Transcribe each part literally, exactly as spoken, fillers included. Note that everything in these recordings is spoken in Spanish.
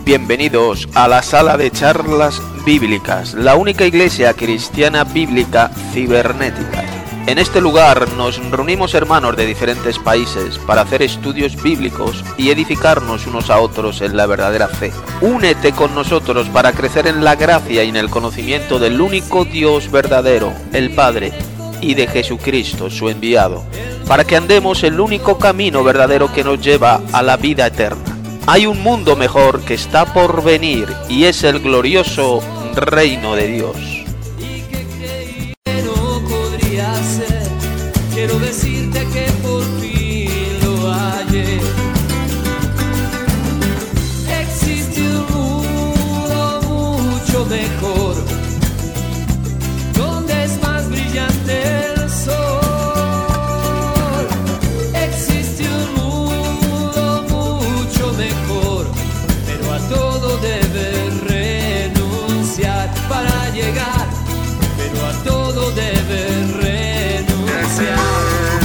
Bienvenidos a la sala de charlas bíblicas, la única iglesia cristiana bíblica cibernética. En este lugar nos reunimos hermanos de diferentes países para hacer estudios bíblicos y edificarnos unos a otros en la verdadera fe. Únete con nosotros para crecer en la gracia y en el conocimiento del único Dios verdadero, el Padre, y de Jesucristo, su enviado, para que andemos el único camino verdadero que nos lleva a la vida eterna. Hay un mundo mejor que está por venir y es el glorioso reino de Dios. Quiero decirte que por fin lo hallé. Existe un mundo mucho mejor, donde es más brillante el sol. Existe un mundo mucho mejor, pero a todo debes renunciar para llegar, pero a todo debes renunciar.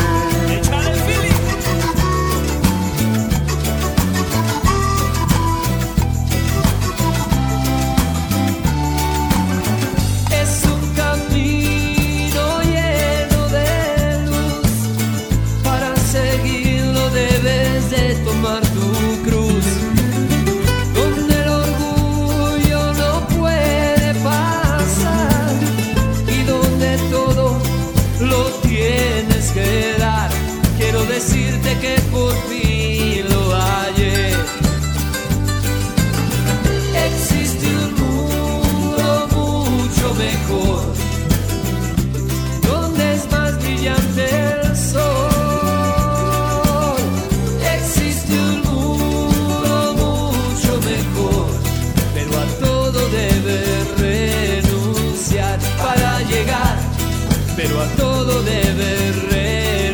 Decirte que por fin lo hallé. Existe un mundo mucho mejor, donde es más brillante el sol. Existe un mundo mucho mejor, pero a todo debes renunciar para llegar, pero a todo debes renunciar.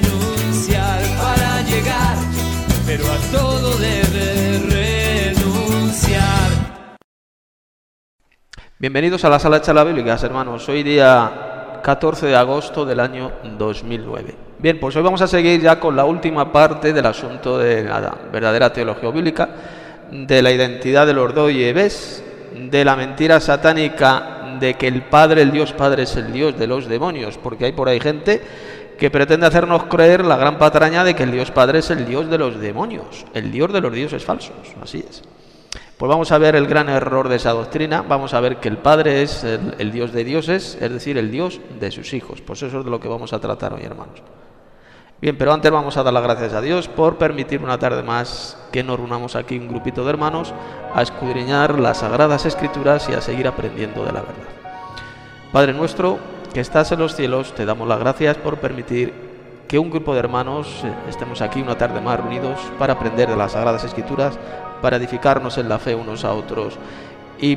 Pero a todo debe renunciar. Bienvenidos a la sala de charlas bíblicas, hermanos. Hoy día catorce de agosto del año dos mil nueve. Bien, pues hoy vamos a seguir ya con la última parte del asunto de la verdadera teología bíblica, de la identidad de los doyebés, de la mentira satánica de que el Padre, el Dios Padre, es el Dios de los demonios, porque hay por ahí gente que pretende hacernos creer la gran patraña de que el Dios Padre es el Dios de los demonios, el Dios de los dioses falsos, así es. Pues vamos a ver el gran error de esa doctrina, vamos a ver que el Padre es el, el Dios de dioses, es decir, el Dios de sus hijos. Pues eso es de lo que vamos a tratar hoy, hermanos. Bien, pero antes vamos a dar las gracias a Dios por permitir una tarde más que nos reunamos aquí un grupito de hermanos a escudriñar las Sagradas Escrituras y a seguir aprendiendo de la verdad. Padre nuestro, que estás en los cielos, te damos las gracias por permitir que un grupo de hermanos estemos aquí una tarde más reunidos para aprender de las Sagradas Escrituras, para edificarnos en la fe unos a otros y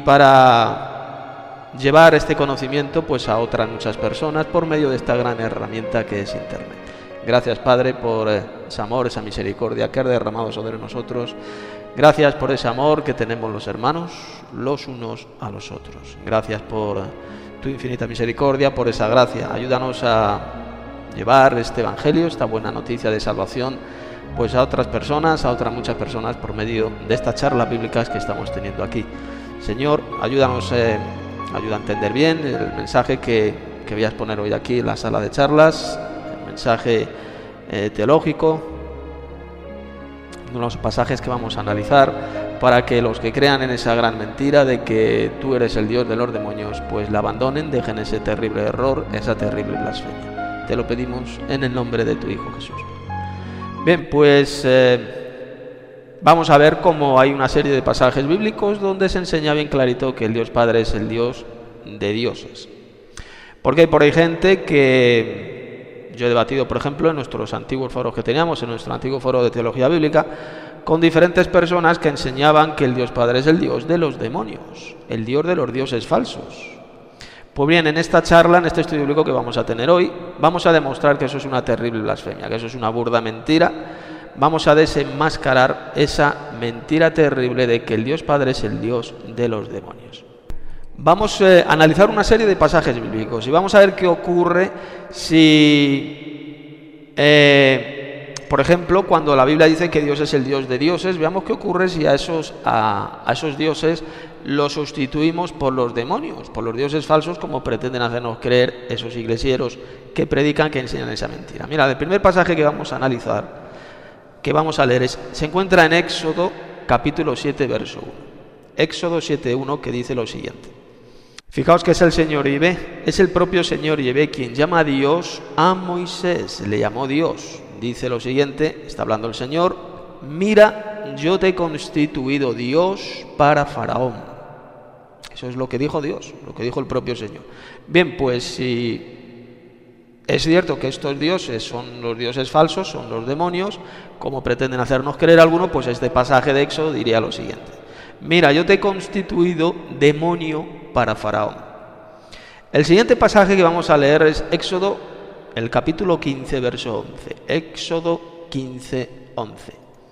para llevar este conocimiento pues a otras muchas personas por medio de esta gran herramienta que es Internet. Gracias, Padre, por ese amor, esa misericordia que has derramado sobre nosotros. Gracias por ese amor que tenemos los hermanos los unos a los otros. Gracias por tu infinita misericordia, por esa gracia. Ayúdanos a llevar este evangelio, esta buena noticia de salvación, pues a otras personas, a otras muchas personas por medio de estas charlas bíblicas que estamos teniendo aquí. Señor, ayúdanos, eh, ayuda a entender bien el mensaje que, que voy a exponer hoy aquí en la sala de charlas, el mensaje eh, teológico, uno de los pasajes que vamos a analizar, para que los que crean en esa gran mentira de que tú eres el Dios de los demonios, pues la abandonen, dejen ese terrible error, esa terrible blasfemia. Te lo pedimos en el nombre de tu Hijo Jesús. Bien, pues eh, vamos a ver cómo hay una serie de pasajes bíblicos donde se enseña bien clarito que el Dios Padre es el Dios de dioses. Porque hay por ahí gente que yo he debatido, por ejemplo, en nuestros antiguos foros que teníamos, en nuestro antiguo foro de teología bíblica, con diferentes personas que enseñaban que el Dios Padre es el Dios de los demonios, el Dios de los dioses falsos. Pues bien, en esta charla, en este estudio bíblico que vamos a tener hoy, vamos a demostrar que eso es una terrible blasfemia, que eso es una burda mentira. Vamos a desenmascarar esa mentira terrible de que el Dios Padre es el Dios de los demonios. Vamos eh, a analizar una serie de pasajes bíblicos y vamos a ver qué ocurre si... Eh, por ejemplo, cuando la Biblia dice que Dios es el Dios de dioses, veamos qué ocurre si a esos, a, a esos dioses los sustituimos por los demonios, por los dioses falsos, como pretenden hacernos creer esos iglesieros que predican, que enseñan esa mentira. Mira, el primer pasaje que vamos a analizar, que vamos a leer, es, se encuentra en Éxodo capítulo siete, verso uno. Éxodo siete, uno, que dice lo siguiente. Fijaos que es el Señor Yahvé, es el propio Señor Yahvé quien llama a Dios a Moisés, le llamó Dios. Dice lo siguiente, está hablando el Señor: mira, yo te he constituido Dios para Faraón. Eso es lo que dijo Dios, lo que dijo el propio Señor. Bien, pues si es cierto que estos dioses son los dioses falsos, son los demonios, como pretenden hacernos creer algunos, pues este pasaje de Éxodo diría lo siguiente: mira, yo te he constituido demonio para Faraón. El siguiente pasaje que vamos a leer es Éxodo, el capítulo quince, verso once. Éxodo quince, once.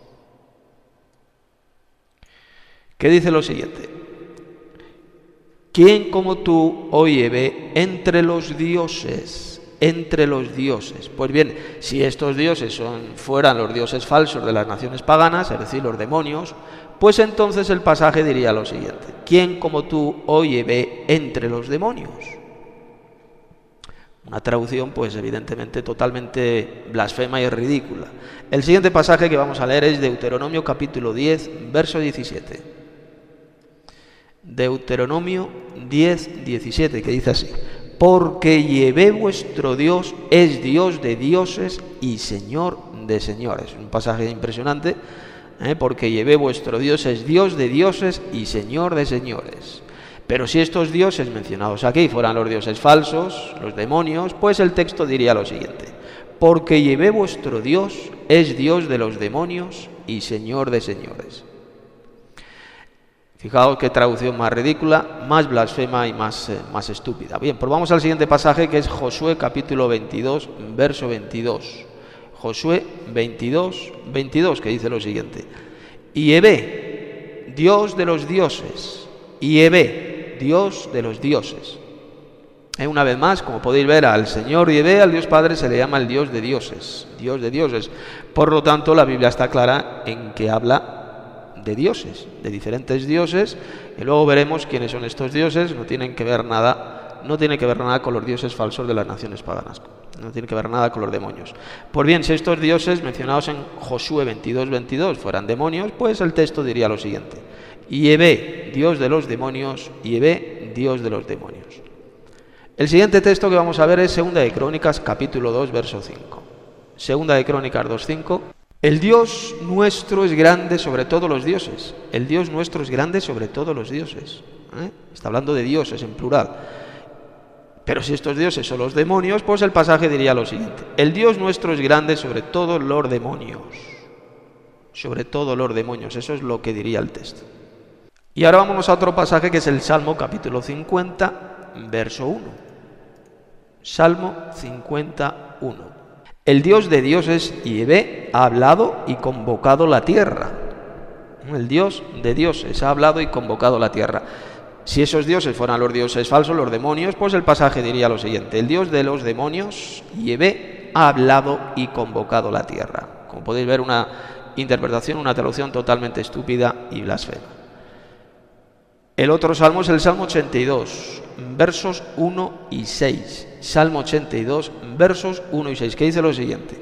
¿Qué dice lo siguiente? ¿Quién como tú, oh Yahvé, entre los dioses? Entre los dioses. Pues bien, si estos dioses son, fueran los dioses falsos de las naciones paganas, es decir, los demonios, pues entonces el pasaje diría lo siguiente: ¿quién como tú, oh Yahvé, entre los demonios? Una traducción, pues evidentemente totalmente blasfema y ridícula. El siguiente pasaje que vamos a leer es Deuteronomio capítulo diez, verso diecisiete. Deuteronomio diez, diecisiete, que dice así: porque Yahvé vuestro Dios es Dios de dioses y Señor de señores. Un pasaje impresionante, ¿eh? Porque Yahvé vuestro Dios es Dios de dioses y Señor de señores. Pero si estos dioses mencionados aquí fueran los dioses falsos, los demonios, pues el texto diría lo siguiente: porque Yahvé vuestro Dios es Dios de los demonios y Señor de señores. Fijaos qué traducción más ridícula, más blasfema y más, eh, más estúpida. Bien, pues vamos al siguiente pasaje, que es Josué capítulo veintidós, verso veintidós. Josué veintidós, veintidós, que dice lo siguiente: y Yahvé, Dios de los dioses, y Yahvé, Dios de los dioses. Eh, una vez más, como podéis ver, al Señor Yahvé, al Dios Padre, se le llama el Dios de dioses, Dios de dioses. Por lo tanto, la Biblia está clara en que habla de dioses, de diferentes dioses, y luego veremos quiénes son estos dioses. No tienen que ver nada, no tiene que ver nada con los dioses falsos de las naciones paganas, no tiene que ver nada con los demonios. Pues bien, si estos dioses mencionados en Josué veintidós, veintidós fueran demonios, pues el texto diría lo siguiente: y Yahvé, Dios de los demonios, y Yahvé, Dios de los demonios. El siguiente texto que vamos a ver es Segunda de Crónicas capítulo dos, verso cinco. Segunda de Crónicas dos, cinco. El Dios nuestro es grande sobre todos los dioses. El Dios nuestro es grande sobre todos los dioses. ¿Eh? Está hablando de dioses en plural. Pero si estos dioses son los demonios, pues el pasaje diría lo siguiente: el Dios nuestro es grande sobre todos los demonios. Sobre todos los demonios. Eso es lo que diría el texto. Y ahora vámonos a otro pasaje, que es el Salmo capítulo cincuenta, verso uno. Salmo cincuenta, uno. El Dios de dioses, Yahvé, ha hablado y convocado la tierra. El Dios de dioses ha hablado y convocado la tierra. Si esos dioses fueran los dioses falsos, los demonios, pues el pasaje diría lo siguiente: el Dios de los demonios, Yahvé, ha hablado y convocado la tierra. Como podéis ver, una interpretación, una traducción totalmente estúpida y blasfema. El otro salmo es el Salmo ochenta y dos, versos uno y seis. Salmo ochenta y dos, versos uno y seis, que dice lo siguiente: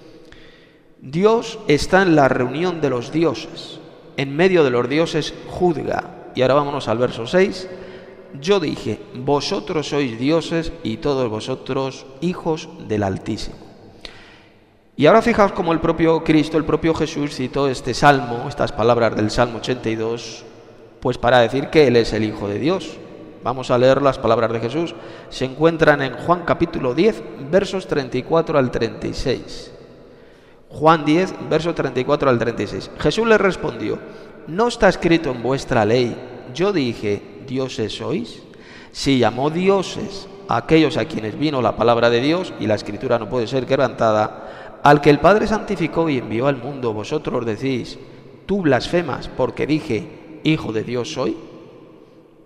Dios está en la reunión de los dioses, en medio de los dioses juzga. Y ahora vámonos al verso seis. Yo dije: vosotros sois dioses y todos vosotros hijos del Altísimo. Y ahora fijaos cómo el propio Cristo, el propio Jesús citó este salmo, estas palabras del Salmo ochenta y dos, pues para decir que Él es el Hijo de Dios. Vamos a leer las palabras de Jesús. Se encuentran en Juan capítulo diez, versos treinta y cuatro al treinta y seis. Juan diez, versos treinta y cuatro al treinta y seis. Jesús le respondió: ¿no está escrito en vuestra ley, yo dije, dioses sois? Si llamó dioses a aquellos a quienes vino la palabra de Dios, y la Escritura no puede ser quebrantada, al que el Padre santificó y envió al mundo, vosotros decís: tú blasfemas, porque dije, Hijo de Dios soy.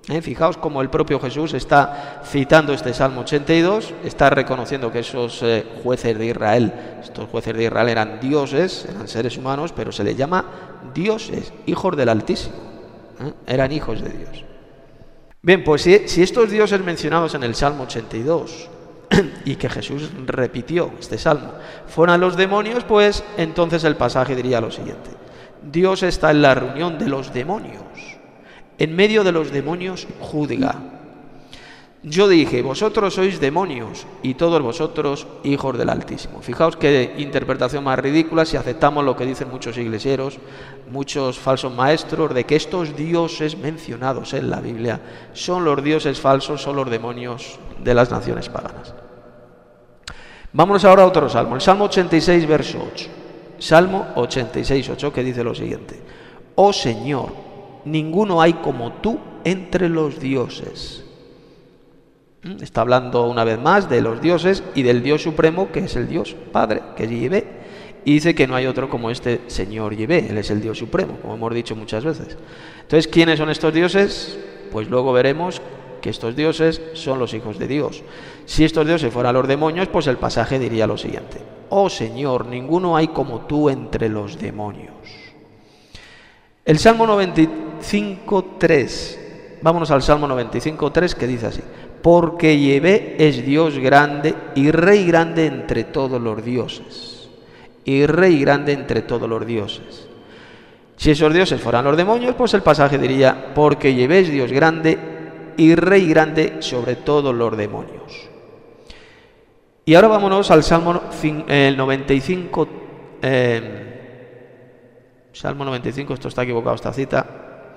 ¿Eh? Fijaos cómo el propio Jesús está citando este Salmo ochenta y dos, está reconociendo que esos eh, jueces de Israel, estos jueces de Israel eran dioses, eran seres humanos, pero se les llama dioses, hijos del Altísimo, ¿eh? Eran hijos de Dios. Bien, pues si, si estos dioses mencionados en el Salmo ochenta y dos y que Jesús repitió este Salmo fueran los demonios, pues entonces el pasaje diría lo siguiente: Dios está en la reunión de los demonios. En medio de los demonios juzga. Yo dije, vosotros sois demonios y todos vosotros hijos del Altísimo. Fijaos qué interpretación más ridícula si aceptamos lo que dicen muchos iglesieros, muchos falsos maestros, de que estos dioses mencionados en la Biblia son los dioses falsos, son los demonios de las naciones paganas. Vámonos ahora a otro salmo, el Salmo ochenta y seis, verso ocho. Salmo ochenta y seis, ocho, que dice lo siguiente: Oh Señor, ninguno hay como tú entre los dioses. Está hablando una vez más de los dioses y del Dios supremo, que es el Dios Padre, que es Yahvé. Y dice que no hay otro como este Señor Yahvé, Él es el Dios supremo, como hemos dicho muchas veces. Entonces, ¿quiénes son estos dioses? Pues luego veremos que estos dioses son los hijos de Dios. Si estos dioses fueran los demonios, pues el pasaje diría lo siguiente: Oh Señor, ninguno hay como tú entre los demonios. El Salmo noventa y cinco, tres. Vámonos al Salmo noventa y cinco, tres, que dice así: Porque Yahvé es Dios grande y Rey grande entre todos los dioses. Y Rey grande entre todos los dioses. Si esos dioses fueran los demonios, pues el pasaje diría: Porque Yahvé es Dios grande y Rey grande sobre todos los demonios. Y ahora vámonos al Salmo el noventa y cinco, eh, Salmo noventa y cinco, esto está equivocado esta cita.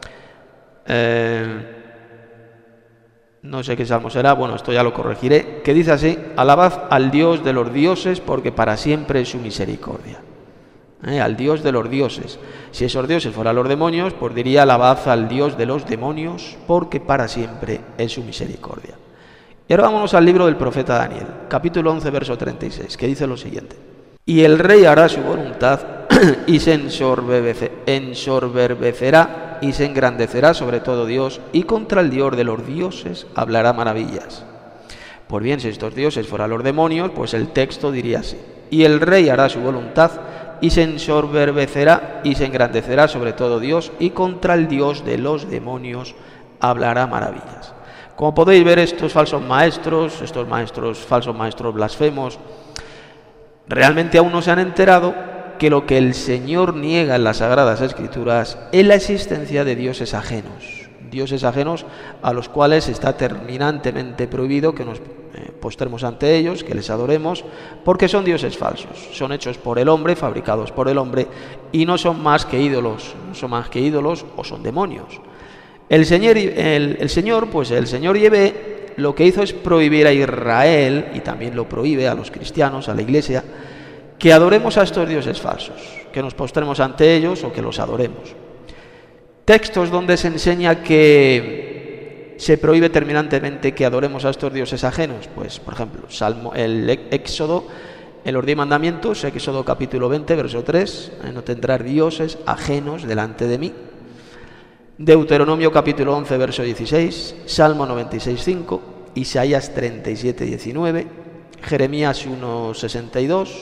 Eh, no sé qué salmo será, bueno, esto ya lo corregiré, que dice así: Alabad al Dios de los dioses, porque para siempre es su misericordia. Eh, al Dios de los dioses. Si esos dioses fueran los demonios, pues diría: alabad al Dios de los demonios, porque para siempre es su misericordia. Y ahora vámonos al libro del profeta Daniel, capítulo once, verso treinta y seis, que dice lo siguiente: Y el rey hará su voluntad y se ensorberbecerá y se engrandecerá sobre todo Dios, y contra el Dios de los dioses hablará maravillas. Pues bien, si estos dioses fueran los demonios, pues el texto diría así: y el rey hará su voluntad y se ensorberbecerá y se engrandecerá sobre todo Dios, y contra el Dios de los demonios hablará maravillas. Como podéis ver, estos falsos maestros, estos maestros, falsos maestros blasfemos, realmente aún no se han enterado que lo que el Señor niega en las Sagradas Escrituras es la existencia de dioses ajenos, dioses ajenos a los cuales está terminantemente prohibido que nos eh, postremos ante ellos, que les adoremos, porque son dioses falsos, son hechos por el hombre, fabricados por el hombre, y no son más que ídolos, no son más que ídolos o son demonios. El Señor, el, el Señor, pues el Señor Yahvé lo que hizo es prohibir a Israel, y también lo prohíbe a los cristianos, a la Iglesia, que adoremos a estos dioses falsos, que nos postremos ante ellos o que los adoremos. Textos donde se enseña que se prohíbe terminantemente que adoremos a estos dioses ajenos, pues por ejemplo, Salmo, el Éxodo, en los diez mandamientos, Éxodo capítulo veinte, verso tres, no tendrás dioses ajenos delante de mí. Deuteronomio capítulo once, verso dieciséis, Salmo noventa y seis, cinco, Isaías treinta y siete, diecinueve, Jeremías uno, sesenta y dos,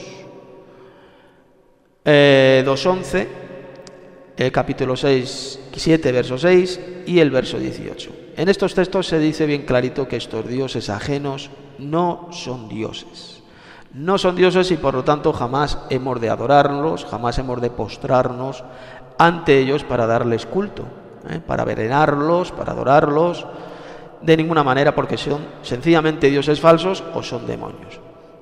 Eh, dos once, eh, capítulo seis, siete, verso seis y el verso dieciocho. En estos textos se dice bien clarito que estos dioses ajenos no son dioses. No son dioses y por lo tanto jamás hemos de adorarlos, jamás hemos de postrarnos ante ellos para darles culto, ¿eh? para venerarlos, para adorarlos, de ninguna manera, porque son sencillamente dioses falsos o son demonios.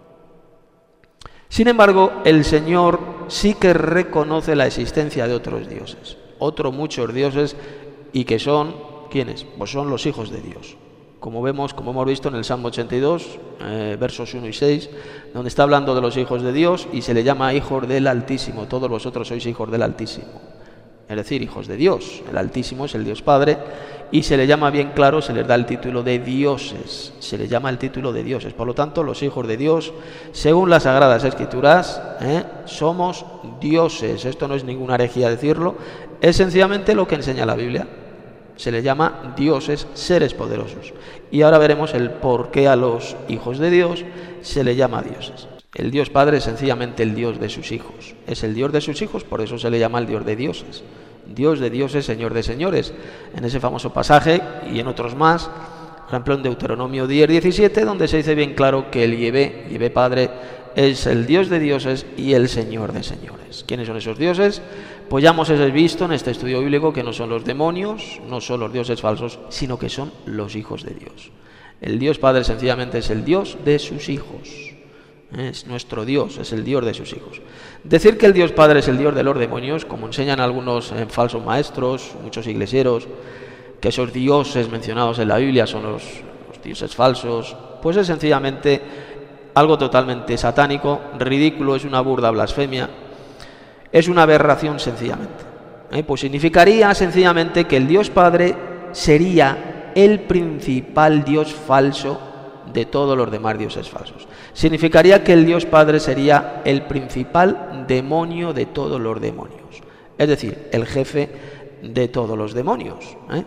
Sin embargo, el Señor sí que reconoce la existencia de otros dioses, otros muchos dioses, y que son, ¿quiénes? Pues son los hijos de Dios. Como vemos, como hemos visto en el Salmo ochenta y dos, eh, versos uno y seis, donde está hablando de los hijos de Dios y se le llama hijos del Altísimo. Todos vosotros sois hijos del Altísimo, es decir, hijos de Dios. El Altísimo es el Dios Padre y se le llama bien claro, se les da el título de dioses, se le llama el título de dioses. Por lo tanto, los hijos de Dios, según las Sagradas Escrituras, ¿eh? somos dioses. Esto no es ninguna herejía decirlo, es sencillamente lo que enseña la Biblia. Se les llama dioses, seres poderosos. Y ahora veremos el por qué a los hijos de Dios se les llama dioses. El Dios Padre es sencillamente el Dios de sus hijos. Es el Dios de sus hijos, por eso se le llama el Dios de dioses. Dios de dioses, Señor de señores. En ese famoso pasaje y en otros más, por ejemplo en Deuteronomio diez, diecisiete, donde se dice bien claro que el Yahvé, Yahvé Padre, es el Dios de dioses y el Señor de señores. ¿Quiénes son esos dioses? Pues ya hemos visto en este estudio bíblico que no son los demonios, no son los dioses falsos, sino que son los hijos de Dios. El Dios Padre sencillamente es el Dios de sus hijos. Es nuestro Dios, es el Dios de sus hijos. Decir que el Dios Padre es el Dios de los demonios, como enseñan algunos eh, falsos maestros, muchos iglesieros, que esos dioses mencionados en la Biblia son los, los dioses falsos, pues es sencillamente algo totalmente satánico, ridículo, es una burda blasfemia, es una aberración sencillamente. ¿Eh? Pues significaría sencillamente que el Dios Padre sería el principal Dios falso de todos los demás dioses falsos. Significaría que el Dios Padre sería el principal demonio de todos los demonios, es decir, el jefe de todos los demonios. ¿eh?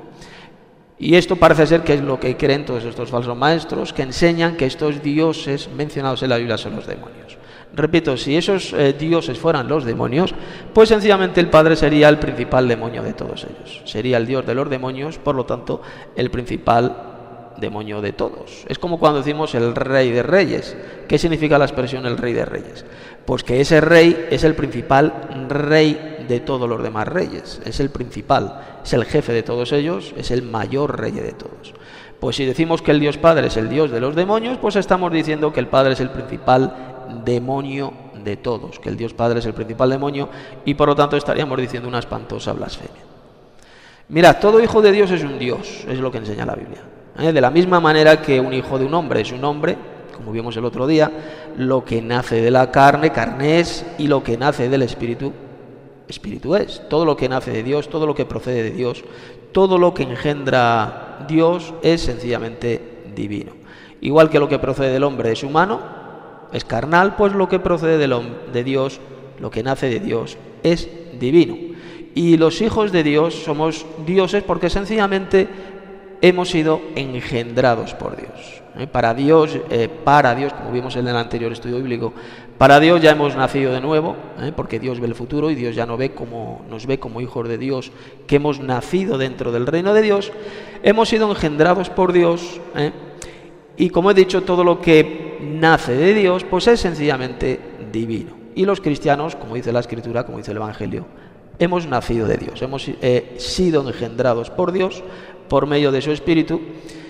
Y esto parece ser que es lo que creen todos estos falsos maestros, que enseñan que estos dioses mencionados en la Biblia son los demonios. Repito, si esos eh, dioses fueran los demonios, pues sencillamente el Padre sería el principal demonio de todos ellos. Sería el Dios de los demonios, por lo tanto, el principal demonio de todos. Es como cuando decimos el Rey de Reyes. ¿Qué significa la expresión el Rey de Reyes? Pues que ese rey es el principal rey de todos los demás reyes. Es el principal, es el jefe de todos ellos, es el mayor rey de todos. Pues si decimos que el Dios Padre es el Dios de los demonios, pues estamos diciendo que el Padre es el principal demonio de todos, que el Dios Padre es el principal demonio y por lo tanto estaríamos diciendo una espantosa blasfemia. Mirad, todo hijo de Dios es un Dios, es lo que enseña la Biblia. ¿Eh? De la misma manera que un hijo de un hombre es un hombre, como vimos el otro día, lo que nace de la carne, carne es, y lo que nace del Espíritu, Espíritu es. Todo lo que nace de Dios, todo lo que procede de Dios, todo lo que engendra Dios es sencillamente divino. Igual que lo que procede del hombre es humano, es carnal, pues lo que procede del hombre, de Dios, lo que nace de Dios, es divino. Y los hijos de Dios somos dioses porque sencillamente hemos sido engendrados por Dios. ¿Eh? Para Dios, eh, para Dios, como vimos en el anterior estudio bíblico, para Dios ya hemos nacido de nuevo, ¿eh? porque Dios ve el futuro y Dios ya no ve como, nos ve como hijos de Dios, que hemos nacido dentro del reino de Dios, hemos sido engendrados por Dios, ¿eh? y como he dicho, todo lo que nace de Dios, pues es sencillamente divino. Y los cristianos, como dice la Escritura, como dice el Evangelio, hemos nacido de Dios, hemos eh, sido engendrados por Dios, por medio de su Espíritu,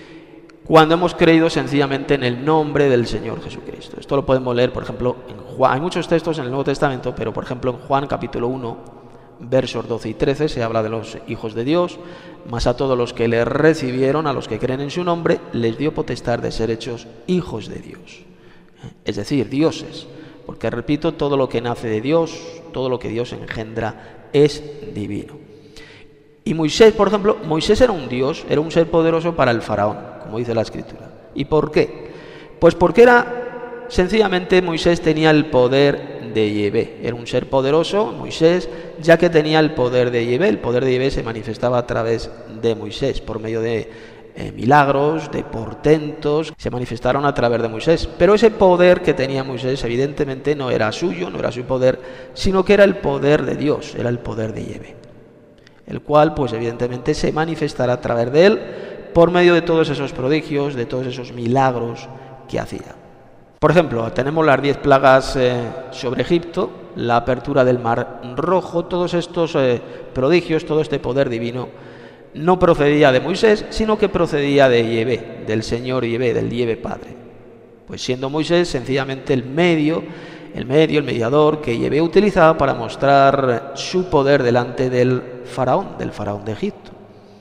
cuando hemos creído sencillamente en el nombre del Señor Jesucristo. Esto lo podemos leer, por ejemplo, en Juan. Hay muchos textos en el Nuevo Testamento, pero por ejemplo en Juan capítulo uno, versos doce y trece, se habla de los hijos de Dios, mas a todos los que le recibieron, a los que creen en su nombre, les dio potestad de ser hechos hijos de Dios. Es decir, dioses, porque repito, todo lo que nace de Dios, todo lo que Dios engendra es divino. Y Moisés, por ejemplo, Moisés era un dios, era un ser poderoso para el faraón, como dice la Escritura. ¿Y por qué? Pues porque era, sencillamente, Moisés tenía el poder de Yahvé. Era un ser poderoso, Moisés, ya que tenía el poder de Yahvé. El poder de Yahvé se manifestaba a través de Moisés, por medio de eh, milagros, de portentos, se manifestaron a través de Moisés. Pero ese poder que tenía Moisés, evidentemente, no era suyo, no era su poder, sino que era el poder de Dios, era el poder de Yahvé, el cual pues evidentemente se manifestará a través de él por medio de todos esos prodigios, de todos esos milagros que hacía. Por ejemplo, tenemos las diez plagas eh, sobre Egipto, la apertura del Mar Rojo, todos estos eh, prodigios, todo este poder divino no procedía de Moisés, sino que procedía de Yahvé, del Señor Yahvé, del Yahvé Padre. Pues siendo Moisés sencillamente el medio, el medio, el mediador que Yahvé utilizaba para mostrar su poder delante del faraón, del faraón de Egipto.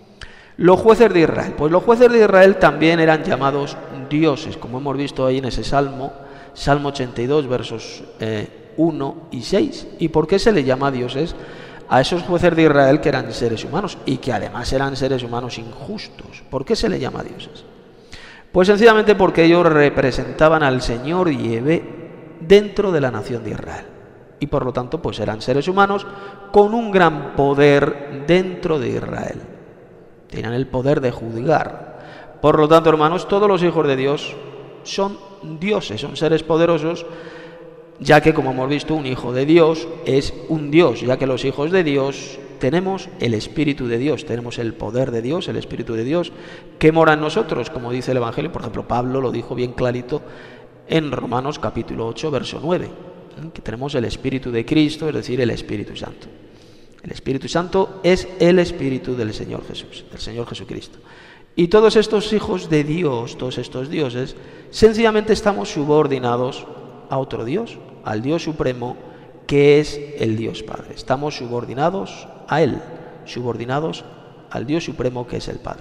Los jueces de Israel, pues los jueces de Israel también eran llamados dioses, como hemos visto ahí en ese Salmo, Salmo ochenta y dos, versos eh, uno y seis. ¿Y por qué se le llama dioses a esos jueces de Israel que eran seres humanos y que además eran seres humanos injustos? ¿Por qué se le llama dioses? Pues sencillamente porque ellos representaban al Señor Yahvé dentro de la nación de Israel. Y por lo tanto, pues eran seres humanos con un gran poder dentro de Israel. tienen el poder de juzgar. Por lo tanto, hermanos, todos los hijos de Dios son dioses, son seres poderosos, ya que, como hemos visto, un hijo de Dios es un Dios, ya que los hijos de Dios tenemos el Espíritu de Dios, tenemos el poder de Dios, el Espíritu de Dios, que mora en nosotros, como dice el Evangelio. Por ejemplo, Pablo lo dijo bien clarito en Romanos capítulo ocho, verso nueve, que tenemos el Espíritu de Cristo, es decir, el Espíritu Santo. El Espíritu Santo es el Espíritu del Señor Jesús, del Señor Jesucristo. Y todos estos hijos de Dios, todos estos dioses, sencillamente estamos subordinados a otro Dios, al Dios supremo, que es el Dios Padre. Estamos subordinados a Él, subordinados al Dios supremo, que es el Padre.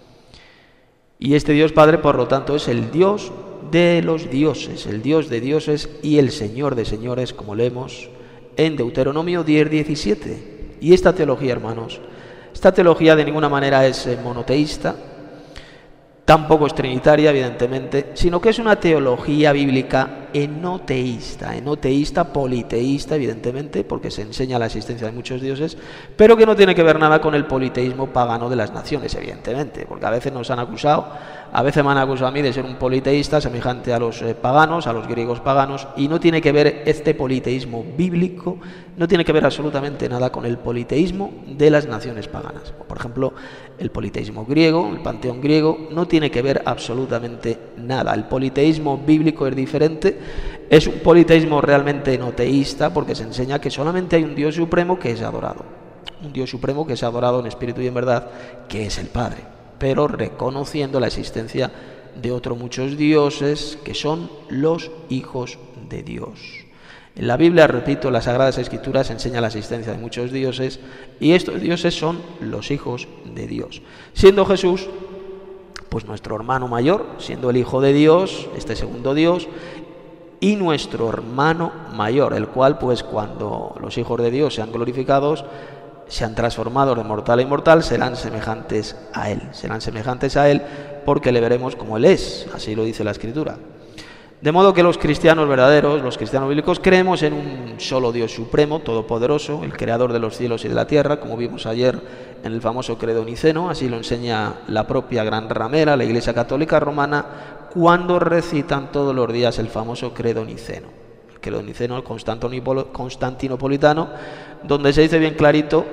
Y este Dios Padre, por lo tanto, es el Dios de los dioses, el Dios de dioses y el Señor de señores, como leemos en Deuteronomio diez, diecisiete. Y esta teología, hermanos, esta teología de ninguna manera es monoteísta, tampoco es trinitaria, evidentemente, sino que es una teología bíblica enoteísta, enoteísta, politeísta, evidentemente, porque se enseña la existencia de muchos dioses, pero que no tiene que ver nada con el politeísmo pagano de las naciones, evidentemente, porque a veces nos han acusado, a veces me han acusado a mí de ser un politeísta semejante a los eh, paganos, a los griegos paganos, y no tiene que ver este politeísmo bíblico, no tiene que ver absolutamente nada con el politeísmo de las naciones paganas. Por ejemplo, el politeísmo griego, el panteón griego, no tiene que ver absolutamente nada. El politeísmo bíblico es diferente, es un politeísmo realmente enoteísta, porque se enseña que solamente hay un Dios supremo que es adorado, un Dios supremo que es adorado en espíritu y en verdad, que es el Padre, pero reconociendo la existencia de otros muchos dioses que son los hijos de Dios. En la Biblia, repito, las Sagradas Escrituras enseña la existencia de muchos dioses, y estos dioses son los hijos de Dios. Siendo Jesús, pues nuestro hermano mayor, siendo el Hijo de Dios, este segundo Dios, y nuestro hermano mayor, el cual, pues cuando los hijos de Dios sean glorificados, sean transformados de mortal a inmortal, serán semejantes a Él, serán semejantes a Él porque le veremos como Él es, así lo dice la Escritura. De modo que los cristianos verdaderos, los cristianos bíblicos, creemos en un solo Dios supremo, todopoderoso, el creador de los cielos y de la tierra, como vimos ayer en el famoso credo niceno, así lo enseña la propia gran ramera, la Iglesia Católica Romana, cuando recitan todos los días el famoso credo niceno, el credo niceno, el constantinopolitano, donde se dice bien clarito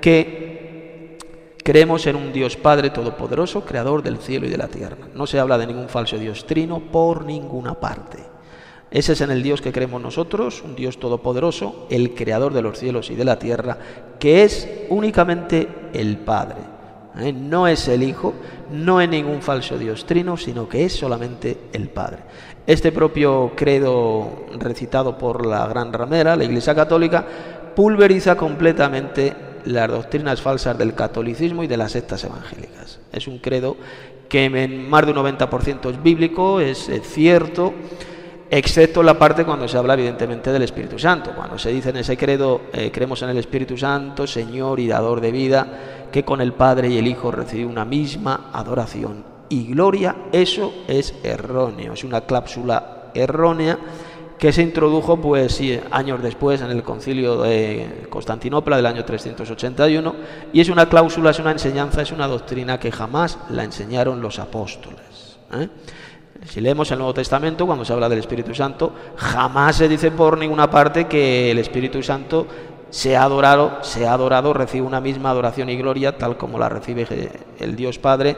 que creemos en un Dios Padre todopoderoso, creador del cielo y de la tierra. No se habla de ningún falso Dios trino por ninguna parte. Ese es en el Dios que creemos nosotros, un Dios todopoderoso, el creador de los cielos y de la tierra, que es únicamente el Padre. ¿Eh? No es el Hijo, no es ningún falso Dios trino, sino que es solamente el Padre. Este propio credo recitado por la gran ramera, la Iglesia Católica, pulveriza completamente las doctrinas falsas del catolicismo y de las sectas evangélicas. Es un credo que en más de un noventa por ciento es bíblico, es cierto, excepto la parte cuando se habla evidentemente del Espíritu Santo. Cuando se dice en ese credo, eh, creemos en el Espíritu Santo, Señor y dador de vida, que con el Padre y el Hijo recibe una misma adoración y gloria, eso es erróneo, es una cláusula errónea que se introdujo pues sí, años después en el concilio de Constantinopla del año trescientos ochenta y uno, y es una cláusula, es una enseñanza, es una doctrina que jamás la enseñaron los apóstoles. ¿eh? Si leemos el Nuevo Testamento, cuando se habla del Espíritu Santo, jamás se dice por ninguna parte que el Espíritu Santo sea adorado, sea adorado, recibe una misma adoración y gloria, tal como la recibe el Dios Padre,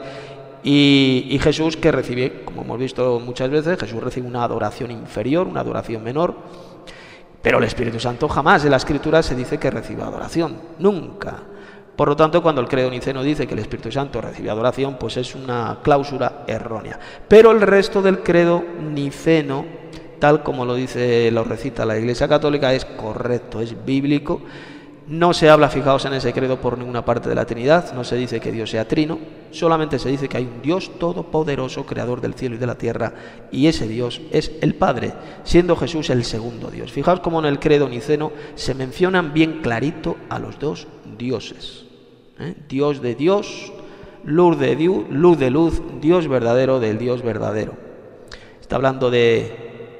y, y Jesús, que recibe, como hemos visto muchas veces, Jesús recibe una adoración inferior, una adoración menor, pero el Espíritu Santo jamás en la Escritura se dice que recibe adoración, nunca. Por lo tanto, cuando el credo niceno dice que el Espíritu Santo recibe adoración, pues es una cláusula errónea. Pero el resto del credo niceno, tal como lo dice, lo recita la Iglesia Católica, es correcto, es bíblico. No se habla, fijaos en ese credo, por ninguna parte de la Trinidad, no se dice que Dios sea trino, solamente se dice que hay un Dios todopoderoso, creador del cielo y de la tierra, y ese Dios es el Padre, siendo Jesús el segundo Dios. Fijaos cómo en el credo niceno se mencionan bien clarito a los dos dioses. ¿Eh? Dios de Dios, luz de Dios, luz de luz, Dios verdadero del Dios verdadero. Está hablando de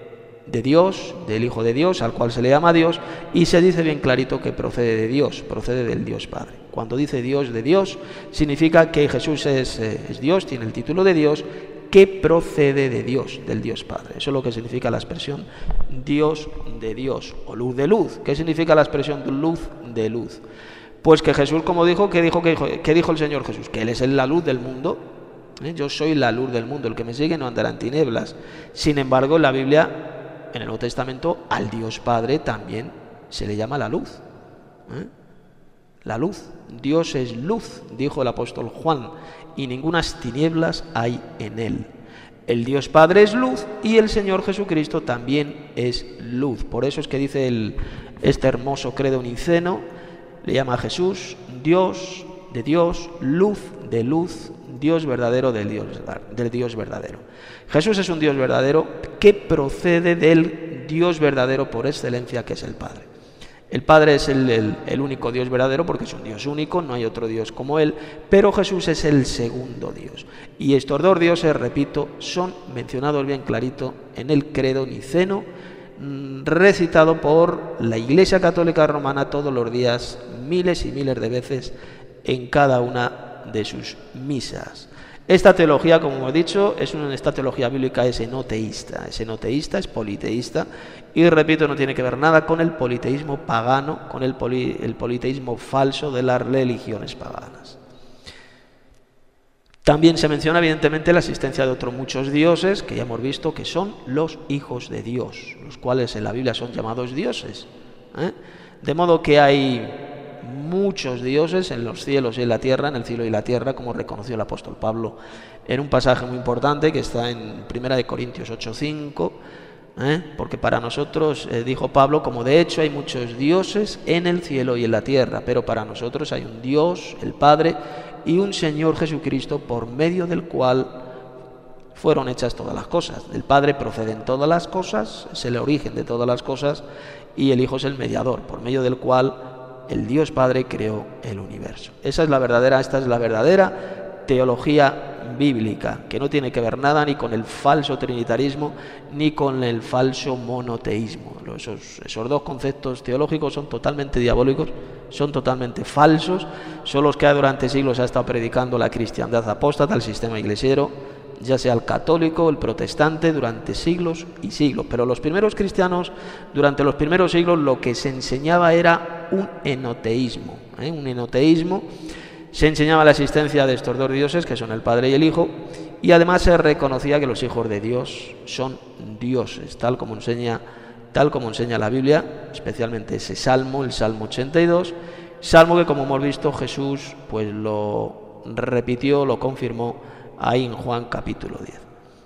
de Dios, del Hijo de Dios, al cual se le llama Dios, y se dice bien clarito que procede de Dios, procede del Dios Padre. Cuando dice Dios de Dios, significa que Jesús es, eh, es Dios, tiene el título de Dios, que procede de Dios, del Dios Padre. Eso es lo que significa la expresión Dios de Dios, o luz de luz. ¿Qué significa la expresión luz de luz? Pues que Jesús, como dijo, ¿qué dijo, qué dijo, qué dijo el Señor Jesús? Que Él es la luz del mundo. ¿Eh? Yo soy la luz del mundo, el que me sigue no andará en tinieblas. Sin embargo, en la Biblia, en el Nuevo Testamento, al Dios Padre también se le llama la luz. ¿Eh? La luz. Dios es luz, dijo el apóstol Juan, y ningunas tinieblas hay en Él. El Dios Padre es luz y el Señor Jesucristo también es luz. Por eso es que dice el, este hermoso credo niceno, le llama a Jesús Dios de Dios, luz de luz, Dios verdadero del Dios, del Dios verdadero. Jesús es un Dios verdadero que procede del Dios verdadero por excelencia, que es el Padre. El Padre es el, el, el único Dios verdadero porque es un Dios único, no hay otro Dios como Él, pero Jesús es el segundo Dios. Y estos dos dioses, repito, son mencionados bien clarito en el credo niceno, recitado por la Iglesia Católica Romana todos los días, miles y miles de veces en cada una de sus misas. Esta teología, como hemos dicho, es una, esta teología bíblica es enoteísta, es enoteísta, es politeísta, y repito, no tiene que ver nada con el politeísmo pagano, con el, poli, el politeísmo falso de las religiones paganas. También se menciona evidentemente la existencia de otros muchos dioses, que ya hemos visto que son los hijos de Dios, los cuales en la Biblia son llamados dioses, ¿eh? De modo que hay muchos dioses en los cielos y en la tierra, en el cielo y la tierra, como reconoció el apóstol Pablo en un pasaje muy importante que está en primera de Corintios ocho cinco, ¿eh? Porque para nosotros, eh, dijo Pablo, como de hecho hay muchos dioses en el cielo y en la tierra, pero para nosotros hay un Dios, el Padre, y un Señor Jesucristo, por medio del cual fueron hechas todas las cosas. Del Padre proceden todas las cosas, es el origen de todas las cosas, y el Hijo es el mediador, por medio del cual el Dios Padre creó el universo. Esa es la verdadera, esta es la verdadera teología bíblica, que no tiene que ver nada ni con el falso trinitarismo ni con el falso monoteísmo. Esos, esos dos conceptos teológicos son totalmente diabólicos, son totalmente falsos, son los que durante siglos ha estado predicando la cristiandad apóstata, el sistema iglesiero, ya sea el católico o el protestante, durante siglos y siglos. Pero los primeros cristianos, durante los primeros siglos, lo que se enseñaba era un enoteísmo, ¿eh? un enoteísmo. Se enseñaba la existencia de estos dos dioses, que son el Padre y el Hijo, y además se reconocía que los hijos de Dios son dioses, tal como enseña, tal como enseña la Biblia, especialmente ese salmo, el Salmo ochenta y dos, salmo que, como hemos visto, Jesús pues lo repitió, lo confirmó ahí en Juan capítulo diez.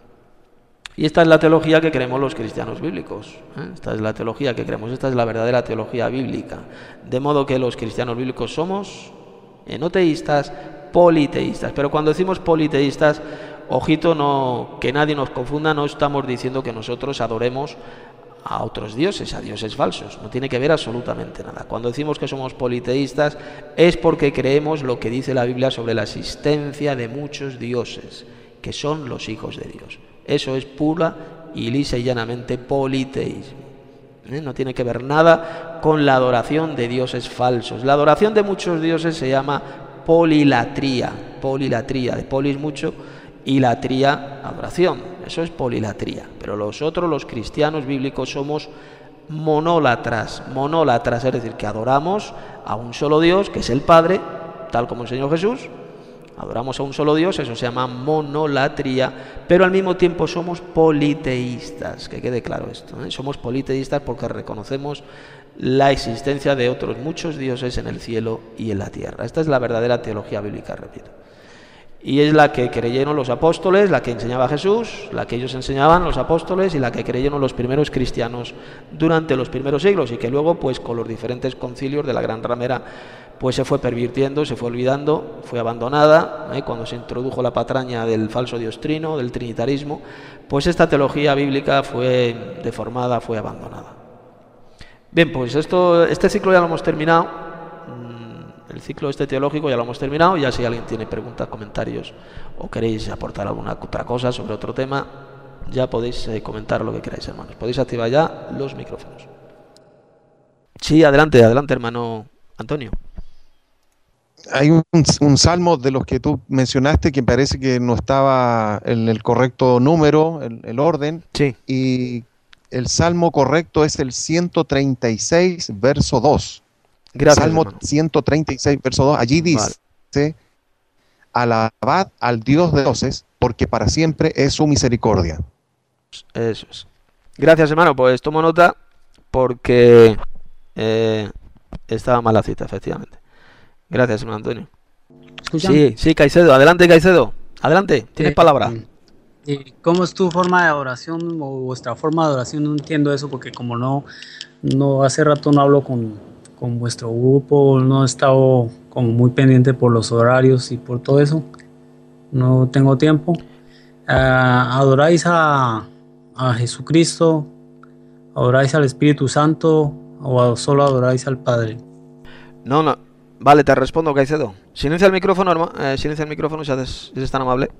Y esta es la teología que creemos los cristianos bíblicos, ¿eh? Esta es la teología que creemos, esta es la verdadera teología bíblica. De modo que los cristianos bíblicos somos enoteístas, politeístas. Pero cuando decimos politeístas, ojito, no, que nadie nos confunda, no estamos diciendo que nosotros adoremos a otros dioses, a dioses falsos. No tiene que ver absolutamente nada. Cuando decimos que somos politeístas es porque creemos lo que dice la Biblia sobre la existencia de muchos dioses, que son los hijos de Dios. Eso es pura y lisa y llanamente politeísmo. ¿Eh? No tiene que ver nada con la adoración de dioses falsos. La adoración de muchos dioses se llama polilatría, polilatría, de polis mucho y latría adoración, eso es polilatría. Pero los otros, los cristianos bíblicos, somos monólatras, monólatras, es decir, que adoramos a un solo Dios, que es el Padre, tal como enseñó Jesús. Adoramos a un solo Dios, eso se llama monolatría, pero al mismo tiempo somos politeístas, que quede claro esto, ¿eh? Somos politeístas porque reconocemos la existencia de otros muchos dioses en el cielo y en la tierra. Esta es la verdadera teología bíblica, repito. Y es la que creyeron los apóstoles, la que enseñaba Jesús, la que ellos enseñaban los apóstoles y la que creyeron los primeros cristianos durante los primeros siglos, y que luego, pues con los diferentes concilios de la Gran Ramera, pues se fue pervirtiendo, se fue olvidando, fue abandonada, ¿eh? Cuando se introdujo la patraña del falso diostrino, del trinitarismo, pues esta teología bíblica fue deformada, fue abandonada. Bien, pues esto, este ciclo ya lo hemos terminado. El ciclo este teológico ya lo hemos terminado. Ya si alguien tiene preguntas, comentarios o queréis aportar alguna otra cosa sobre otro tema, ya podéis eh, comentar lo que queráis, hermanos. Podéis activar ya los micrófonos. Sí, adelante, adelante, hermano Antonio. Hay un, un salmo de los que tú mencionaste que parece que no estaba en el correcto número, el, el orden. Sí. Y el salmo correcto es el ciento treinta y seis, verso dos. Gracias, Salmo hermano. ciento treinta y seis, verso dos. Allí dice, Vale. alabad al Dios de dioses, porque para siempre es su misericordia. Eso es. Gracias, hermano. Pues tomo nota porque eh, estaba mal la cita, efectivamente. Gracias, hermano Antonio. ¿Escuchan? Sí, sí, Caicedo. Adelante, Caicedo. Adelante, tienes Eh, palabra. eh, ¿Cómo es tu forma de oración o vuestra forma de oración? No entiendo eso porque como no, no hace rato no hablo con, con vuestro grupo, no he estado como muy pendiente por los horarios y por todo eso. No tengo tiempo. Ah, ¿adoráis a, a Jesucristo? ¿Adoráis al Espíritu Santo? ¿O solo adoráis al Padre? No, no. Vale, te respondo, Caicedo. Silencia el micrófono, hermano. Eh, silencia el micrófono si haces, si eres tan amable.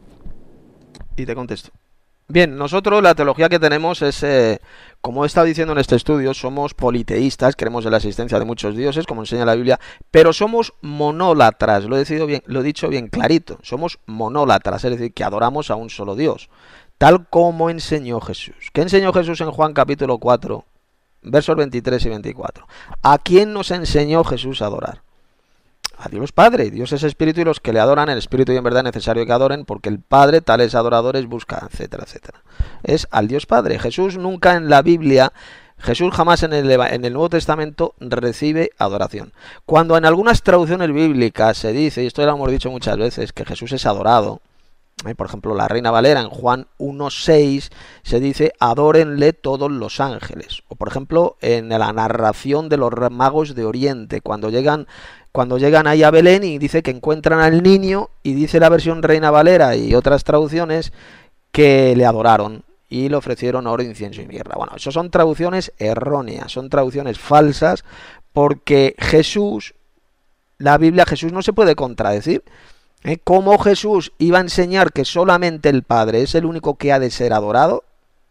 Y te contesto. Bien, nosotros la teología que tenemos es, eh, como he estado diciendo en este estudio, somos politeístas, creemos en la existencia de muchos dioses, como enseña la Biblia, pero somos monólatras, lo he, decidido bien, lo he dicho bien clarito, somos monólatras, es decir, que adoramos a un solo Dios, tal como enseñó Jesús. ¿Qué enseñó Jesús en Juan capítulo cuatro, versos veintitrés y veinticuatro? ¿A quién nos enseñó Jesús a adorar? A Dios Padre. Dios es espíritu y los que le adoran en espíritu y en verdad es necesario que adoren porque el Padre tales adoradores busca, etcétera, etcétera. Es al Dios Padre. Jesús nunca en la Biblia, Jesús jamás en el, en el Nuevo Testamento recibe adoración. Cuando en algunas traducciones bíblicas se dice, y esto ya lo hemos dicho muchas veces, que Jesús es adorado, ¿eh? Por ejemplo, la Reina Valera en Juan uno seis se dice adórenle todos los ángeles. O por ejemplo, en la narración de los magos de Oriente, cuando llegan Cuando llegan ahí a Belén y dice que encuentran al niño, y dice la versión Reina Valera y otras traducciones que le adoraron y le ofrecieron oro, incienso y mirra. Bueno, eso son traducciones erróneas, son traducciones falsas, porque Jesús, la Biblia, Jesús no se puede contradecir. ¿Eh? ¿Cómo Jesús iba a enseñar que solamente el Padre es el único que ha de ser adorado?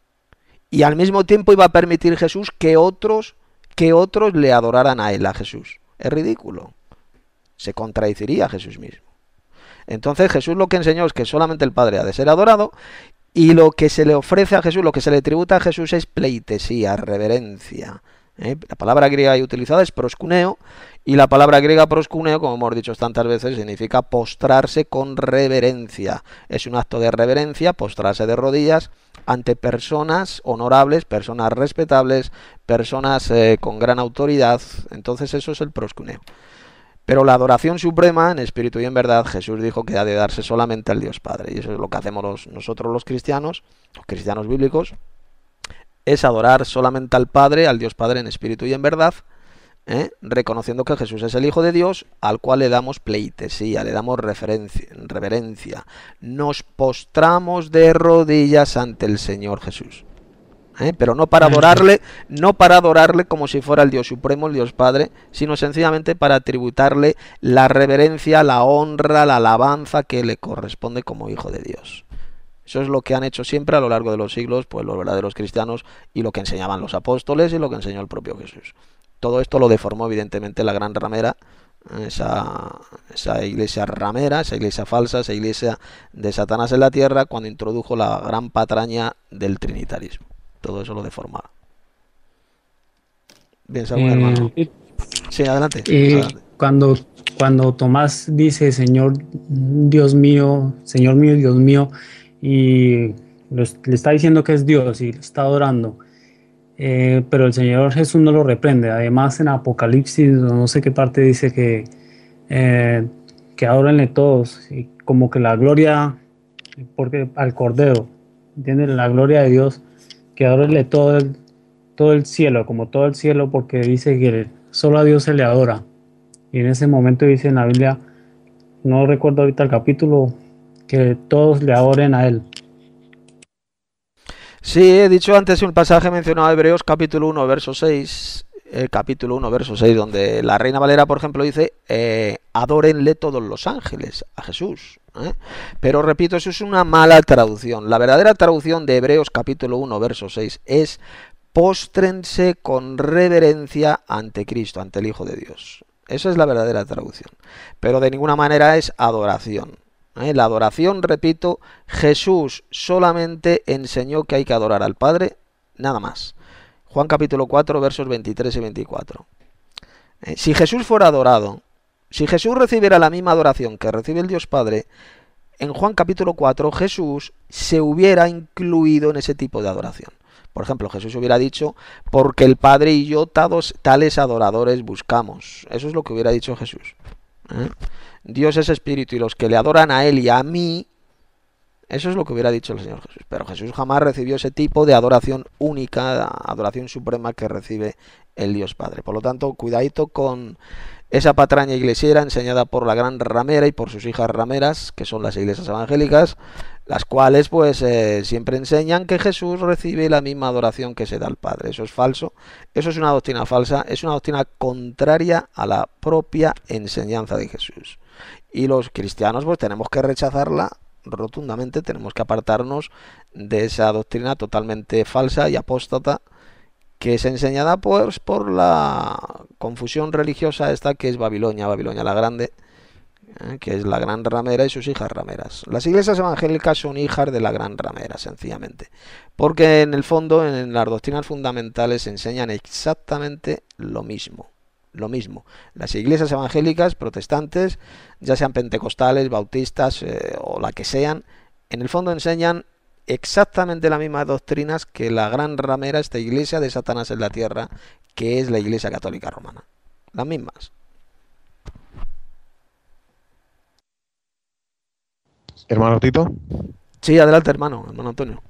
Y al mismo tiempo iba a permitir Jesús que otros, que otros le adoraran a él, a Jesús. Es ridículo. Se contradeciría a Jesús mismo. Entonces Jesús lo que enseñó es que solamente el Padre ha de ser adorado, y lo que se le ofrece a Jesús, lo que se le tributa a Jesús es pleitesía, reverencia. ¿Eh? La palabra griega ahí utilizada es proskuneo, y la palabra griega proskuneo, como hemos dicho tantas veces, significa postrarse con reverencia. Es un acto de reverencia, postrarse de rodillas ante personas honorables, personas respetables, personas eh, con gran autoridad. Entonces eso es el proskuneo. Pero la adoración suprema, en espíritu y en verdad, Jesús dijo que ha de darse solamente al Dios Padre. Y eso es lo que hacemos los, nosotros los cristianos, los cristianos bíblicos, es adorar solamente al Padre, al Dios Padre en espíritu y en verdad, ¿eh? reconociendo que Jesús es el Hijo de Dios, al cual le damos pleitesía, le damos reverencia. Nos postramos de rodillas ante el Señor Jesús. ¿Eh? Pero no para adorarle, no para adorarle como si fuera el Dios Supremo, el Dios Padre, sino sencillamente para tributarle la reverencia, la honra, la alabanza que le corresponde como Hijo de Dios. Eso es lo que han hecho siempre a lo largo de los siglos, pues los verdaderos cristianos, y lo que enseñaban los apóstoles y lo que enseñó el propio Jesús. Todo esto lo deformó evidentemente la gran ramera, esa, esa iglesia ramera, esa iglesia falsa, esa iglesia de Satanás en la tierra, cuando introdujo la gran patraña del trinitarismo. Todo eso lo deformaba. Bien, algún Eh, hermano. Sí, adelante. Eh, adelante. Cuando, cuando Tomás dice, Señor Dios mío, Señor mío, Dios mío, y lo- le está diciendo que es Dios y le está adorando, eh, pero el Señor Jesús no lo reprende. Además, en Apocalipsis, no sé qué parte dice que, eh, que adórenle todos, y como que la gloria, porque al Cordero, ¿entiendes? La gloria de Dios, que adórenle todo el, todo el cielo, como todo el cielo, porque dice que solo a Dios se le adora. Y en ese momento dice en la Biblia, no recuerdo ahorita el capítulo, que todos le adoren a Él. Sí, he dicho antes un pasaje mencionado Hebreos capítulo uno, verso seis, eh, capítulo uno, verso seis, donde la Reina Valera, por ejemplo, dice, eh, adórenle todos los ángeles a Jesús. ¿eh? Pero repito, eso es una mala traducción. La verdadera traducción de Hebreos capítulo uno, verso seis es: póstrense con reverencia ante Cristo, ante el Hijo de Dios. Esa es la verdadera traducción. Pero de ninguna manera es adoración. ¿eh? La adoración, repito, Jesús solamente enseñó que hay que adorar al Padre, nada más. Juan capítulo cuatro, versos veintitrés y veinticuatro. ¿eh? Si Jesús fuera adorado, si Jesús recibiera la misma adoración que recibe el Dios Padre, en Juan capítulo cuatro Jesús se hubiera incluido en ese tipo de adoración. Por ejemplo, Jesús hubiera dicho: porque el Padre y yo tados, tales adoradores buscamos. Eso es lo que hubiera dicho Jesús. ¿eh? Dios es espíritu y los que le adoran a Él y a mí, eso es lo que hubiera dicho el Señor Jesús. Pero Jesús jamás recibió ese tipo de adoración única, adoración suprema que recibe el Dios Padre. Por lo tanto, cuidadito con esa patraña iglesiera enseñada por la gran ramera y por sus hijas rameras, que son las iglesias evangélicas, las cuales pues eh, siempre enseñan que Jesús recibe la misma adoración que se da al Padre. Eso es falso, eso es una doctrina falsa, es una doctrina contraria a la propia enseñanza de Jesús. Y los cristianos pues tenemos que rechazarla rotundamente, tenemos que apartarnos de esa doctrina totalmente falsa y apóstata, que es enseñada pues por la confusión religiosa esta que es Babilonia, Babilonia la Grande, ¿eh? que es la gran ramera y sus hijas rameras. Las iglesias evangélicas son hijas de la gran ramera, sencillamente, porque en el fondo, en las doctrinas fundamentales, enseñan exactamente lo mismo. Lo mismo. Las iglesias evangélicas protestantes, ya sean pentecostales, bautistas eh, o la que sean, en el fondo enseñan exactamente las mismas doctrinas que la gran ramera, esta iglesia de Satanás en la tierra, que es la Iglesia Católica Romana. Las mismas. Hermano Tito. Sí, adelante, hermano, hermano Antonio.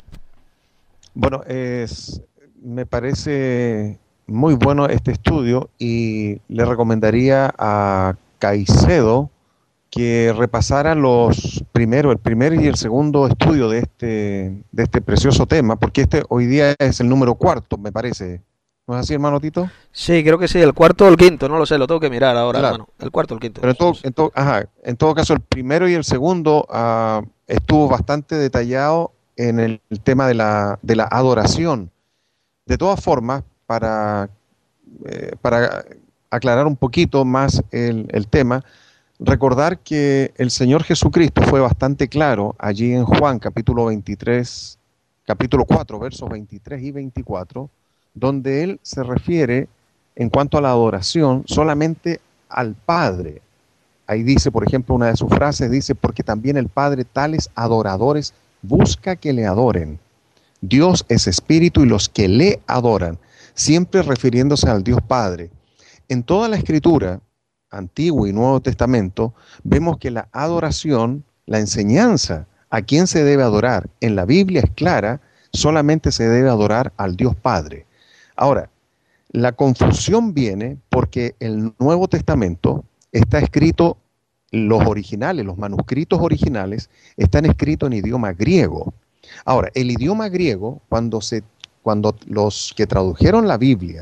Bueno, es, me parece muy bueno este estudio y le recomendaría a Caicedo que repasara los primero, el primer y el segundo estudio de este, de este precioso tema, porque este hoy día es el número cuarto, me parece. ¿No es así, hermano Tito? Sí, creo que sí, el cuarto o el quinto, no lo sé, lo tengo que mirar ahora, Claro. hermano. El cuarto o el quinto. Pero en todo, en todo, ajá, en todo caso, el primero y el segundo uh, estuvo bastante detallado en el, el tema de la, de la adoración. De todas formas, para, eh, para aclarar un poquito más el, el tema, recordar que el Señor Jesucristo fue bastante claro allí en Juan capítulo veintitrés, capítulo cuatro, versos veintitrés y veinticuatro, donde Él se refiere en cuanto a la adoración solamente al Padre. Ahí dice, por ejemplo, una de sus frases, dice: porque también el Padre tales adoradores busca que le adoren. Dios es espíritu y los que le adoran, siempre refiriéndose al Dios Padre. En toda la Escritura, Antiguo y Nuevo Testamento, vemos que la adoración, la enseñanza a quién se debe adorar en la Biblia es clara: solamente se debe adorar al Dios Padre. Ahora, la confusión viene porque el Nuevo Testamento está escrito, los originales, los manuscritos originales, están escritos en idioma griego. Ahora, el idioma griego, cuando, se, cuando los que tradujeron la Biblia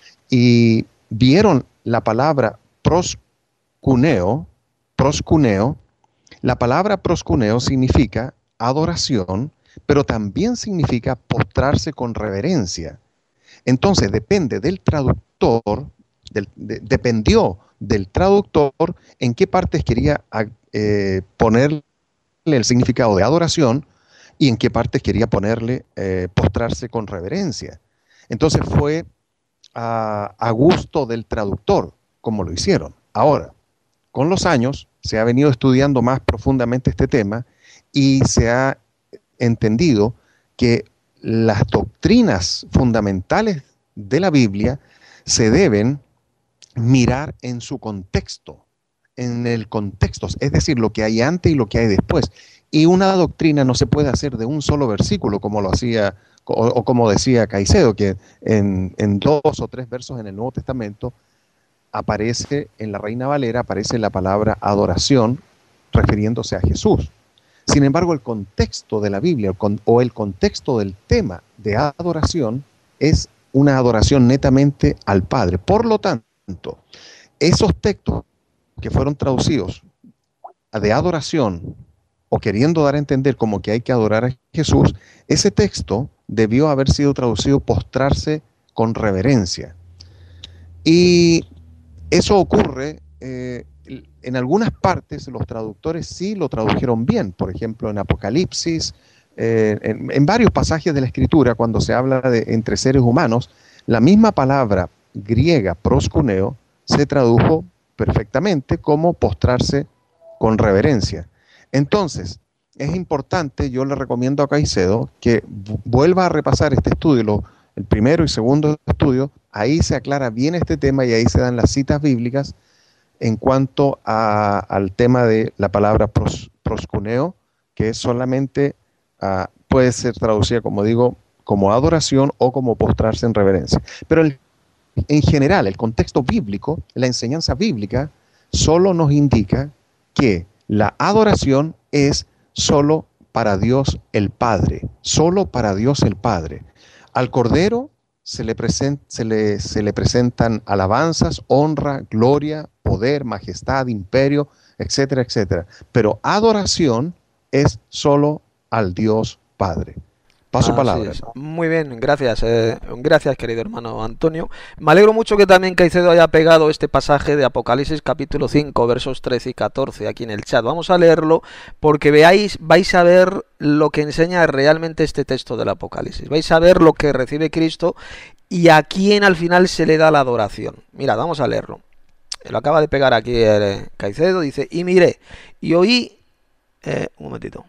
y vieron la palabra proscuneo, proscuneo, la palabra proscuneo significa adoración, pero también significa postrarse con reverencia. Entonces depende del traductor, del, de, dependió del traductor en qué partes quería eh, ponerle el significado de adoración y en qué partes quería ponerle eh, postrarse con reverencia. Entonces fue a, a gusto del traductor como lo hicieron. Ahora, con los años se ha venido estudiando más profundamente este tema y se ha entendido que las doctrinas fundamentales de la Biblia se deben mirar en su contexto, en el contexto, es decir, lo que hay antes y lo que hay después. Y una doctrina no se puede hacer de un solo versículo, como lo hacía, o, o como decía Caicedo, que en, en dos o tres versos en el Nuevo Testamento aparece, en la Reina Valera, aparece la palabra adoración refiriéndose a Jesús. Sin embargo, el contexto de la Biblia o el contexto del tema de adoración es una adoración netamente al Padre. Por lo tanto, esos textos que fueron traducidos de adoración o queriendo dar a entender como que hay que adorar a Jesús, ese texto debió haber sido traducido postrarse con reverencia. Y eso ocurre, eh, en algunas partes los traductores sí lo tradujeron bien, por ejemplo en Apocalipsis, eh, en, en varios pasajes de la Escritura, cuando se habla de entre seres humanos, la misma palabra griega proskuneo se tradujo perfectamente como postrarse con reverencia. Entonces, es importante, yo le recomiendo a Caicedo que vuelva a repasar este estudio, lo, el primero y segundo estudio, ahí se aclara bien este tema y ahí se dan las citas bíblicas en cuanto a, al tema de la palabra pros, proskuneo, que es solamente, uh, puede ser traducida, como digo, como adoración o como postrarse en reverencia. Pero el, en general, el contexto bíblico, la enseñanza bíblica, solo nos indica que la adoración es solo para Dios el Padre, solo para Dios el Padre. Al Cordero se le, present, se le, se le presentan alabanzas, honra, gloria, poder, majestad, imperio, etcétera, etcétera. Pero adoración es solo al Dios Padre. Paso palabra. Muy bien, gracias. Eh, gracias, querido hermano Antonio. Me alegro mucho que también Caicedo haya pegado este pasaje de Apocalipsis capítulo cinco, versos trece y catorce aquí en el chat. Vamos a leerlo porque veáis, vais a ver lo que enseña realmente este texto del Apocalipsis. Vais a ver lo que recibe Cristo y a quién al final se le da la adoración. Mirad, vamos a leerlo. Lo acaba de pegar aquí eh, Caicedo. Dice, y miré, y oí... Eh, un momentito.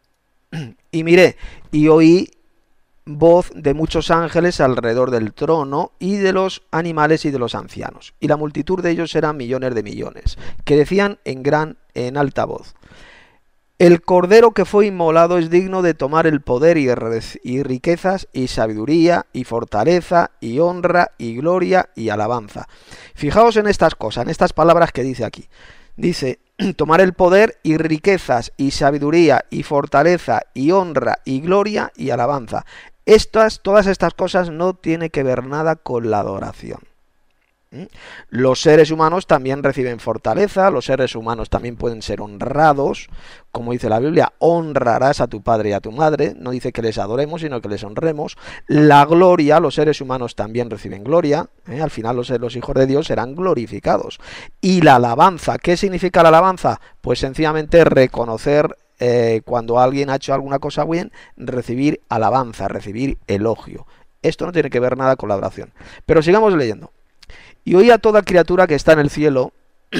Y miré, y oí voz de muchos ángeles alrededor del trono y de los animales y de los ancianos. Y la multitud de ellos eran millones de millones, que decían en gran, en alta voz, el cordero que fue inmolado es digno de tomar el poder y, y riquezas y sabiduría y fortaleza y honra y gloria y alabanza. Fijaos en estas cosas, en estas palabras que dice aquí. Dice, tomar el poder y riquezas y sabiduría y fortaleza y honra y gloria y alabanza. Estas, todas estas cosas no tienen que ver nada con la adoración. ¿Mm? Los seres humanos también reciben fortaleza, los seres humanos también pueden ser honrados, como dice la Biblia, honrarás a tu padre y a tu madre, no dice que les adoremos, sino que les honremos. La gloria, los seres humanos también reciben gloria, ¿eh? Al final los, los hijos de Dios serán glorificados. Y la alabanza, ¿qué significa la alabanza? Pues sencillamente reconocer eh, cuando alguien ha hecho alguna cosa bien, recibir alabanza, recibir elogio. Esto no tiene que ver nada con la adoración. Pero sigamos leyendo. Y oí a toda criatura que está en el cielo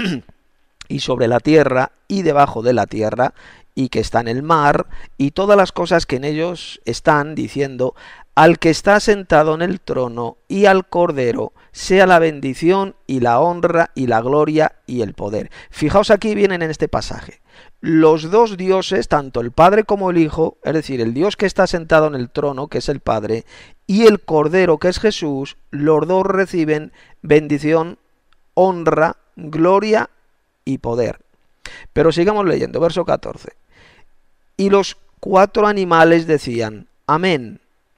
y sobre la tierra y debajo de la tierra y que está en el mar y todas las cosas que en ellos están diciendo, al que está sentado en el trono y al Cordero sea la bendición y la honra y la gloria y el poder. Fijaos, aquí vienen en este pasaje los dos dioses, tanto el Padre como el Hijo, es decir, el Dios que está sentado en el trono, que es el Padre, y el Cordero, que es Jesús, los dos reciben bendición, honra, gloria y poder. Pero sigamos leyendo, verso catorce. Y los cuatro animales decían, amén.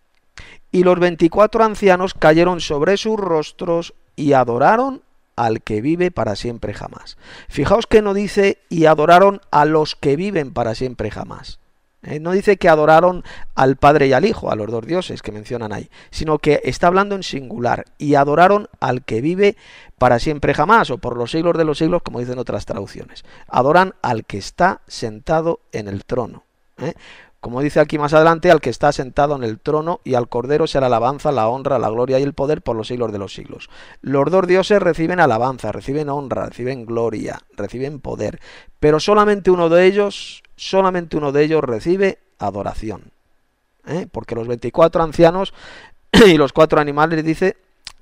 Y los veinticuatro ancianos cayeron sobre sus rostros y adoraron al que vive para siempre jamás. Fijaos que no dice y adoraron a los que viven para siempre jamás. ¿Eh? No dice que adoraron al Padre y al Hijo, a los dos dioses que mencionan ahí, sino que está hablando en singular, y adoraron al que vive para siempre jamás, o por los siglos de los siglos, como dicen otras traducciones. Adoran al que está sentado en el trono. ¿Eh? Como dice aquí más adelante, al que está sentado en el trono y al Cordero sea la alabanza, la honra, la gloria y el poder por los siglos de los siglos. Los dos dioses reciben alabanza, reciben honra, reciben gloria, reciben poder, pero solamente uno de ellos, solamente uno de ellos recibe adoración. ¿Eh? Porque los veinticuatro ancianos y los cuatro animales, dice,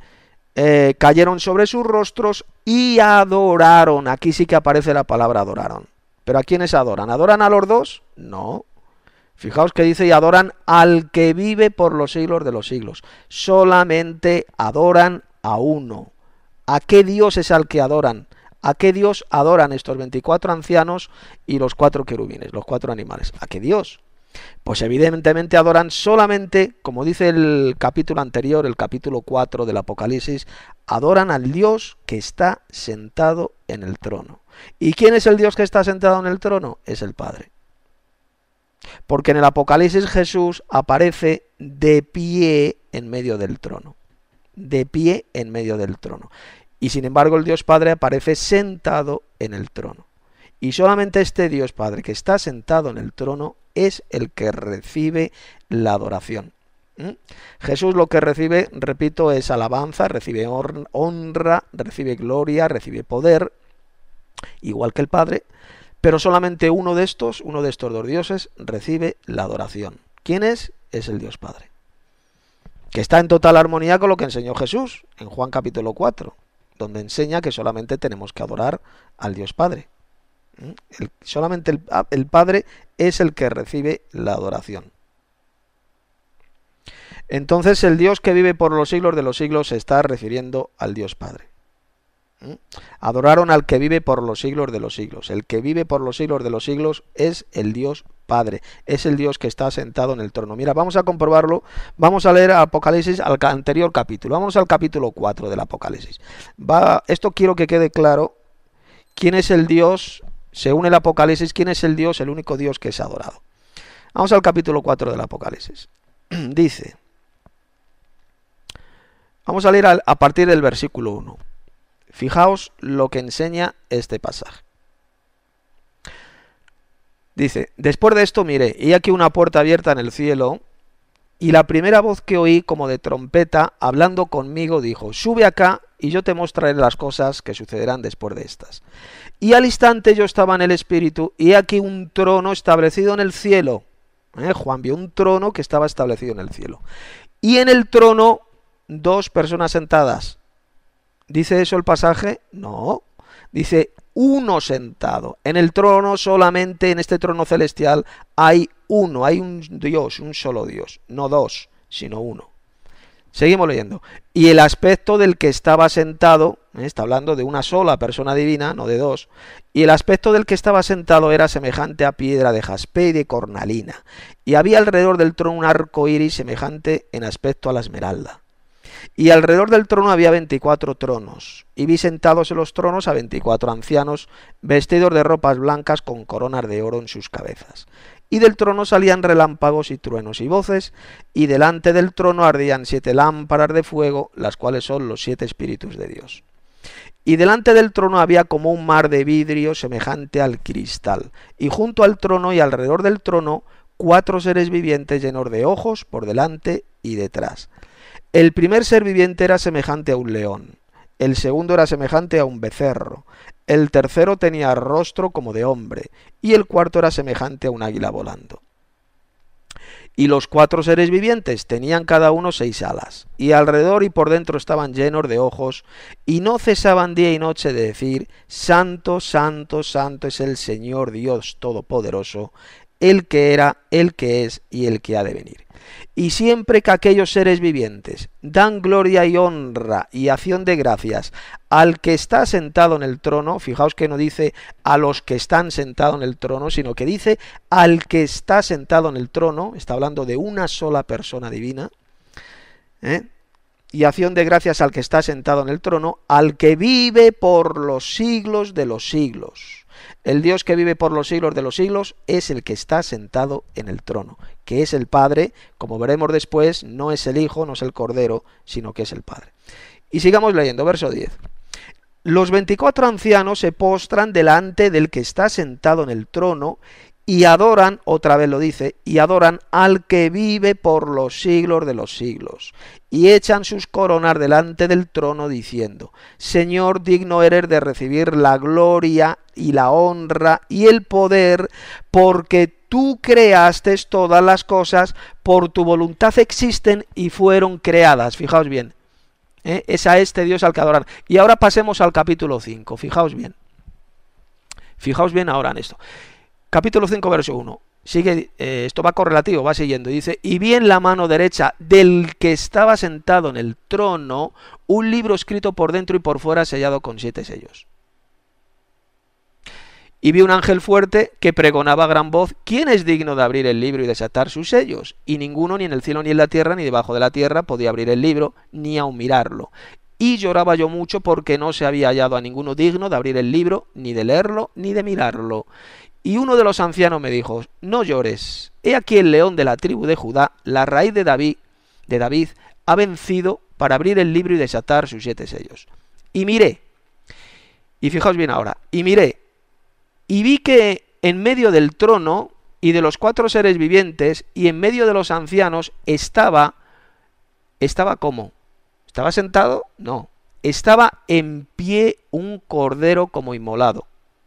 eh, cayeron sobre sus rostros y adoraron. Aquí sí que aparece la palabra adoraron. ¿Pero a quiénes adoran? ¿Adoran a los dos? No. Fijaos que dice, y adoran al que vive por los siglos de los siglos. Solamente adoran a uno. ¿A qué Dios es al que adoran? ¿A qué Dios adoran estos veinticuatro ancianos y los cuatro querubines, los cuatro animales? ¿A qué Dios? Pues evidentemente adoran solamente, como dice el capítulo anterior, el capítulo cuatro del Apocalipsis, adoran al Dios que está sentado en el trono. ¿Y quién es el Dios que está sentado en el trono? Es el Padre. Porque en el Apocalipsis Jesús aparece de pie en medio del trono. De pie en medio del trono. Y sin embargo el Dios Padre aparece sentado en el trono. Y solamente este Dios Padre que está sentado en el trono es el que recibe la adoración. ¿Mm? Jesús lo que recibe, repito, es alabanza, recibe honra, recibe gloria, recibe poder, igual que el Padre, pero solamente uno de estos, uno de estos dos dioses, recibe la adoración. ¿Quién es? Es el Dios Padre, que está en total armonía con lo que enseñó Jesús en Juan capítulo cuatro, donde enseña que solamente tenemos que adorar al Dios Padre. El, solamente el, el Padre es el que recibe la adoración. Entonces el Dios que vive por los siglos de los siglos se está refiriendo al Dios Padre. ¿Mm? Adoraron al que vive por los siglos de los siglos. El que vive por los siglos de los siglos es el Dios Padre. Es el Dios que está sentado en el trono. Mira, vamos a comprobarlo. Vamos a leer Apocalipsis al anterior capítulo. Vamos al capítulo cuatro del Apocalipsis. Va, esto quiero que quede claro. ¿Quién es el Dios? Según el Apocalipsis, ¿quién es el Dios? El único Dios que es adorado. Vamos al capítulo cuatro del Apocalipsis. Dice... Vamos a leer a partir del versículo uno. Fijaos lo que enseña este pasaje. Dice, después de esto miré, y aquí una puerta abierta en el cielo, y la primera voz que oí como de trompeta, hablando conmigo, dijo, sube acá, y yo te mostraré las cosas que sucederán después de estas. Y al instante yo estaba en el Espíritu, y aquí un trono establecido en el cielo. ¿Eh? Juan vio un trono que estaba establecido en el cielo. Y en el trono... dos personas sentadas. ¿Dice eso el pasaje? No. Dice uno sentado. En el trono solamente, en este trono celestial, hay uno, hay un Dios, un solo Dios. No dos, sino uno. Seguimos leyendo. Y el aspecto del que estaba sentado, ¿eh? Está hablando de una sola persona divina, no de dos. Y el aspecto del que estaba sentado era semejante a piedra de jaspe y de cornalina. Y había alrededor del trono un arco iris semejante en aspecto a la esmeralda. Y alrededor del trono había veinticuatro tronos, y vi sentados en los tronos a veinticuatro ancianos, vestidos de ropas blancas con coronas de oro en sus cabezas. Y del trono salían relámpagos y truenos y voces, y delante del trono ardían siete lámparas de fuego, las cuales son los siete espíritus de Dios. Y delante del trono había como un mar de vidrio semejante al cristal, y junto al trono y alrededor del trono cuatro seres vivientes llenos de ojos por delante y detrás. El primer ser viviente era semejante a un león, el segundo era semejante a un becerro, el tercero tenía rostro como de hombre, y el cuarto era semejante a un águila volando. Y los cuatro seres vivientes tenían cada uno seis alas, y alrededor y por dentro estaban llenos de ojos, y no cesaban día y noche de decir, Santo, Santo, Santo es el Señor Dios Todopoderoso, el que era, el que es y el que ha de venir. Y siempre que aquellos seres vivientes dan gloria y honra y acción de gracias al que está sentado en el trono, fijaos que no dice a los que están sentados en el trono, sino que dice al que está sentado en el trono, está hablando de una sola persona divina, ¿eh? Y acción de gracias al que está sentado en el trono, al que vive por los siglos de los siglos. El Dios que vive por los siglos de los siglos es el que está sentado en el trono, que es el Padre, como veremos después, no es el Hijo, no es el Cordero, sino que es el Padre. Y sigamos leyendo, verso diez. Los veinticuatro ancianos se postran delante del que está sentado en el trono y adoran, otra vez lo dice, y adoran al que vive por los siglos de los siglos, y echan sus coronas delante del trono diciendo, Señor, digno eres de recibir la gloria y la honra y el poder, porque tú creaste todas las cosas, por tu voluntad existen y fueron creadas. Fijaos bien, ¿eh? Es a este Dios al que adoran. Y ahora pasemos al capítulo cinco, fijaos bien. Fijaos bien ahora en esto. Capítulo cinco, verso uno. Sigue, eh, esto va correlativo, va siguiendo. Dice, y vi en la mano derecha del que estaba sentado en el trono un libro escrito por dentro y por fuera sellado con siete sellos. Y vi un ángel fuerte que pregonaba a gran voz, ¿quién es digno de abrir el libro y desatar sus sellos? Y ninguno, ni en el cielo, ni en la tierra, ni debajo de la tierra, podía abrir el libro, ni aun mirarlo. Y lloraba yo mucho porque no se había hallado a ninguno digno de abrir el libro, ni de leerlo, ni de mirarlo. Y uno de los ancianos me dijo, no llores, he aquí el león de la tribu de Judá, la raíz de David, de David, ha vencido para abrir el libro y desatar sus siete sellos. Y miré, y fijaos bien ahora, y miré, y vi que en medio del trono y de los cuatro seres vivientes y en medio de los ancianos estaba, ¿estaba cómo? ¿Estaba sentado? No, estaba en pie un cordero como inmolado.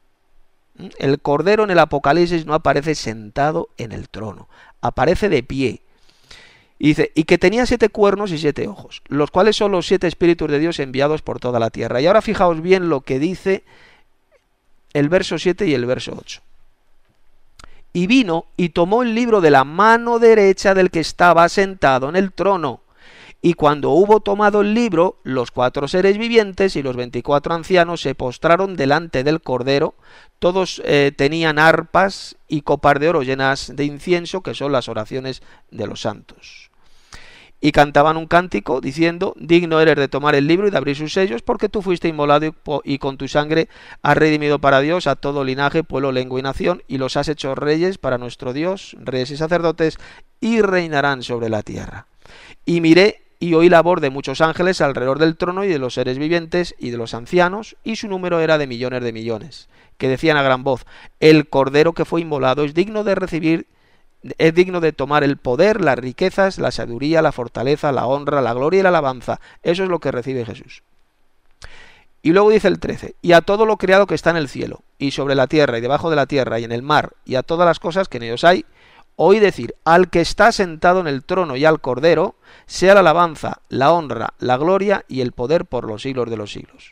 El cordero en el Apocalipsis no aparece sentado en el trono, aparece de pie. Y dice, y que tenía siete cuernos y siete ojos, los cuales son los siete espíritus de Dios enviados por toda la tierra. Y ahora fijaos bien lo que dice el verso siete y el verso ocho. Y vino y tomó el libro de la mano derecha del que estaba sentado en el trono. Y cuando hubo tomado el libro, los cuatro seres vivientes y los veinticuatro ancianos se postraron delante del Cordero. Todos eh, tenían arpas y copas de oro llenas de incienso, que son las oraciones de los santos. Y cantaban un cántico diciendo, digno eres de tomar el libro y de abrir sus sellos, porque tú fuiste inmolado y, y con tu sangre has redimido para Dios a todo linaje, pueblo, lengua y nación, y los has hecho reyes para nuestro Dios, reyes y sacerdotes, y reinarán sobre la tierra. Y miré y oí la voz de muchos ángeles alrededor del trono y de los seres vivientes y de los ancianos, y su número era de millones de millones, que decían a gran voz, el Cordero que fue inmolado es digno de recibir, es digno de tomar el poder, las riquezas, la sabiduría, la fortaleza, la honra, la gloria y la alabanza. Eso es lo que recibe Jesús. Y luego dice el trece, y a todo lo creado que está en el cielo, y sobre la tierra, y debajo de la tierra, y en el mar, y a todas las cosas que en ellos hay, oí decir, al que está sentado en el trono y al Cordero, sea la alabanza, la honra, la gloria y el poder por los siglos de los siglos.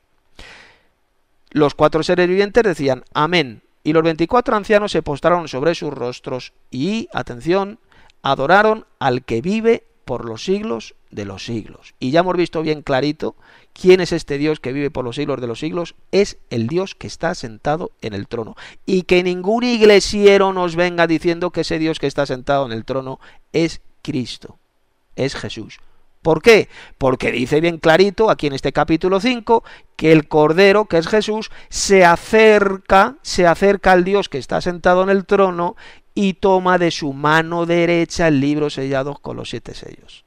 Los cuatro seres vivientes decían, amén, y los veinticuatro ancianos se postraron sobre sus rostros y, atención, adoraron al que vive por los siglos de los siglos. Y ya hemos visto bien clarito quién es este Dios que vive por los siglos de los siglos. Es el Dios que está sentado en el trono. Y que ningún iglesiero nos venga diciendo que ese Dios que está sentado en el trono es Cristo, es Jesús. ¿Por qué? Porque dice bien clarito aquí en este capítulo cinco que el Cordero, que es Jesús, se acerca, se acerca al Dios que está sentado en el trono y toma de su mano derecha el libro sellado con los siete sellos.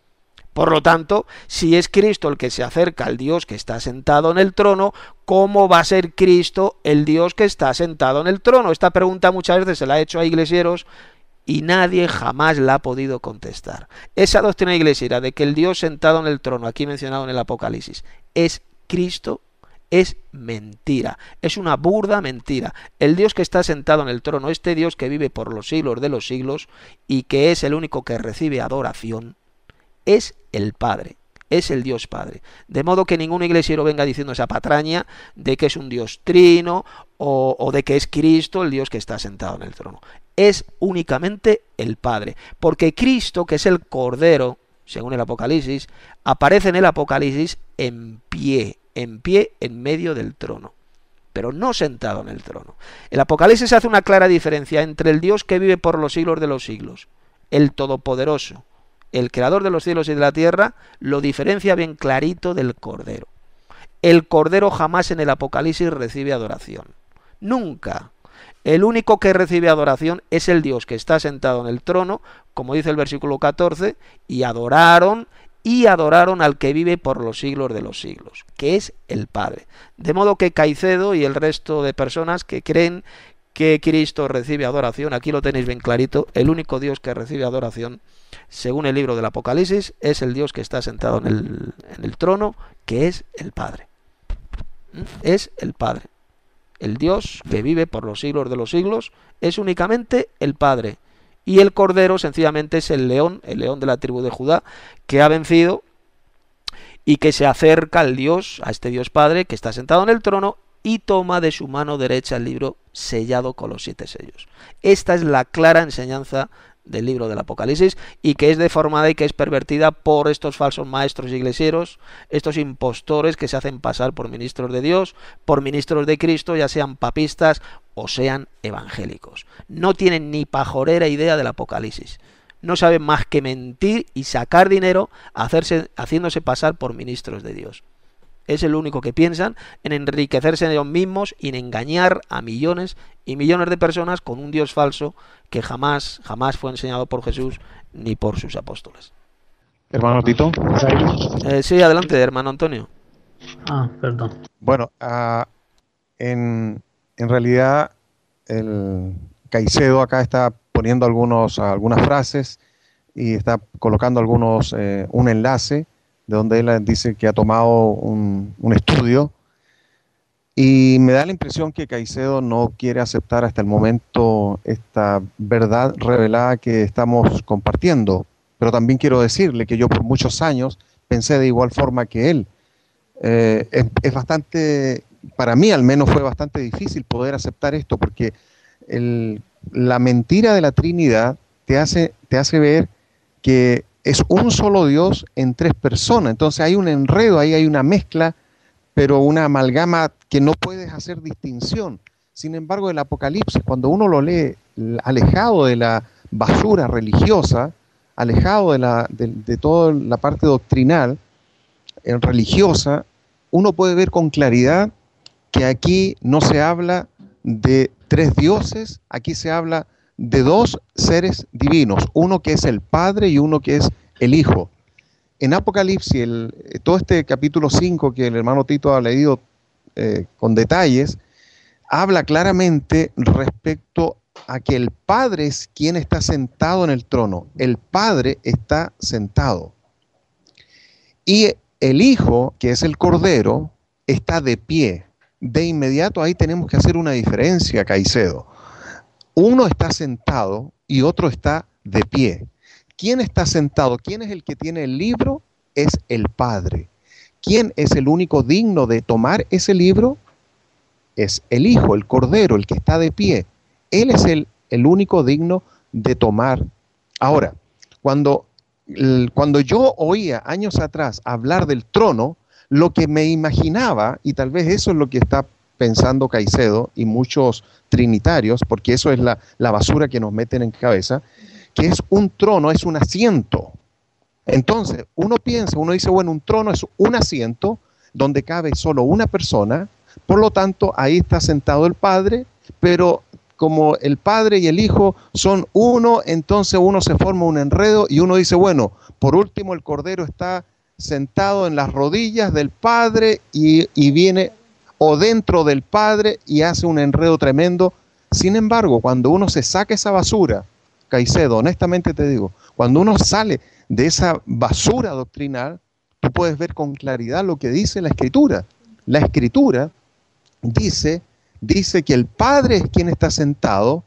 Por lo tanto, si es Cristo el que se acerca al Dios que está sentado en el trono, ¿cómo va a ser Cristo el Dios que está sentado en el trono? Esta pregunta muchas veces se la ha hecho a iglesieros y nadie jamás la ha podido contestar. Esa doctrina iglesiera de que el Dios sentado en el trono, aquí mencionado en el Apocalipsis, es Cristo, es mentira, es una burda mentira. El Dios que está sentado en el trono, este Dios que vive por los siglos de los siglos y que es el único que recibe adoración, es el Padre, es el Dios Padre. De modo que ningún iglesiero venga diciendo esa patraña de que es un Dios trino o, o de que es Cristo el Dios que está sentado en el trono. Es únicamente el Padre, porque Cristo, que es el Cordero, según el Apocalipsis, aparece en el Apocalipsis en pie, en pie en medio del trono, pero no sentado en el trono. El Apocalipsis hace una clara diferencia entre el Dios que vive por los siglos de los siglos, el Todopoderoso, el Creador de los cielos y de la tierra, lo diferencia bien clarito del Cordero. El Cordero jamás en el Apocalipsis recibe adoración, nunca. El único que recibe adoración es el Dios que está sentado en el trono, como dice el versículo catorce, y adoraron, y adoraron al que vive por los siglos de los siglos, que es el Padre. De modo que Caicedo y el resto de personas que creen que Cristo recibe adoración, aquí lo tenéis bien clarito, el único Dios que recibe adoración, según el libro del Apocalipsis, es el Dios que está sentado en el, en el trono, que es el Padre. ¿Mm? Es el Padre. El Dios que vive por los siglos de los siglos es únicamente el Padre. Y el Cordero sencillamente es el león, el león de la tribu de Judá, que ha vencido y que se acerca al Dios, a este Dios Padre, que está sentado en el trono y toma de su mano derecha el libro sellado con los siete sellos. Esta es la clara enseñanza del libro del Apocalipsis y que es deformada y que es pervertida por estos falsos maestros iglesieros, estos impostores que se hacen pasar por ministros de Dios, por ministros de Cristo, ya sean papistas o sean evangélicos. No tienen ni pajorera idea del Apocalipsis. No saben más que mentir y sacar dinero hacerse, haciéndose pasar por ministros de Dios. Es el único que piensan en enriquecerse de ellos mismos y en engañar a millones y millones de personas con un Dios falso que jamás, jamás fue enseñado por Jesús ni por sus apóstoles. Hermano Tito. Eh, sí, adelante, hermano Antonio. Ah, perdón. Bueno, uh, en, en realidad el Caicedo acá está poniendo algunos, algunas frases y está colocando algunos eh, un enlace de donde él dice que ha tomado un, un estudio, y me da la impresión que Caicedo no quiere aceptar hasta el momento esta verdad revelada que estamos compartiendo. Pero también quiero decirle que yo por muchos años pensé de igual forma que él. Eh, es, es bastante, para mí al menos fue bastante difícil poder aceptar esto, porque el, la mentira de la Trinidad te hace, te hace ver que es un solo Dios en tres personas. Entonces hay un enredo ahí, hay una mezcla, pero una amalgama que no puedes hacer distinción. Sin embargo, el Apocalipsis, cuando uno lo lee alejado de la basura religiosa, alejado de, la, de, de toda la parte doctrinal, eh, religiosa, uno puede ver con claridad que aquí no se habla de tres dioses, aquí se habla de dos seres divinos, uno que es el Padre y uno que es el Hijo. En Apocalipsis, el, todo este capítulo cinco que el hermano Tito ha leído eh, con detalles, habla claramente respecto a que el Padre es quien está sentado en el trono. El Padre está sentado. Y el Hijo, que es el Cordero, está de pie. De inmediato ahí tenemos que hacer una diferencia, Caicedo. Uno está sentado y otro está de pie. ¿Quién está sentado? ¿Quién es el que tiene el libro? Es el Padre. ¿Quién es el único digno de tomar ese libro? Es el Hijo, el Cordero, el que está de pie. Él es el, el único digno de tomar. Ahora, cuando, el, cuando yo oía años atrás hablar del trono, lo que me imaginaba, y tal vez eso es lo que está pensando Caicedo y muchos trinitarios, porque eso es la, la basura que nos meten en cabeza, que es un trono, es un asiento. Entonces, uno piensa, uno dice, bueno, un trono es un asiento donde cabe solo una persona, por lo tanto, ahí está sentado el Padre, pero como el Padre y el Hijo son uno, entonces uno se forma un enredo y uno dice, bueno, por último el Cordero está sentado en las rodillas del Padre y, y viene o dentro del Padre y hace un enredo tremendo. Sin embargo, cuando uno se saca esa basura, Caicedo, honestamente te digo, cuando uno sale de esa basura doctrinal, tú puedes ver con claridad lo que dice la Escritura. La Escritura dice, dice que el Padre es quien está sentado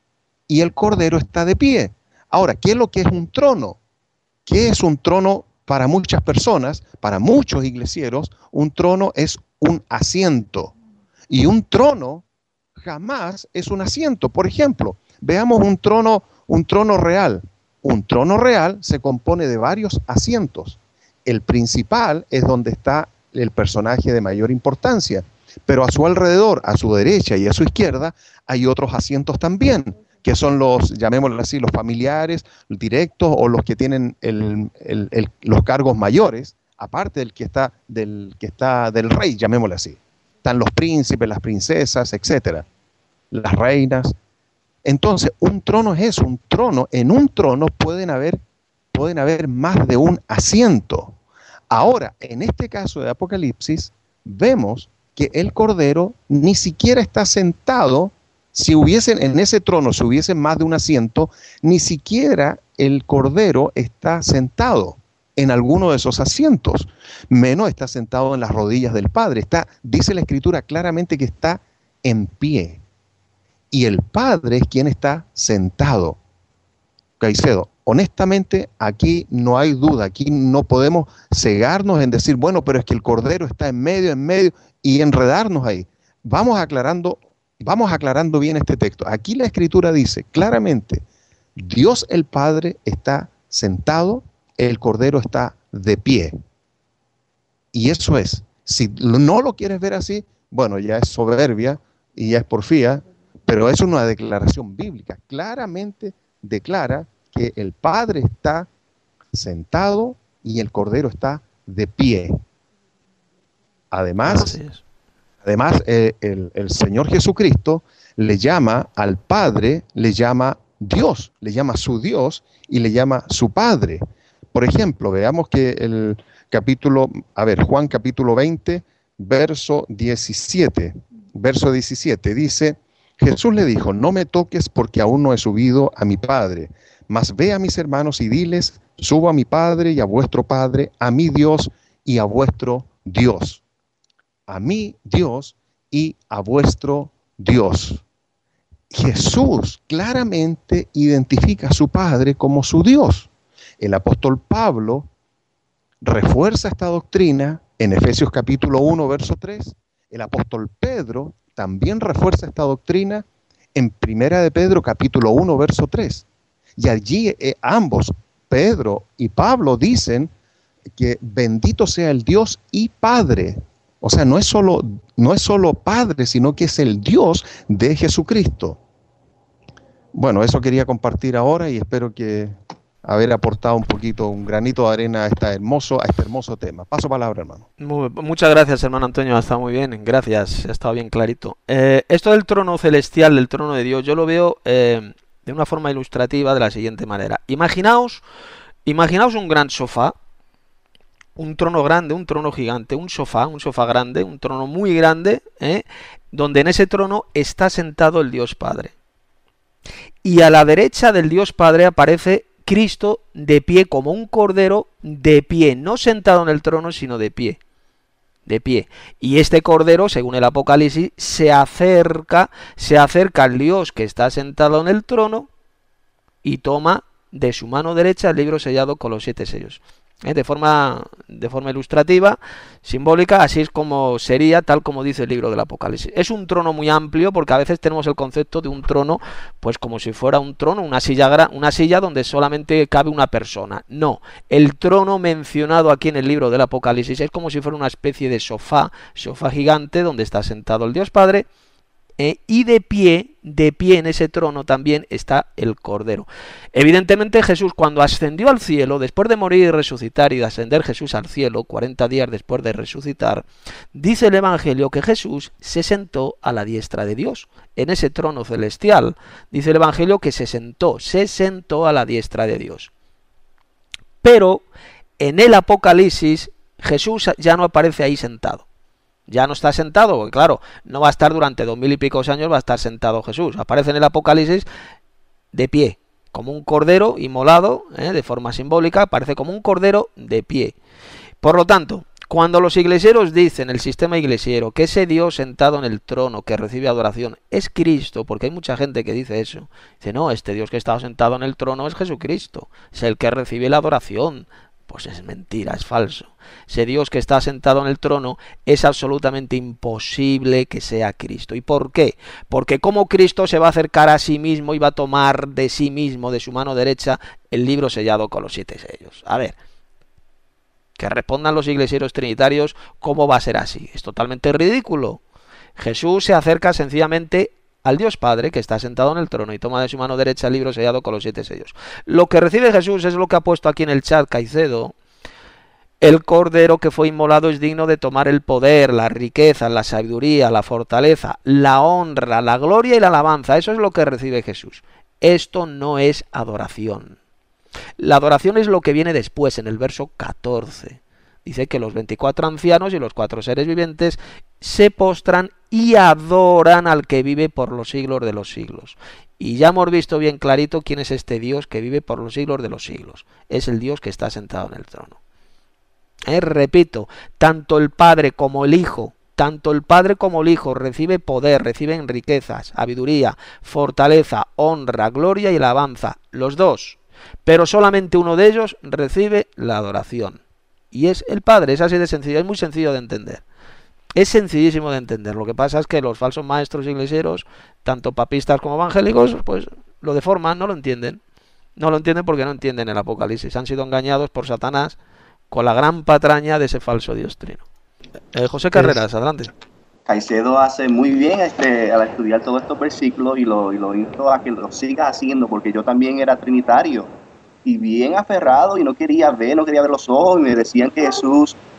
y el Cordero está de pie. Ahora, ¿qué es lo que es un trono? ¿Qué es un trono para muchas personas? Para muchos iglesieros, un trono es un asiento. Y un trono jamás es un asiento. Por ejemplo, veamos un trono, un trono real. Un trono real se compone de varios asientos. El principal es donde está el personaje de mayor importancia, pero a su alrededor, a su derecha y a su izquierda, hay otros asientos también, que son los, llamémoslo así, los familiares directos o los que tienen el, el, el, los cargos mayores, aparte del que está del que está del rey, llamémoslo así. Están los príncipes, las princesas, etcétera, las reinas. Entonces, un trono es eso, un trono. En un trono pueden haber, pueden haber más de un asiento. Ahora, en este caso de Apocalipsis, vemos que el Cordero ni siquiera está sentado. Si hubiesen en ese trono, si hubiese más de un asiento, ni siquiera el Cordero está sentado en alguno de esos asientos, menos está sentado en las rodillas del Padre. Está, dice la Escritura claramente que está en pie. Y el Padre es quien está sentado. Caicedo, honestamente, aquí no hay duda, aquí no podemos cegarnos en decir, bueno, pero es que el Cordero está en medio, en medio, y enredarnos ahí. Vamos aclarando, vamos aclarando bien este texto. Aquí la Escritura dice claramente, Dios el Padre está sentado, el Cordero está de pie. Y eso es, si no lo quieres ver así, bueno, ya es soberbia y ya es porfía, pero es una declaración bíblica. Claramente declara que el Padre está sentado y el Cordero está de pie. Además, Así es. además eh, el, el Señor Jesucristo le llama al Padre, le llama Dios, le llama su Dios y le llama su Padre. Por ejemplo, veamos que el capítulo, a ver, Juan capítulo veinte, verso diecisiete, verso diecisiete, dice: Jesús le dijo, no me toques porque aún no he subido a mi Padre, mas ve a mis hermanos y diles, subo a mi Padre y a vuestro Padre, a mi Dios y a vuestro Dios. A mi Dios y a vuestro Dios. Jesús claramente identifica a su Padre como su Dios. El apóstol Pablo refuerza esta doctrina en Efesios capítulo uno, verso tres. El apóstol Pedro también refuerza esta doctrina en Primera de Pedro capítulo uno, verso tres. Y allí eh, ambos, Pedro y Pablo, dicen que bendito sea el Dios y Padre. O sea, no es solo, no es solo Padre, sino que es el Dios de Jesucristo. Bueno, eso quería compartir ahora y espero que haber aportado un poquito, un granito de arena a, esta hermoso, a este hermoso tema. Paso palabra, hermano. Muy- muchas gracias, hermano Antonio, ha estado muy bien, gracias, ha estado bien clarito. Eh, esto del trono celestial, del trono de Dios, yo lo veo eh, de una forma ilustrativa de la siguiente manera. Imaginaos, imaginaos un gran sofá, un trono grande, un trono gigante, un sofá, un sofá grande, un trono muy grande, ¿eh? Donde en ese trono está sentado el Dios Padre. Y a la derecha del Dios Padre aparece Cristo de pie como un cordero, de pie, no sentado en el trono, sino de pie. De pie. Y este cordero, según el Apocalipsis, se acerca, se acerca al Dios que está sentado en el trono y toma de su mano derecha el libro sellado con los siete sellos. ¿Eh? De forma, de forma ilustrativa, simbólica, así es como sería, tal como dice el libro del Apocalipsis. Es un trono muy amplio, porque a veces tenemos el concepto de un trono, pues como si fuera un trono, una silla, gra- una silla donde solamente cabe una persona. No, el trono mencionado aquí en el libro del Apocalipsis es como si fuera una especie de sofá, sofá gigante donde está sentado el Dios Padre. Eh, y de pie, de pie en ese trono también está el Cordero. Evidentemente Jesús, cuando ascendió al cielo, después de morir y resucitar y de ascender Jesús al cielo, cuarenta días después de resucitar, dice el Evangelio que Jesús se sentó a la diestra de Dios, en ese trono celestial. Dice el Evangelio que se sentó, se sentó a la diestra de Dios. Pero en el Apocalipsis Jesús ya no aparece ahí sentado. Ya no está sentado, porque claro, no va a estar durante dos mil y pico años, va a estar sentado Jesús. Aparece en el Apocalipsis de pie, como un cordero inmolado, ¿eh? De forma simbólica, aparece como un cordero de pie. Por lo tanto, cuando los iglesieros dicen, el sistema iglesiero, que ese Dios sentado en el trono que recibe adoración es Cristo, porque hay mucha gente que dice eso, dice, no, este Dios que está sentado en el trono es Jesucristo, es el que recibe la adoración. Pues es mentira, es falso. Ese Dios que está sentado en el trono es absolutamente imposible que sea Cristo. ¿Y por qué? Porque como Cristo se va a acercar a sí mismo y va a tomar de sí mismo, de su mano derecha, el libro sellado con los siete sellos. A ver, que respondan los iglesieros trinitarios cómo va a ser así. Es totalmente ridículo. Jesús se acerca sencillamente al Dios Padre que está sentado en el trono y toma de su mano derecha el libro sellado con los siete sellos. Lo que recibe Jesús es lo que ha puesto aquí en el chat Caicedo. El cordero que fue inmolado es digno de tomar el poder, la riqueza, la sabiduría, la fortaleza, la honra, la gloria y la alabanza. Eso es lo que recibe Jesús. Esto no es adoración. La adoración es lo que viene después, en el verso catorce. Dice que los veinticuatro ancianos y los cuatro seres vivientes se postran y adoran al que vive por los siglos de los siglos. Y ya hemos visto bien clarito quién es este Dios que vive por los siglos de los siglos. Es el Dios que está sentado en el trono. Eh, repito, tanto el Padre como el Hijo, tanto el Padre como el Hijo recibe poder, reciben riquezas, sabiduría, fortaleza, honra, gloria y alabanza. Los dos. Pero solamente uno de ellos recibe la adoración. Y es el Padre, es así de sencillo, es muy sencillo de entender. Es sencillísimo de entender. Lo que pasa es que los falsos maestros iglesieros, tanto papistas como evangélicos, pues lo deforman, no lo entienden. No lo entienden porque no entienden el Apocalipsis. Han sido engañados por Satanás con la gran patraña de ese falso Dios trino. Eh, José Carreras, adelante. Caicedo hace muy bien este, al estudiar todos estos versículos y lo, y lo invito a que lo siga haciendo, porque yo también era trinitario y bien aferrado y no quería ver, no quería ver los ojos y me decían que Jesús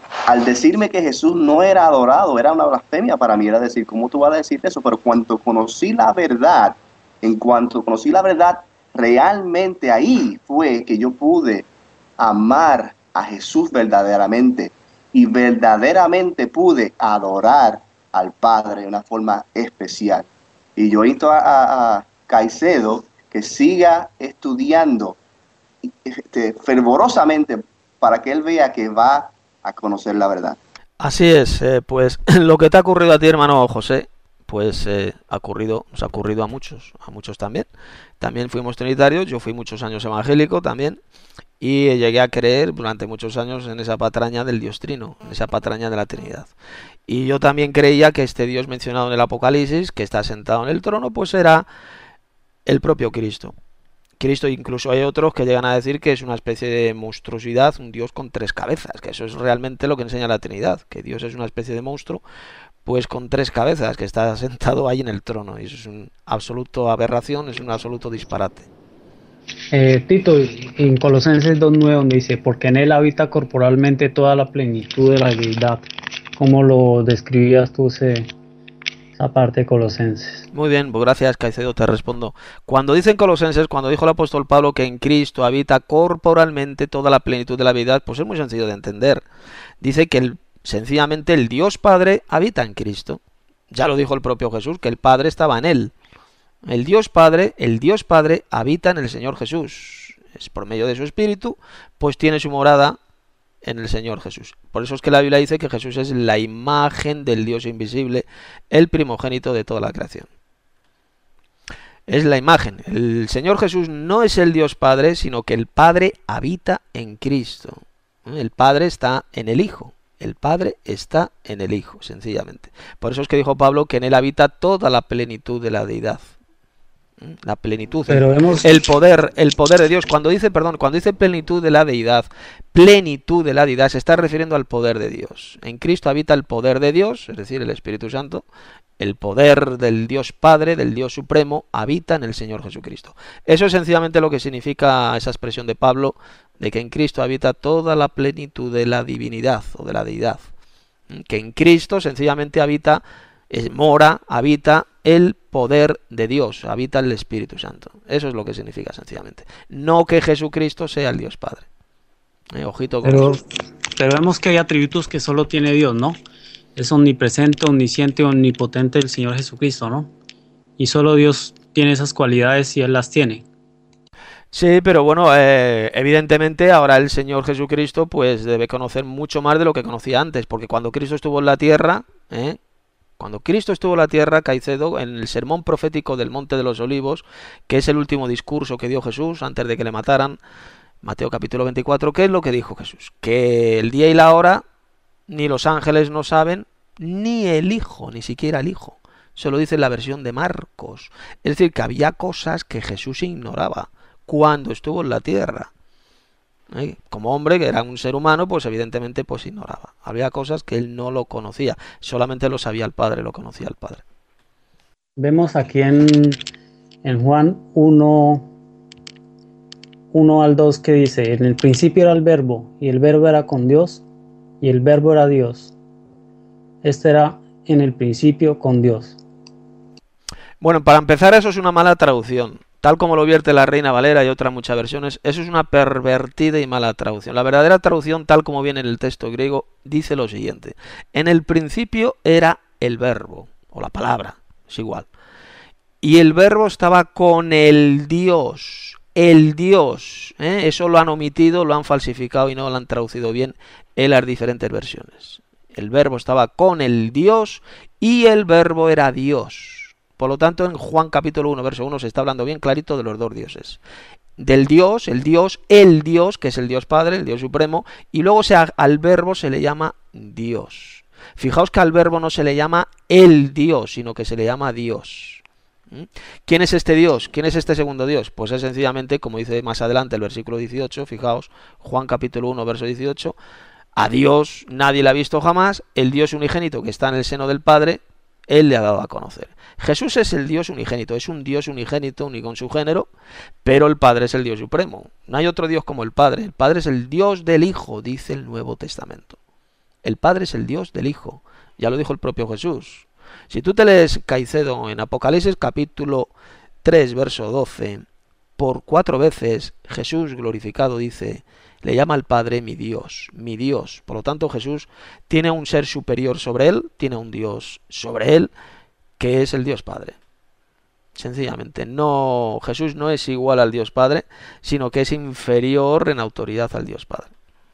al decirme que Jesús no era adorado, era una blasfemia para mí, era decir, ¿cómo tú vas a decir eso? Pero cuando conocí la verdad, en cuanto conocí la verdad, realmente ahí fue que yo pude amar a Jesús verdaderamente y verdaderamente pude adorar al Padre de una forma especial. Y yo invito a, a, a Caicedo que siga estudiando este, fervorosamente para que él vea que va a conocer la verdad. Así es, eh, pues lo que te ha ocurrido a ti, hermano José, pues eh, ha ocurrido, nos ha ocurrido a muchos, a muchos también. También fuimos trinitarios, yo fui muchos años evangélico también, y llegué a creer durante muchos años en esa patraña del Dios Trino, en esa patraña de la Trinidad. Y yo también creía que este Dios mencionado en el Apocalipsis, que está sentado en el trono, pues era el propio Cristo. Cristo, incluso hay otros que llegan a decir que es una especie de monstruosidad, un Dios con tres cabezas, que eso es realmente lo que enseña la Trinidad, que Dios es una especie de monstruo, pues con tres cabezas, que está sentado ahí en el trono, y eso es una absoluta aberración, es un absoluto disparate. Eh, Tito, en Colosenses dos nueve, donde dice, porque en él habita corporalmente toda la plenitud de la deidad. ¿Cómo lo describías tú ese, esa parte de Colosenses? Muy bien, pues gracias, Caicedo, te respondo. Cuando dicen Colosenses, cuando dijo el apóstol Pablo que en Cristo habita corporalmente toda la plenitud de la deidad, pues es muy sencillo de entender. Dice que el, sencillamente el Dios Padre habita en Cristo. Ya lo dijo el propio Jesús, que el Padre estaba en él. El Dios Padre, el Dios Padre habita en el Señor Jesús. Es por medio de su Espíritu, pues tiene su morada en el Señor Jesús. Por eso es que la Biblia dice que Jesús es la imagen del Dios invisible, el primogénito de toda la creación. Es la imagen. El Señor Jesús no es el Dios Padre, sino que el Padre habita en Cristo. El Padre está en el Hijo. El Padre está en el Hijo, sencillamente. Por eso es que dijo Pablo que en él habita toda la plenitud de la deidad. La plenitud, Pero el, hemos... el poder, el poder de Dios. Cuando dice, perdón, cuando dice plenitud de la deidad, plenitud de la deidad, se está refiriendo al poder de Dios. En Cristo habita el poder de Dios, es decir, el Espíritu Santo. El poder del Dios Padre, del Dios Supremo, habita en el Señor Jesucristo. Eso es sencillamente lo que significa esa expresión de Pablo, de que en Cristo habita toda la plenitud de la divinidad o de la deidad. Que en Cristo sencillamente habita, es, mora, habita el poder de Dios, habita el Espíritu Santo. Eso es lo que significa sencillamente. No que Jesucristo sea el Dios Padre. Eh, ojito con Pero, eso. pero vemos que hay atributos que solo tiene Dios, ¿no? Es omnipresente, omnisciente, omnipotente el Señor Jesucristo, ¿no? Y solo Dios tiene esas cualidades y Él las tiene. Sí, pero bueno, eh, evidentemente ahora el Señor Jesucristo pues debe conocer mucho más de lo que conocía antes, porque cuando Cristo estuvo en la tierra, ¿eh? Cuando Cristo estuvo en la tierra, Caicedo, en el sermón profético del Monte de los Olivos, que es el último discurso que dio Jesús antes de que le mataran, Mateo capítulo veinticuatro, ¿qué es lo que dijo Jesús? Que el día y la hora ni los ángeles no saben, ni el Hijo, ni siquiera el Hijo. Se lo dice en la versión de Marcos. Es decir, que había cosas que Jesús ignoraba cuando estuvo en la tierra. ¿Eh? Como hombre, que era un ser humano, pues evidentemente pues ignoraba. Había cosas que él no lo conocía, solamente lo sabía el Padre, lo conocía el Padre. Vemos aquí en, en Juan uno, uno al dos que dice, en el principio era el verbo, y el verbo era con Dios, y el verbo era Dios. Este era en el principio con Dios. Bueno, para empezar, eso es una mala traducción. Tal como lo vierte la Reina Valera y otras muchas versiones, eso es una pervertida y mala traducción. La verdadera traducción, tal como viene en el texto griego, dice lo siguiente. En el principio era el verbo, o la palabra, es igual. Y el verbo estaba con el Dios, el Dios. ¿eh? Eso lo han omitido, lo han falsificado y no lo han traducido bien en las diferentes versiones. El verbo estaba con el Dios y el verbo era Dios. Por lo tanto, en Juan capítulo uno, verso uno, se está hablando bien clarito de los dos dioses. Del Dios, el Dios, el Dios, que es el Dios Padre, el Dios Supremo, y luego se, al verbo se le llama Dios. Fijaos que al verbo no se le llama el Dios, sino que se le llama Dios. ¿Mm? ¿Quién es este Dios? ¿Quién es este segundo Dios? Pues es sencillamente, como dice más adelante el versículo dieciocho, fijaos, Juan capítulo uno, verso dieciocho, a Dios nadie le ha visto jamás, el Dios unigénito que está en el seno del Padre, Él le ha dado a conocer. Jesús es el Dios unigénito, es un Dios unigénito, único en su género, pero el Padre es el Dios supremo. No hay otro Dios como el Padre. El Padre es el Dios del Hijo, dice el Nuevo Testamento. El Padre es el Dios del Hijo. Ya lo dijo el propio Jesús. Si tú te lees, Caicedo, en Apocalipsis capítulo tres, verso doce, por cuatro veces Jesús glorificado dice, le llama al Padre mi Dios, mi Dios. Por lo tanto, Jesús tiene un ser superior sobre él, tiene un Dios sobre él, que es el Dios Padre. Sencillamente, no, Jesús no es igual al Dios Padre, sino que es inferior en autoridad al Dios Padre.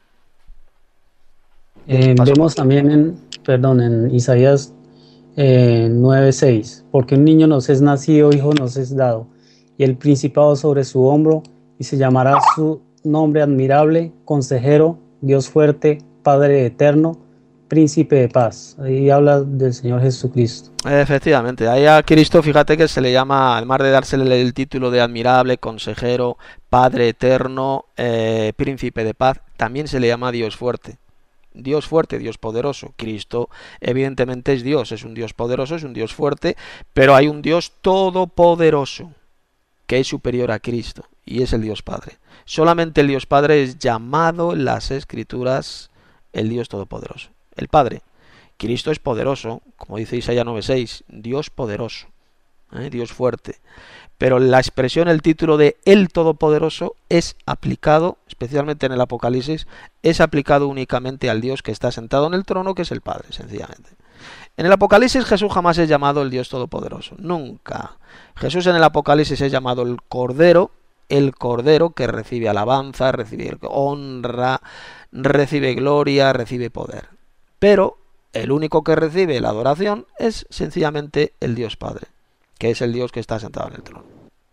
Eh, vemos también en, perdón, en Isaías eh, nueve seis, porque un niño nos es nacido, hijo nos es dado, y el principado sobre su hombro, y se llamará su nombre admirable, consejero, Dios fuerte, Padre eterno, príncipe de paz. Ahí habla del Señor Jesucristo. Efectivamente, ahí a Cristo, fíjate que se le llama, además de dársele el título de admirable, consejero, Padre eterno, eh, príncipe de paz, también se le llama Dios fuerte. Dios fuerte, Dios poderoso. Cristo evidentemente es Dios, es un Dios poderoso, es un Dios fuerte, pero hay un Dios todopoderoso que es superior a Cristo y es el Dios Padre. Solamente el Dios Padre es llamado en las Escrituras el Dios todopoderoso. El Padre. Cristo es poderoso, como dice Isaías nueve seis, Dios poderoso, ¿eh? Dios fuerte. Pero la expresión, el título de el Todopoderoso es aplicado, especialmente en el Apocalipsis, es aplicado únicamente al Dios que está sentado en el trono, que es el Padre, sencillamente. En el Apocalipsis Jesús jamás es llamado el Dios Todopoderoso, nunca. Jesús en el Apocalipsis es llamado el Cordero, el Cordero que recibe alabanza, recibe honra, recibe gloria, recibe poder. Pero el único que recibe la adoración es sencillamente el Dios Padre, que es el Dios que está sentado en el trono.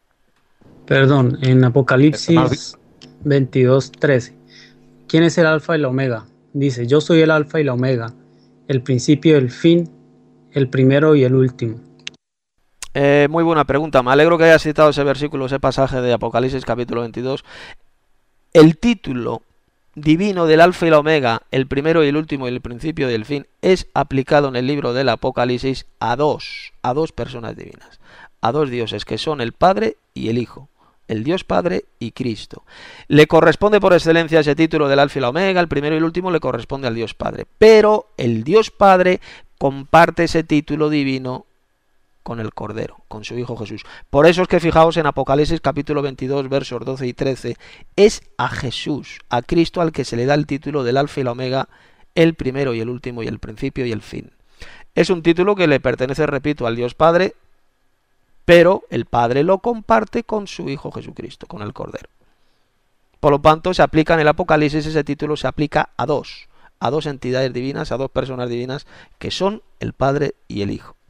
Perdón, en Apocalipsis veintidós trece. ¿Quién es el alfa y la omega? Dice, yo soy el alfa y la omega, el principio y el fin, el primero y el último. Eh, muy buena pregunta. Me alegro que hayas citado ese versículo, ese pasaje de Apocalipsis capítulo veintidós. El título divino del alfa y la omega, el primero y el último y el principio y el fin, es aplicado en el libro del Apocalipsis a dos, a dos personas divinas, a dos dioses que son el Padre y el Hijo, el Dios Padre y Cristo. Le corresponde por excelencia ese título del alfa y la omega, el primero y el último le corresponde al Dios Padre, pero el Dios Padre comparte ese título divino con el Cordero, con su Hijo Jesús. Por eso es que fijaos en Apocalipsis capítulo veintidós, versos doce y trece, es a Jesús, a Cristo, al que se le da el título del alfa y la omega, el primero y el último y el principio y el fin. Es un título que le pertenece, repito, al Dios Padre, pero el Padre lo comparte con su Hijo Jesucristo, con el Cordero. Por lo tanto, se aplica en el Apocalipsis, ese título se aplica a dos, a dos entidades divinas, a dos personas divinas, que son el Padre y el Hijo.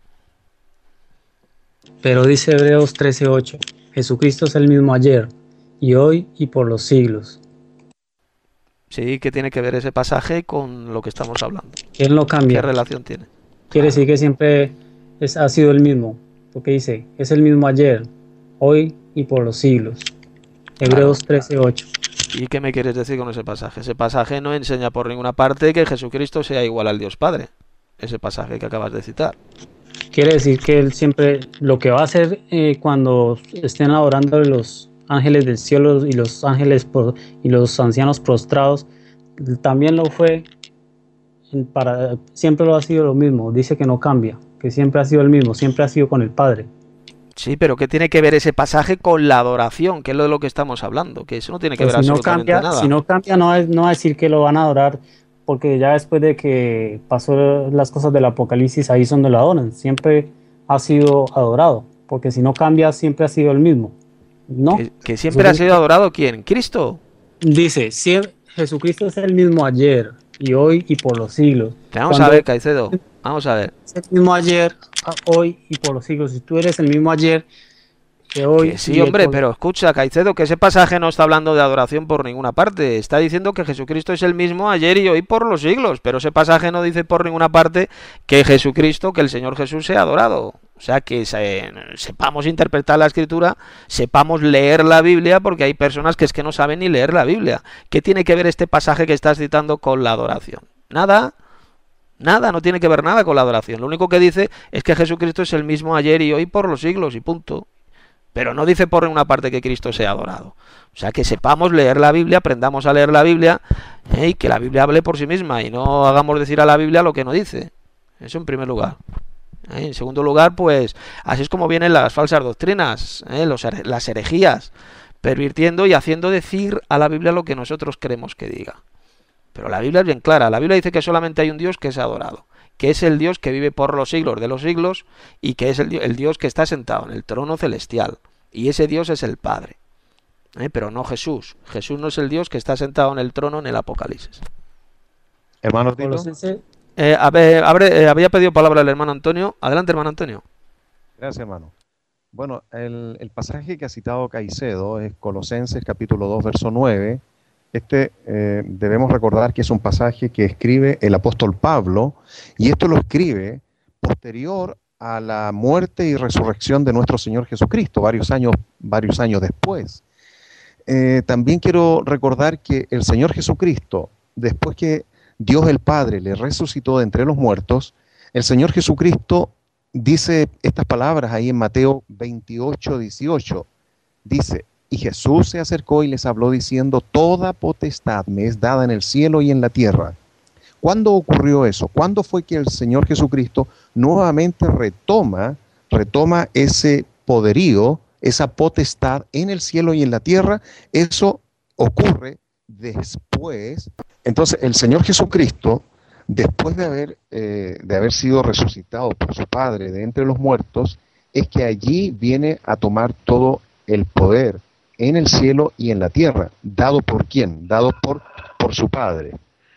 Pero dice Hebreos trece ocho, Jesucristo es el mismo ayer, y hoy, y por los siglos. Sí, ¿qué tiene que ver ese pasaje con lo que estamos hablando? Él no cambia. ¿Qué relación tiene? Quiere decir que siempre es, ha sido el mismo, porque dice, es el mismo ayer, hoy, y por los siglos. Hebreos trece ocho. ¿Y qué me quieres decir con ese pasaje? Ese pasaje no enseña por ninguna parte que Jesucristo sea igual al Dios Padre. Ese pasaje que acabas de citar. Quiere decir que él siempre, lo que va a hacer eh, cuando estén adorando los ángeles del cielo y los ángeles pro, y los ancianos prostrados, también lo fue, para, siempre lo ha sido lo mismo. Dice que no cambia, que siempre ha sido el mismo, siempre ha sido con el Padre. Sí, pero ¿qué tiene que ver ese pasaje con la adoración? Que es lo de lo que estamos hablando, que eso no tiene que Pues ver si absolutamente no cambia, nada. Si no cambia, no va, no va a decir que lo van a adorar, porque ya después de que pasó las cosas del Apocalipsis, ahí es donde lo adoran. Siempre ha sido adorado, porque si no cambia, siempre ha sido el mismo. ¿No? ¿Que, que siempre ha sido adorado quién? ¿Cristo? Dice, si Jesucristo es el mismo ayer, y hoy, y por los siglos. Vamos Cuando a ver, Caicedo, vamos a ver. Es el mismo ayer, hoy, y por los siglos. Si tú eres el mismo ayer, que hoy... Que sí, y hombre, por... pero escucha, Caicedo, que ese pasaje no está hablando de adoración por ninguna parte. Está diciendo que Jesucristo es el mismo ayer y hoy por los siglos. Pero ese pasaje no dice por ninguna parte que Jesucristo, que el Señor Jesús sea adorado. O sea, que se, sepamos interpretar la Escritura, sepamos leer la Biblia, porque hay personas que es que no saben ni leer la Biblia. ¿Qué tiene que ver este pasaje que estás citando con la adoración? Nada. Nada, no tiene que ver nada con la adoración. Lo único que dice es que Jesucristo es el mismo ayer y hoy por los siglos y punto. pero no dice por una parte que Cristo sea adorado. O sea, que sepamos leer la Biblia, aprendamos a leer la Biblia, ¿eh? Y que la Biblia hable por sí misma y no hagamos decir a la Biblia lo que no dice. Eso en primer lugar. ¿Eh? En segundo lugar, pues así es como vienen las falsas doctrinas, ¿eh? Los, las herejías, pervirtiendo y haciendo decir a la Biblia lo que nosotros queremos que diga. Pero la Biblia es bien clara. La Biblia dice que solamente hay un Dios que es adorado, que es el Dios que vive por los siglos de los siglos y que es el, el Dios que está sentado en el trono celestial. Y ese Dios es el Padre. ¿Eh? Pero no Jesús. Jesús no es el Dios que está sentado en el trono en el Apocalipsis. Hermano Tito. Colosenses, Eh, a ver, abre, eh, había pedido palabra el hermano Antonio. Adelante, hermano Antonio. Gracias, hermano. Bueno, el, el pasaje que ha citado Caicedo es Colosenses capítulo dos, verso nueve. Este eh, debemos recordar que es un pasaje que escribe el apóstol Pablo, y esto lo escribe posterior a la muerte y resurrección de nuestro Señor Jesucristo, varios años, varios años después. Eh, también quiero recordar que el Señor Jesucristo, después que Dios el Padre le resucitó de entre los muertos, el Señor Jesucristo dice estas palabras ahí en Mateo veintiocho, dieciocho. Dice: y Jesús se acercó y les habló diciendo: toda potestad me es dada en el cielo y en la tierra. ¿Cuándo ocurrió eso? ¿Cuándo fue que el Señor Jesucristo nuevamente retoma, retoma ese poderío, esa potestad en el cielo y en la tierra? Eso ocurre después. Entonces el Señor Jesucristo, después de haber, eh, de haber sido resucitado por su Padre de entre los muertos, es que allí viene a tomar todo el poder en el cielo y en la tierra. ¿Dado por quién? Dado por, por su Padre.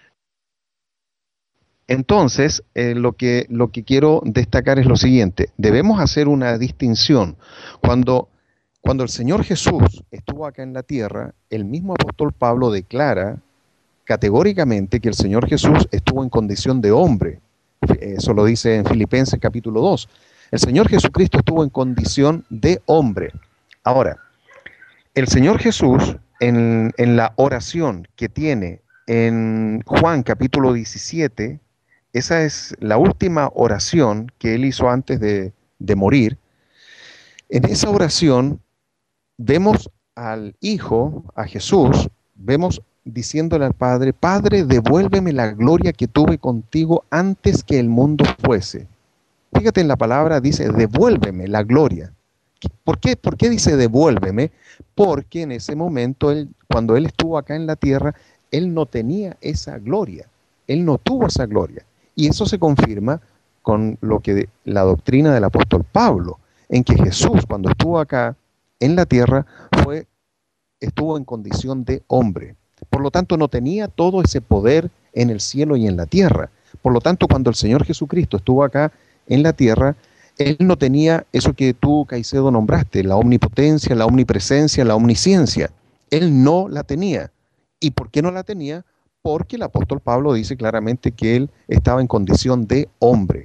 Entonces, eh, lo que, lo que quiero destacar es lo siguiente. Debemos hacer una distinción. Cuando, cuando el Señor Jesús estuvo acá en la tierra, el mismo apóstol Pablo declara categóricamente que el Señor Jesús estuvo en condición de hombre. Eso lo dice en Filipenses capítulo dos. El Señor Jesucristo estuvo en condición de hombre. Ahora, el Señor Jesús, en, en la oración que tiene en Juan capítulo diecisiete, esa es la última oración que él hizo antes de, de morir. En esa oración vemos al Hijo, a Jesús, vemos diciéndole al Padre: Padre, devuélveme la gloria que tuve contigo antes que el mundo fuese. Fíjate en la palabra, dice devuélveme la gloria. ¿Por qué? ¿Por qué dice devuélveme? Porque en ese momento, él, cuando él estuvo acá en la tierra, él no tenía esa gloria. Él no tuvo esa gloria. Y eso se confirma con lo que la doctrina del apóstol Pablo, en que Jesús, cuando estuvo acá en la tierra, fue, estuvo en condición de hombre. Por lo tanto, no tenía todo ese poder en el cielo y en la tierra. Por lo tanto, cuando el Señor Jesucristo estuvo acá en la tierra, él no tenía eso que tú, Caicedo, nombraste, la omnipotencia, la omnipresencia, la omnisciencia. Él no la tenía. ¿Y por qué no la tenía? Porque el apóstol Pablo dice claramente que él estaba en condición de hombre.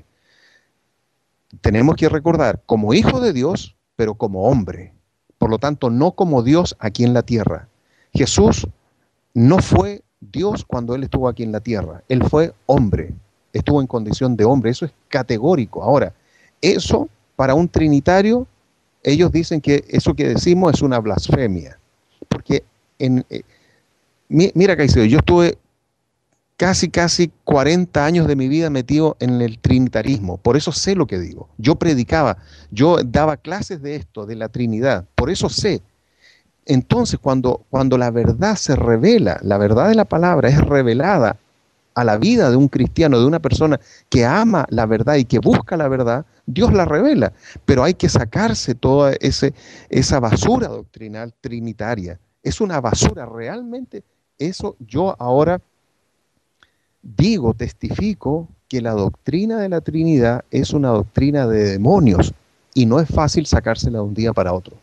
Tenemos que recordar, como hijo de Dios, pero como hombre. Por lo tanto, no como Dios aquí en la tierra. Jesús no fue Dios cuando él estuvo aquí en la tierra. Él fue hombre. Estuvo en condición de hombre. Eso es categórico. Ahora, eso para un trinitario, ellos dicen que eso que decimos es una blasfemia. Porque, en, eh, mi, mira, Caicedo, yo estuve casi, casi cuarenta años de mi vida metido en el trinitarismo. Por eso sé lo que digo. Yo predicaba, yo daba clases de esto, de la Trinidad. Por eso sé. Entonces, cuando, cuando la verdad se revela, la verdad de la palabra es revelada a la vida de un cristiano, de una persona que ama la verdad y que busca la verdad, Dios la revela. Pero hay que sacarse toda ese, esa basura doctrinal trinitaria. Es una basura, realmente. Eso yo ahora digo, testifico que la doctrina de la Trinidad es una doctrina de demonios y no es fácil sacársela de un día para otro.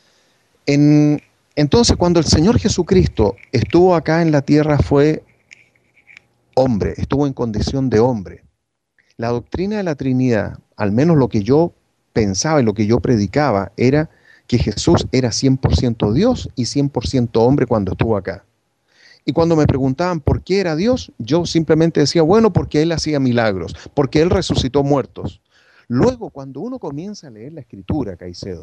En, entonces, cuando el Señor Jesucristo estuvo acá en la tierra, fue hombre, estuvo en condición de hombre. La doctrina de la Trinidad, al menos lo que yo pensaba y lo que yo predicaba, era que Jesús era cien por ciento Dios y cien por ciento hombre cuando estuvo acá. Y cuando me preguntaban por qué era Dios, yo simplemente decía, bueno, porque Él hacía milagros, porque Él resucitó muertos. Luego, cuando uno comienza a leer la Escritura, Caicedo,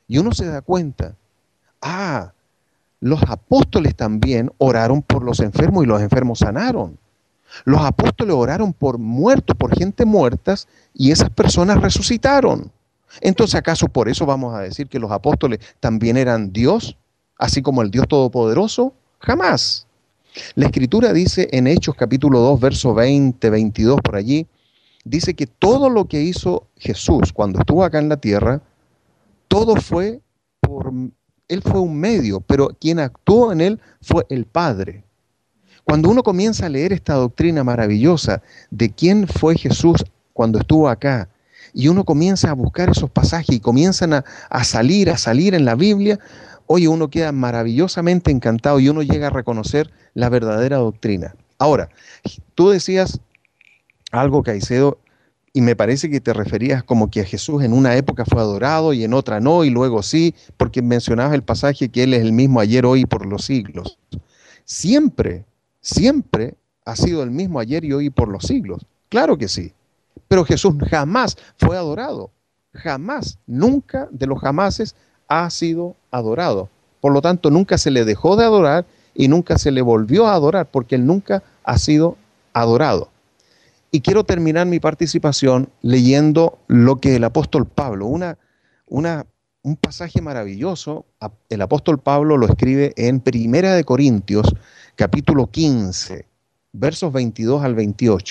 Y uno se da cuenta, ah, los apóstoles también oraron por los enfermos y los enfermos sanaron. Los apóstoles oraron por muertos, por gente muertas, y esas personas resucitaron. Entonces, ¿acaso por eso vamos a decir que los apóstoles también eran Dios, así como el Dios Todopoderoso? Jamás. La Escritura dice en Hechos capítulo dos, verso veinte, veintidós, por allí, dice que todo lo que hizo Jesús cuando estuvo acá en la tierra, todo fue por... Él fue un medio, pero quien actuó en él fue el Padre. Cuando uno comienza a leer esta doctrina maravillosa de quién fue Jesús cuando estuvo acá, y uno comienza a buscar esos pasajes y comienzan a, a salir, a salir en la Biblia, oye, uno queda maravillosamente encantado y uno llega a reconocer la verdadera doctrina. Ahora, tú decías algo, Caicedo, y me parece que te referías como que a Jesús en una época fue adorado y en otra no, y luego sí, porque mencionabas el pasaje que Él es el mismo ayer, hoy y por los siglos. Siempre, siempre ha sido el mismo ayer y hoy y por los siglos. Claro que sí. Pero Jesús jamás fue adorado. Jamás, nunca de los jamases ha sido adorado. Por lo tanto, nunca se le dejó de adorar y nunca se le volvió a adorar, porque Él nunca ha sido adorado. Y quiero terminar mi participación leyendo lo que el apóstol Pablo, una, una, un pasaje maravilloso. El apóstol Pablo lo escribe en Primera de Corintios, capítulo quince, versos veintidós al veintiocho.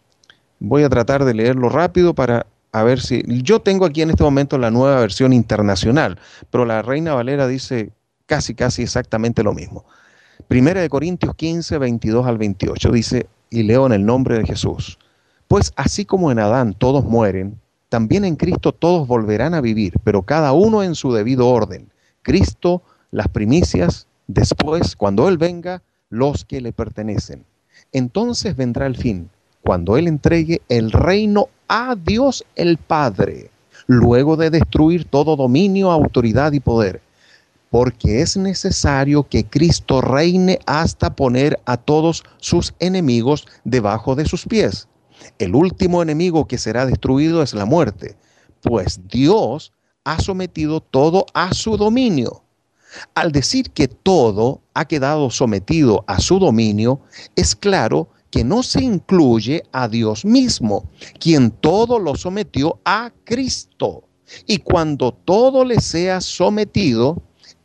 Voy a tratar de leerlo rápido para a ver si... Yo tengo aquí en este momento la nueva versión internacional, pero la Reina Valera dice casi, casi exactamente lo mismo. Primera de Corintios quince, veintidós al veintiocho, dice, y leo en el nombre de Jesús: pues así como en Adán todos mueren, también en Cristo todos volverán a vivir, pero cada uno en su debido orden. Cristo, las primicias, después, cuando Él venga, los que le pertenecen. Entonces vendrá el fin, cuando Él entregue el reino a Dios el Padre, luego de destruir todo dominio, autoridad y poder. Porque es necesario que Cristo reine hasta poner a todos sus enemigos debajo de sus pies. El último enemigo que será destruido es la muerte, pues Dios ha sometido todo a su dominio. Al decir que todo ha quedado sometido a su dominio, es claro que no se incluye a Dios mismo, quien todo lo sometió a Cristo. Y cuando todo le sea sometido,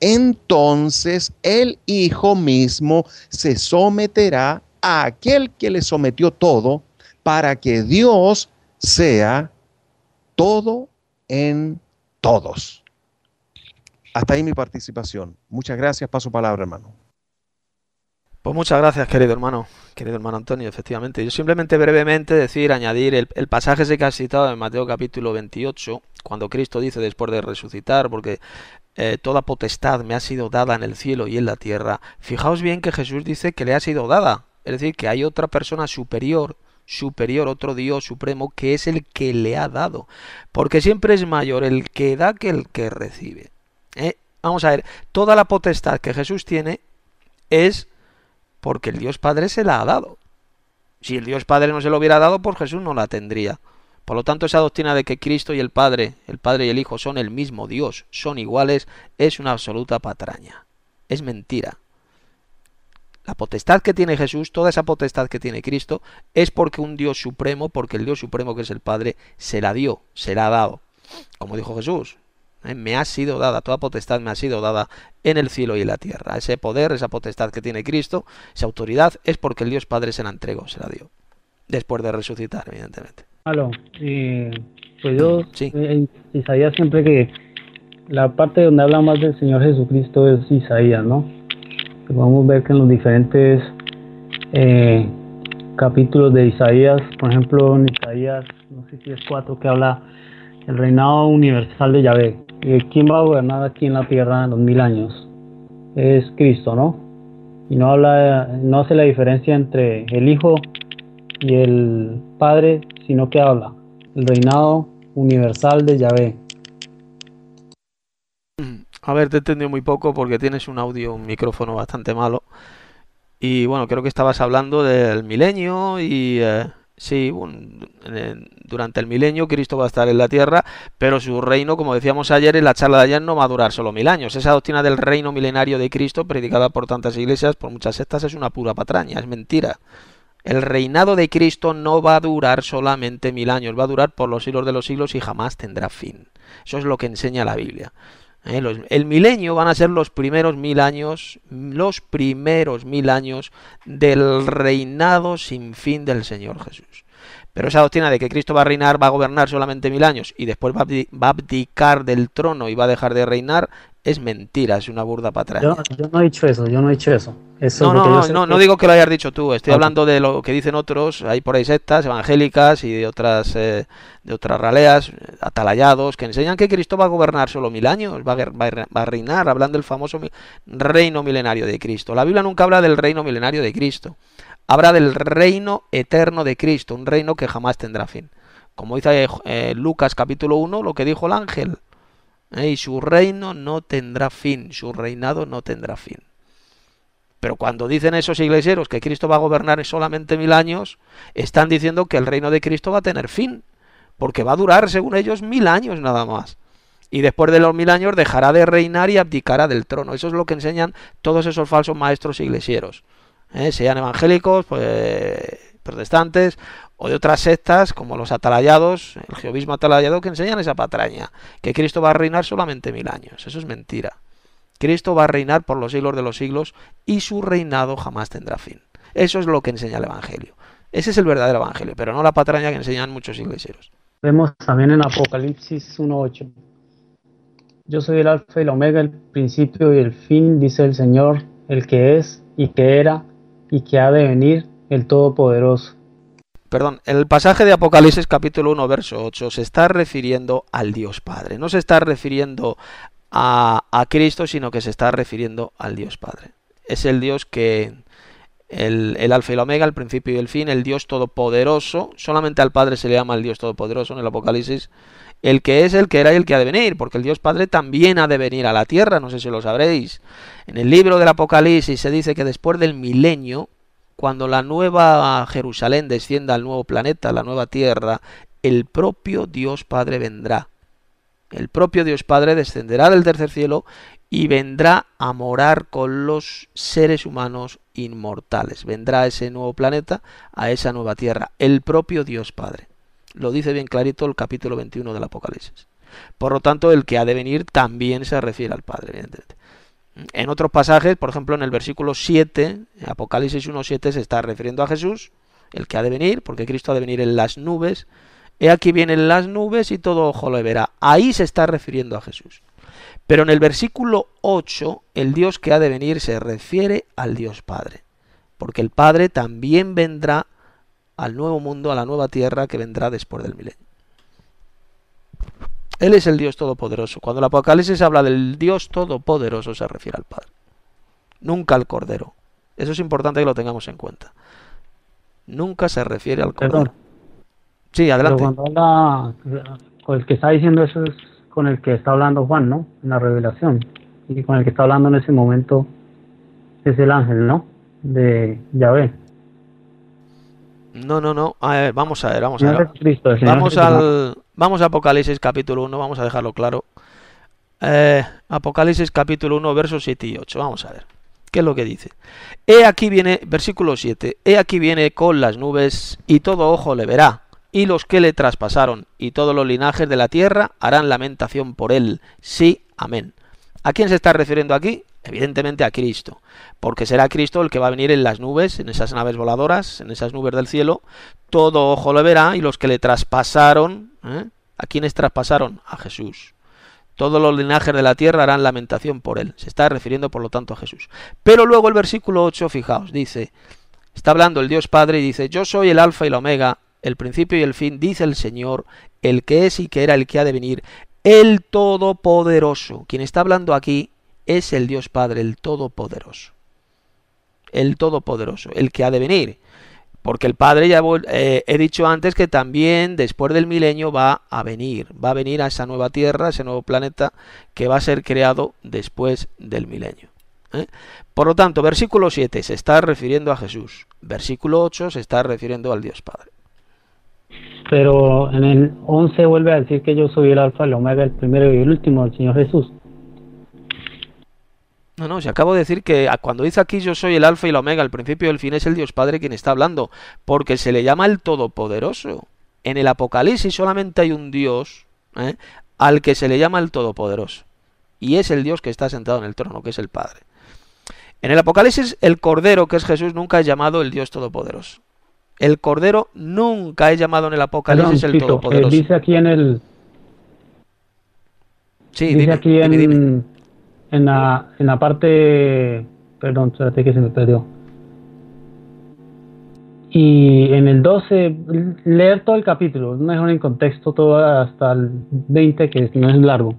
entonces el Hijo mismo se someterá a aquel que le sometió todo, para que Dios sea todo en todos. Hasta ahí mi participación. Muchas gracias. Paso palabra, hermano. Pues muchas gracias, querido hermano, querido hermano Antonio, efectivamente. Yo simplemente brevemente decir, añadir el, el pasaje ese que has citado en Mateo capítulo veintiocho, cuando Cristo dice después de resucitar, porque eh, toda potestad me ha sido dada en el cielo y en la tierra. Fijaos bien que Jesús dice que le ha sido dada, es decir, que hay otra persona superior, superior, otro Dios supremo, que es el que le ha dado, porque siempre es mayor el que da que el que recibe. ¿Eh? Vamos a ver, toda la potestad que Jesús tiene es porque el Dios Padre se la ha dado. Si el Dios Padre no se lo hubiera dado, pues Jesús no la tendría. Por lo tanto, esa doctrina de que Cristo y el Padre, el Padre y el Hijo son el mismo Dios, son iguales, es una absoluta patraña. Es mentira. La potestad que tiene Jesús, toda esa potestad que tiene Cristo, es porque un Dios supremo, porque el Dios supremo que es el Padre, se la dio, se la ha dado. Como dijo Jesús, ¿eh? me ha sido dada, toda potestad me ha sido dada en el cielo y en la tierra. Ese poder, esa potestad que tiene Cristo, esa autoridad, es porque el Dios Padre se la entregó, se la dio. Después de resucitar, evidentemente. Aló, eh, pues yo, Sí. eh, Isaías, siempre que la parte donde habla más del Señor Jesucristo es Isaías, ¿no? Podemos ver que en los diferentes eh, capítulos de Isaías, por ejemplo en Isaías, no sé si es cuatro, que habla el reinado universal de Yahvé. Eh, ¿Quién va a gobernar aquí en la tierra en los mil años? Es Cristo, ¿no? Y no habla, no hace la diferencia entre el Hijo y el Padre, sino que habla el reinado universal de Yahvé. A ver, te he entendido muy poco porque tienes un audio, un micrófono bastante malo. Y bueno, creo que estabas hablando del milenio y, eh, Sí, un- en- durante el milenio Cristo va a estar en la tierra, pero su reino, como decíamos ayer en la charla de ayer, no va a durar solo mil años. Esa doctrina del reino milenario de Cristo, predicada por tantas iglesias, por muchas sectas, es una pura patraña, es mentira. El reinado de Cristo no va a durar solamente mil años, va a durar por los siglos de los siglos y jamás tendrá fin. Eso es lo que enseña la Biblia. ¿Eh? Los- el milenio van a ser los primeros mil años, los primeros mil años del reinado sin fin del Señor Jesús. Pero esa doctrina de que Cristo va a reinar, va a gobernar solamente mil años y después va a abdi- va a abdicar del trono y va a dejar de reinar, es mentira, es una burda Yo, patraña. yo no he dicho eso, yo no he dicho eso. Eso No, porque no, yo no, sé no, que... no digo que lo hayas dicho tú, estoy Ok. hablando de lo que dicen otros, hay por ahí sectas evangélicas y de otras eh, de otras raleas, eh, atalayados, que enseñan que Cristo va a gobernar solo mil años, va a, guer- va a re- va a reinar, hablando del famoso mi- reino milenario de Cristo. La Biblia nunca habla del reino milenario de Cristo, habla del reino eterno de Cristo, un reino que jamás tendrá fin. Como dice eh, Lucas capítulo uno, lo que dijo el ángel, eh, y su reino no tendrá fin, su reinado no tendrá fin. Pero cuando dicen esos iglesieros que Cristo va a gobernar solamente mil años, están diciendo que el reino de Cristo va a tener fin, porque va a durar, según ellos, mil años nada más. Y después de los mil años dejará de reinar y abdicará del trono. Eso es lo que enseñan todos esos falsos maestros iglesieros, ¿eh? Sean evangélicos, pues, protestantes o de otras sectas como los atalayados, el jehovismo atalayado, que enseñan esa patraña, que Cristo va a reinar solamente mil años. Eso es mentira. Cristo va a reinar por los siglos de los siglos y su reinado jamás tendrá fin. Eso es lo que enseña el Evangelio. Ese es el verdadero Evangelio, pero no la patraña que enseñan muchos iglesieros. Vemos también en Apocalipsis uno ocho. Yo soy el alfa y el omega, el principio y el fin, dice el Señor, el que es y que era y que ha de venir, el Todopoderoso. Perdón, el pasaje de Apocalipsis capítulo uno, verso ocho, se está refiriendo al Dios Padre. No se está refiriendo a, a Cristo, sino que se está refiriendo al Dios Padre. Es el Dios que, el, el alfa y el omega, el principio y el fin, el Dios todopoderoso. Solamente al Padre se le llama el Dios todopoderoso en el Apocalipsis. El que es, el que era y el que ha de venir, porque el Dios Padre también ha de venir a la tierra, no sé si lo sabréis. En el libro del Apocalipsis se dice que después del milenio, cuando la nueva Jerusalén descienda al nuevo planeta, la nueva tierra, el propio Dios Padre vendrá. El propio Dios Padre descenderá del tercer cielo y vendrá a morar con los seres humanos inmortales. Vendrá a ese nuevo planeta, a esa nueva tierra. El propio Dios Padre. Lo dice bien clarito el capítulo veintiuno del Apocalipsis. Por lo tanto, el que ha de venir también se refiere al Padre, evidentemente. En otros pasajes, por ejemplo, en el versículo siete, Apocalipsis uno siete, se está refiriendo a Jesús, el que ha de venir, porque Cristo ha de venir en las nubes. He aquí vienen las nubes y todo ojo lo verá. Ahí se está refiriendo a Jesús. Pero en el versículo ocho, el Dios que ha de venir se refiere al Dios Padre, porque el Padre también vendrá al nuevo mundo, a la nueva tierra que vendrá después del milenio. Él es el Dios Todopoderoso. Cuando el Apocalipsis habla del Dios Todopoderoso se refiere al Padre, nunca al Cordero. Eso es importante que lo tengamos en cuenta. Nunca se refiere al Cordero. Perdón, Sí, pero adelante. cuando habla, con el que está diciendo eso es con el que está hablando Juan, ¿no? En la revelación. Y con el que está hablando en ese momento es el ángel, ¿no? De Yahvé. No, no, no. A ver, vamos a ver, vamos a Señor ver. Jesucristo, el Señor Vamos Jesucristo. al, vamos a Apocalipsis capítulo uno, vamos a dejarlo claro. Eh, Apocalipsis capítulo uno, versos siete y ocho. Vamos a ver. ¿Qué es lo que dice? He aquí viene, versículo siete. He aquí viene con las nubes y todo ojo le verá. Y los que le traspasaron y todos los linajes de la tierra harán lamentación por él. Sí, amén. ¿A quién se está refiriendo aquí? Evidentemente a Cristo, porque será Cristo el que va a venir en las nubes, en esas naves voladoras, en esas nubes del cielo. Todo ojo le verá y los que le traspasaron, ¿eh? ¿A quiénes traspasaron? A Jesús. Todos los linajes de la tierra harán lamentación por él. Se está refiriendo, por lo tanto, a Jesús. Pero luego el versículo ocho, fijaos, dice, está hablando el Dios Padre y dice, yo soy el alfa y el omega, el principio y el fin, dice el Señor, el que es y que era, el que ha de venir, el Todopoderoso. Quien está hablando aquí es el Dios Padre, el Todopoderoso. El Todopoderoso, el que ha de venir. Porque el Padre, ya eh, he dicho antes que también después del milenio va a venir, va a venir a esa nueva tierra, a ese nuevo planeta que va a ser creado después del milenio. ¿eh? Por lo tanto, versículo siete se está refiriendo a Jesús, versículo ocho se está refiriendo al Dios Padre. Pero en el once vuelve a decir que yo soy el alfa, el omega, el primero y el último, el Señor Jesús. No, no, si acabo de decir que a- cuando dice aquí yo soy el alfa y la omega, el principio y el fin, es el Dios Padre quien está hablando, porque se le llama el Todopoderoso. En el Apocalipsis solamente hay un Dios, ¿eh?, al que se le llama el Todopoderoso, y es el Dios que está sentado en el trono, que es el Padre. En el Apocalipsis, el Cordero, que es Jesús, nunca es llamado el Dios Todopoderoso. El Cordero nunca es llamado en el Perdón, Apocalipsis el Tito, eh, Todopoderoso. dice aquí en el, Sí, dice dime, aquí dime, dime. en, en la, en la parte, perdón, espérate que se me perdió. Y en el doce, leer todo el capítulo, es mejor en contexto todo hasta el veinte, que no es largo.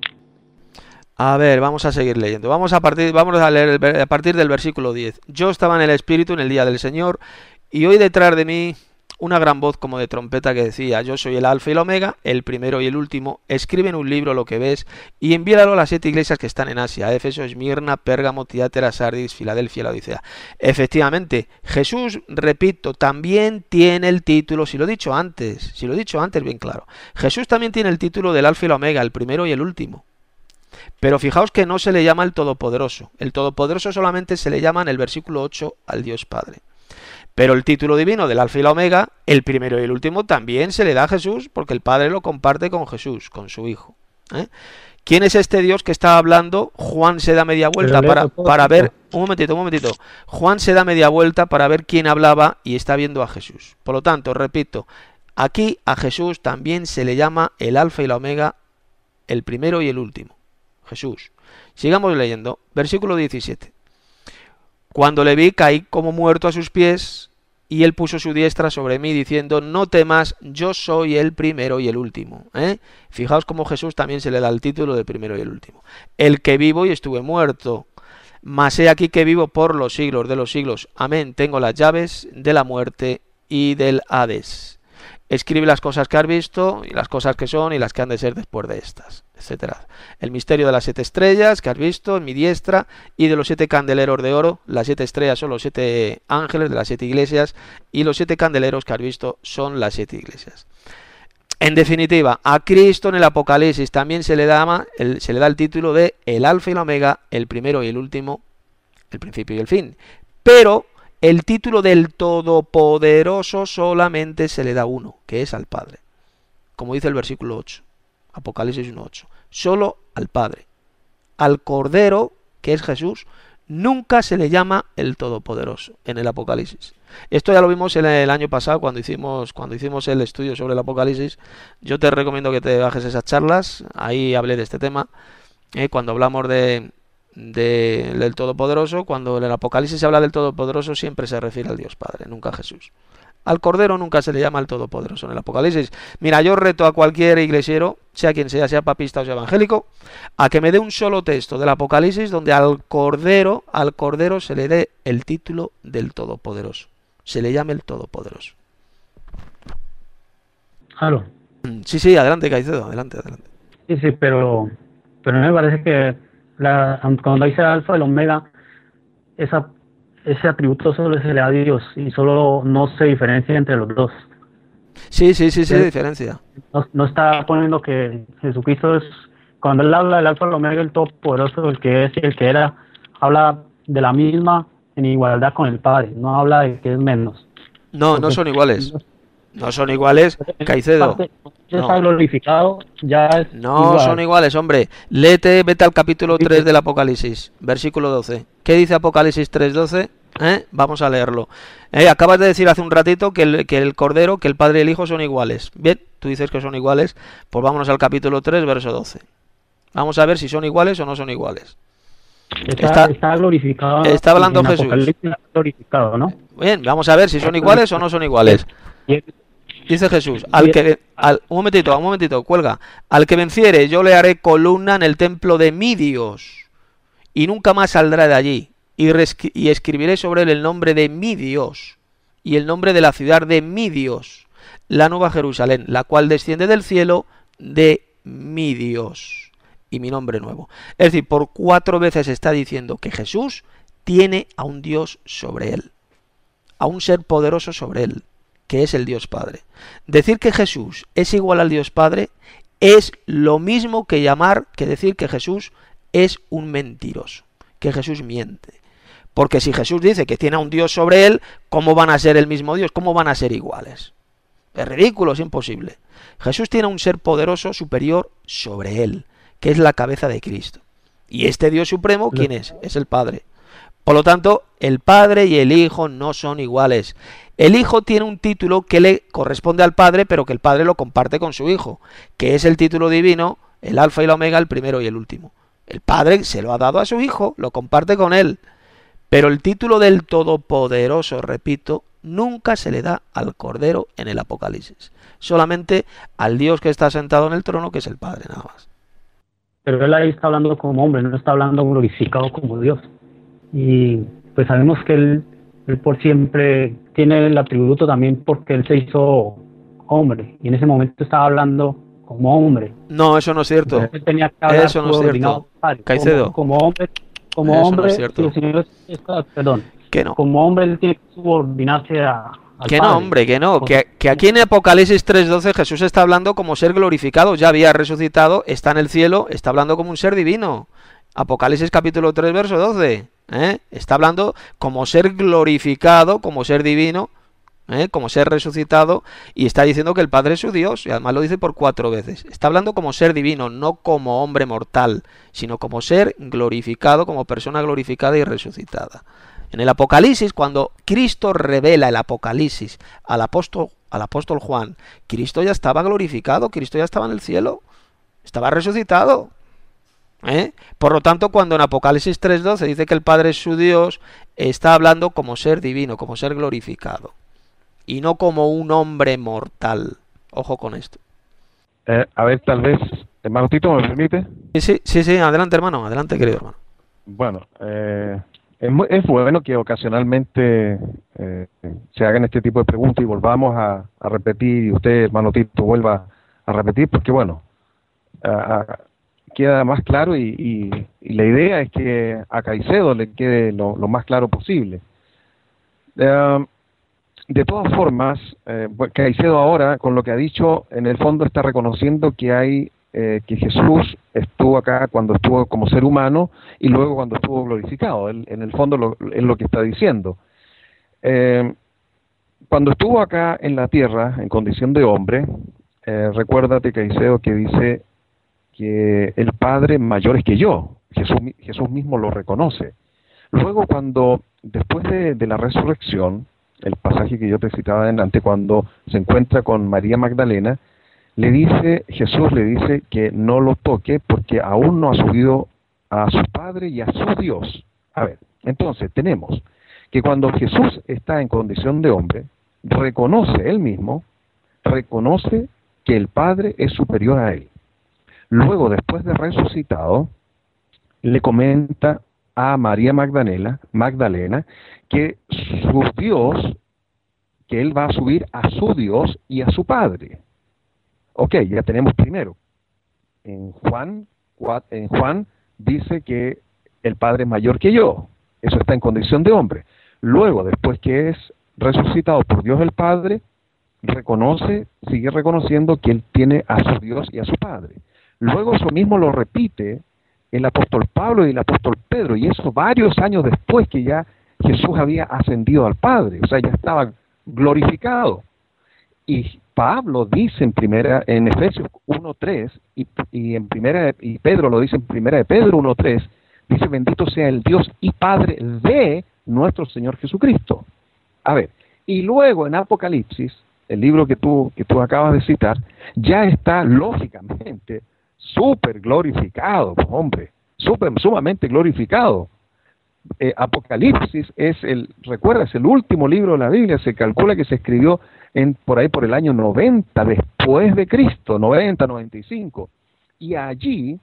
A ver, vamos a seguir leyendo. Vamos a partir, vamos a leer el ver- a partir del versículo diez. Yo estaba en el Espíritu en el día del Señor, y oí detrás de mí una gran voz como de trompeta que decía: Yo soy el Alfa y el Omega, el primero y el último. Escribe en un libro lo que ves y envíalo a las siete iglesias que están en Asia: Éfeso, Esmirna, Pérgamo, Tiátira, Sardis, Filadelfia y la Odisea. Efectivamente, Jesús, repito, también tiene el título, si lo he dicho antes, si lo he dicho antes bien claro, Jesús también tiene el título del Alfa y el Omega, el primero y el último. Pero fijaos que no se le llama el Todopoderoso. El Todopoderoso solamente se le llama en el versículo ocho al Dios Padre. Pero el título divino del Alfa y la Omega, el primero y el último, también se le da a Jesús, porque el Padre lo comparte con Jesús, con su Hijo, ¿eh? ¿Quién es este Dios que está hablando? Juan se da media vuelta Pero para, léelo todo, para ver... Tito. Un momentito, un momentito. Juan se da media vuelta para ver quién hablaba y está viendo a Jesús. Por lo tanto, repito, aquí a Jesús también se le llama el Alfa y la Omega, el primero y el último. Jesús. Sigamos leyendo. Versículo diecisiete. Cuando le vi, caí como muerto a sus pies, y él puso su diestra sobre mí, diciendo: No temas, yo soy el primero y el último. ¿Eh? Fijaos cómo Jesús también se le da el título de primero y el último. El que vivo y estuve muerto, mas he aquí que vivo por los siglos de los siglos. Amén. Tengo las llaves de la muerte y del Hades. Escribe las cosas que has visto, y las cosas que son, y las que han de ser después de estas, etcétera. El misterio de las siete estrellas que has visto en mi diestra, y de los siete candeleros de oro. Las siete estrellas son los siete ángeles de las siete iglesias, y los siete candeleros que has visto son las siete iglesias. En definitiva, a Cristo en el Apocalipsis también se le da el, se le da el título de el Alfa y la Omega, el primero y el último, el principio y el fin. Pero el título del Todopoderoso solamente se le da uno, que es al Padre. Como dice el versículo ocho, Apocalipsis uno ocho. Solo al Padre. Al Cordero, que es Jesús, nunca se le llama el Todopoderoso en el Apocalipsis. Esto ya lo vimos el, el año pasado cuando hicimos, cuando hicimos el estudio sobre el Apocalipsis. Yo te recomiendo que te bajes esas charlas. Ahí hablé de este tema. Eh, cuando hablamos de... De, del Todopoderoso, cuando en el Apocalipsis se habla del Todopoderoso, siempre se refiere al Dios Padre, nunca a Jesús. Al Cordero nunca se le llama el Todopoderoso en el Apocalipsis. Mira, yo reto a cualquier iglesiero, sea quien sea, sea papista o sea evangélico, a que me dé un solo texto del Apocalipsis donde al Cordero, al Cordero se le dé el título del Todopoderoso. Se le llame el Todopoderoso. Claro. Sí, sí, adelante, Caicedo, adelante, adelante. Sí, sí, pero, pero me parece que la, cuando dice alfa, el omega, esa, ese atributo solo se le da a Dios y solo no se diferencia entre los dos. Sí, sí, sí, sí, Sí. diferencia. No, no está poniendo que Jesucristo es, cuando él habla del alfa, el omega, el todopoderoso, el que es y el que era, habla de la misma en igualdad con el Padre, no habla de que es menos. No, no son iguales. No son iguales, Caicedo. Ya No. está glorificado, ya es No igual. son iguales, hombre. Léete, vete al capítulo tres del Apocalipsis, versículo doce. ¿Qué dice Apocalipsis tres doce? ¿Eh? Vamos a leerlo. Eh, acabas de decir hace un ratito que el, que el Cordero, que el Padre y el Hijo son iguales. Bien, tú dices que son iguales, pues vámonos al capítulo tres, verso doce. Vamos a ver si son iguales o no son iguales. Está, Está- está glorificado. está hablando en Jesús. Apocalipsis está glorificado, ¿no? Bien, vamos a ver si son iguales o no son iguales. Y Dice Jesús, al que al, un momentito, un momentito, cuelga. Al que venciere, yo le haré columna en el templo de mi Dios, y nunca más saldrá de allí. Y, resqui- y escribiré sobre él el nombre de mi Dios, y el nombre de la ciudad de mi Dios, la nueva Jerusalén, la cual desciende del cielo de mi Dios, y mi nombre nuevo. Es decir, por cuatro veces está diciendo que Jesús tiene a un Dios sobre él, a un ser poderoso sobre él. que es el Dios Padre. Decir que Jesús es igual al Dios Padre es lo mismo que llamar, que decir que Jesús es un mentiroso, que Jesús miente. Porque si Jesús dice que tiene a un Dios sobre él, ¿cómo van a ser el mismo Dios? ¿Cómo van a ser iguales? Es ridículo, es imposible. Jesús tiene a un ser poderoso superior sobre él, que es la cabeza de Cristo. Y este Dios supremo, ¿quién es? Es el Padre. Por lo tanto, el Padre y el Hijo no son iguales. El Hijo tiene un título que le corresponde al Padre, pero que el Padre lo comparte con su Hijo, que es el título divino, el Alfa y la Omega, el primero y el último. El Padre se lo ha dado a su Hijo, lo comparte con él. Pero el título del Todopoderoso, repito, nunca se le da al Cordero en el Apocalipsis. Solamente al Dios que está sentado en el trono, que es el Padre, nada más. Pero él ahí está hablando como hombre, no está hablando glorificado como Dios. Y pues sabemos que él, él por siempre tiene el atributo también porque él se hizo hombre. Y en ese momento estaba hablando como hombre. No, eso no es cierto. Él tenía que hablar Eso no es cierto. Padre, Caicedo. Como, como hombre, como Eso hombre, no es cierto. el Señor está, perdón, Que no. como hombre él tiene que subordinarse a, al Que Padre. no, hombre, que no. Que, que aquí en Apocalipsis tres doce Jesús está hablando como ser glorificado. Ya había resucitado, está en el cielo, está hablando como un ser divino. Apocalipsis capítulo tres, verso doce. ¿eh? Está hablando como ser glorificado, como ser divino, ¿eh? como ser resucitado, y está diciendo que el Padre es su Dios, y además lo dice por cuatro veces. Está hablando como ser divino, no como hombre mortal, sino como ser glorificado, como persona glorificada y resucitada. En el Apocalipsis, cuando Cristo revela el Apocalipsis al apóstol, al apóstol Juan, Cristo ya estaba glorificado, Cristo ya estaba en el cielo, estaba resucitado. ¿Eh? Por lo tanto, cuando en Apocalipsis tres doce dice que el Padre es su Dios, está hablando como ser divino, como ser glorificado, y no como un hombre mortal. Ojo con esto. Eh, a ver, tal vez, hermano Tito, ¿me permite? Sí, sí, sí, sí, adelante, hermano, adelante, querido hermano. Bueno, eh, es, mu- es bueno que ocasionalmente eh, se hagan este tipo de preguntas y volvamos a, a repetir, y usted, hermano Tito, vuelva a repetir, porque bueno, a- a- queda más claro y, y- y la idea es que a Caicedo le quede lo, lo más claro posible. Eh, de todas formas, eh, pues, Caicedo ahora, con lo que ha dicho, en el fondo está reconociendo que hay eh, que Jesús estuvo acá cuando estuvo como ser humano y luego cuando estuvo glorificado. Él, en el fondo lo, es lo que está diciendo. Eh, cuando estuvo acá en la tierra, en condición de hombre, eh, recuérdate, Caicedo, que dice que el Padre mayor es que yo. Jesús, mi- Jesús mismo lo reconoce. Luego, cuando, después de, de la resurrección, el pasaje que yo te citaba adelante, cuando se encuentra con María Magdalena, le dice, Jesús le dice que no lo toque porque aún no ha subido a su Padre y a su Dios. A ver, entonces tenemos que cuando Jesús está en condición de hombre, reconoce él mismo, reconoce que el Padre es superior a él. Luego, después de resucitado, le comenta a María Magdalena, Magdalena que su Dios, que él va a subir a su Dios y a su Padre. Ok, ya tenemos primero. En Juan, cua- en Juan dice que el Padre es mayor que yo. Eso está en condición de hombre. Luego, después que es resucitado por Dios el Padre, reconoce, sigue reconociendo que él tiene a su Dios y a su Padre. Luego eso mismo lo repite el apóstol Pablo y el apóstol Pedro, y eso varios años después que ya Jesús había ascendido al Padre, o sea, ya estaba glorificado. Y Pablo dice en primera, en Efesios uno tres, y, y en primera, y Pedro lo dice en primera de Pedro uno tres, dice: bendito sea el Dios y Padre de nuestro Señor Jesucristo. A ver, y luego en Apocalipsis, el libro que tú, que tú acabas de citar, ya está lógicamente súper glorificado, hombre, súper, sumamente glorificado. Eh, Apocalipsis es el, recuerda, es el último libro de la Biblia, se calcula que se escribió en, por ahí por el año noventa después de Cristo, noventa, noventa y cinco, y allí,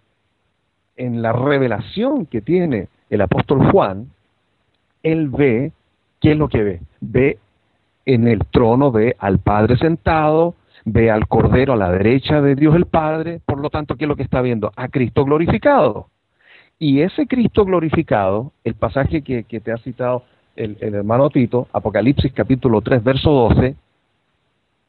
en la revelación que tiene el apóstol Juan, él ve, ¿qué es lo que ve? Ve en el trono, ve al Padre sentado, ve al Cordero a la derecha de Dios el Padre, por lo tanto, ¿qué es lo que está viendo? A Cristo glorificado. Y ese Cristo glorificado, el pasaje que, que te ha citado el, el hermano Tito, Apocalipsis capítulo tres, verso doce,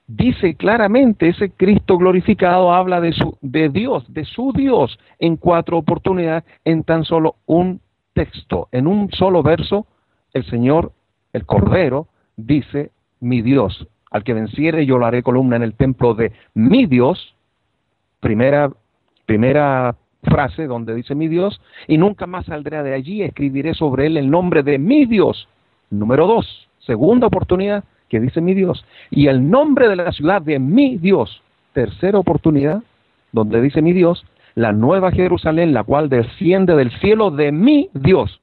dice claramente, ese Cristo glorificado habla de, su, de Dios, de su Dios, en cuatro oportunidades, en tan solo un texto, en un solo verso, el Señor, el Cordero, dice, mi Dios, al que venciere yo lo haré columna en el templo de mi Dios, primera, primera frase donde dice mi Dios, y nunca más saldré de allí, escribiré sobre él el nombre de mi Dios. Número dos, segunda oportunidad, que dice mi Dios, y el nombre de la ciudad de mi Dios. Tercera oportunidad, donde dice mi Dios, la nueva Jerusalén, la cual desciende del cielo de mi Dios,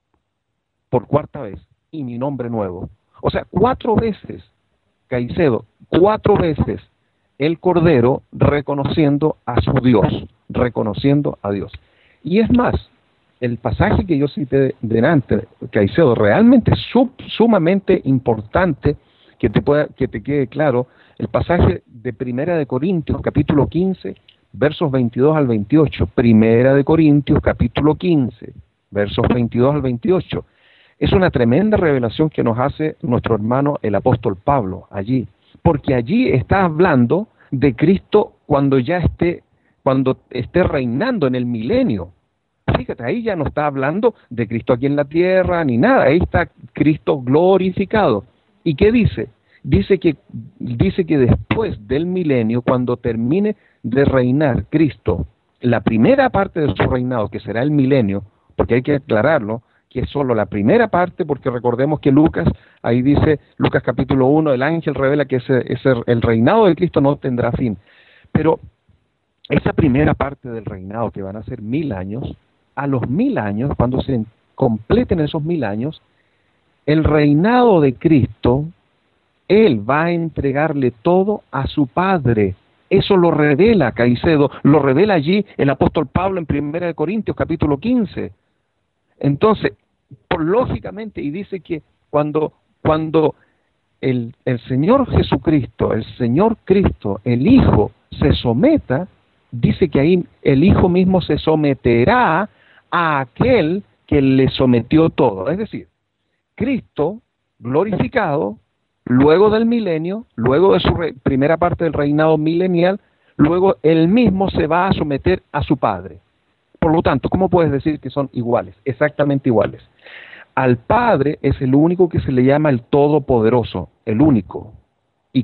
por cuarta vez, y mi nombre nuevo. O sea, cuatro veces, Caicedo, cuatro veces, el Cordero reconociendo a su Dios, reconociendo a Dios. Y es más, el pasaje que yo cité delante, Caicedo, realmente sub, sumamente importante, que te pueda, que te quede claro, el pasaje de Primera de Corintios, capítulo quince, versos veintidós al veintiocho. Primera de Corintios, capítulo quince, versos veintidós al veintiocho. Es una tremenda revelación que nos hace nuestro hermano el apóstol Pablo allí, porque allí está hablando de Cristo cuando ya esté, cuando esté reinando en el milenio. Fíjate, ahí ya no está hablando de Cristo aquí en la tierra ni nada, ahí está Cristo glorificado. ¿Y qué dice? Dice que, dice que después del milenio, cuando termine de reinar Cristo, la primera parte de su reinado, que será el milenio, porque hay que aclararlo, que es solo la primera parte, porque recordemos que Lucas, ahí dice, Lucas capítulo uno, el ángel revela que ese, ese, el reinado de Cristo no tendrá fin. Pero esa primera parte del reinado, que van a ser mil años, a los mil años, cuando se completen esos mil años, el reinado de Cristo, Él va a entregarle todo a su Padre. Eso lo revela Caicedo, lo revela allí el apóstol Pablo en Primera de Corintios, capítulo quince. Entonces, por lógicamente, y dice que cuando, cuando el, el Señor Jesucristo, el Señor Cristo, el Hijo, se someta, dice que ahí el Hijo mismo se someterá a aquel que le sometió todo. Es decir, Cristo glorificado, luego del milenio, luego de su re, primera parte del reinado milenial, luego él mismo se va a someter a su Padre. Por lo tanto, ¿cómo puedes decir que son iguales? Exactamente iguales. Al Padre es el único que se le llama el Todopoderoso, el único. Y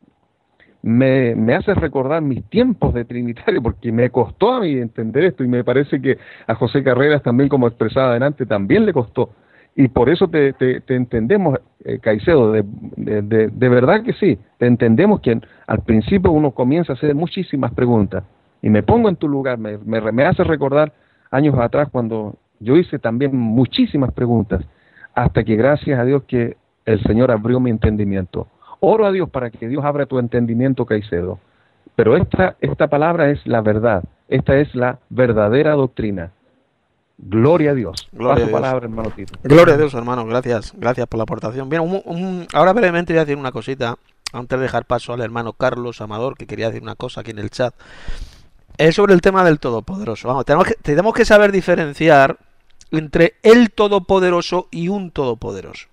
me, me hace recordar mis tiempos de Trinitario, porque me costó a mí entender esto, y me parece que a José Carreras también, como expresaba adelante, también le costó. Y por eso te, te, te entendemos, eh, Caicedo, de, de, de, de verdad que sí, te entendemos que al principio uno comienza a hacer muchísimas preguntas, y me pongo en tu lugar, me, me, me hace recordar años atrás cuando yo hice también muchísimas preguntas, hasta que gracias a Dios que el Señor abrió mi entendimiento. Oro a Dios para que Dios abra tu entendimiento, Caicedo, pero esta, esta palabra es la verdad, esta es la verdadera doctrina. Gloria a Dios. Gloria a Dios. Palabra, hermano Tito. Gloria a Dios, hermano. Gracias. Gracias por la aportación. Bien, un, un, ahora brevemente voy a decir una cosita antes de dejar paso al hermano Carlos Amador, que quería decir una cosa aquí en el chat. Es sobre el tema del Todopoderoso. Vamos, tenemos que, tenemos que saber diferenciar entre el Todopoderoso y un Todopoderoso.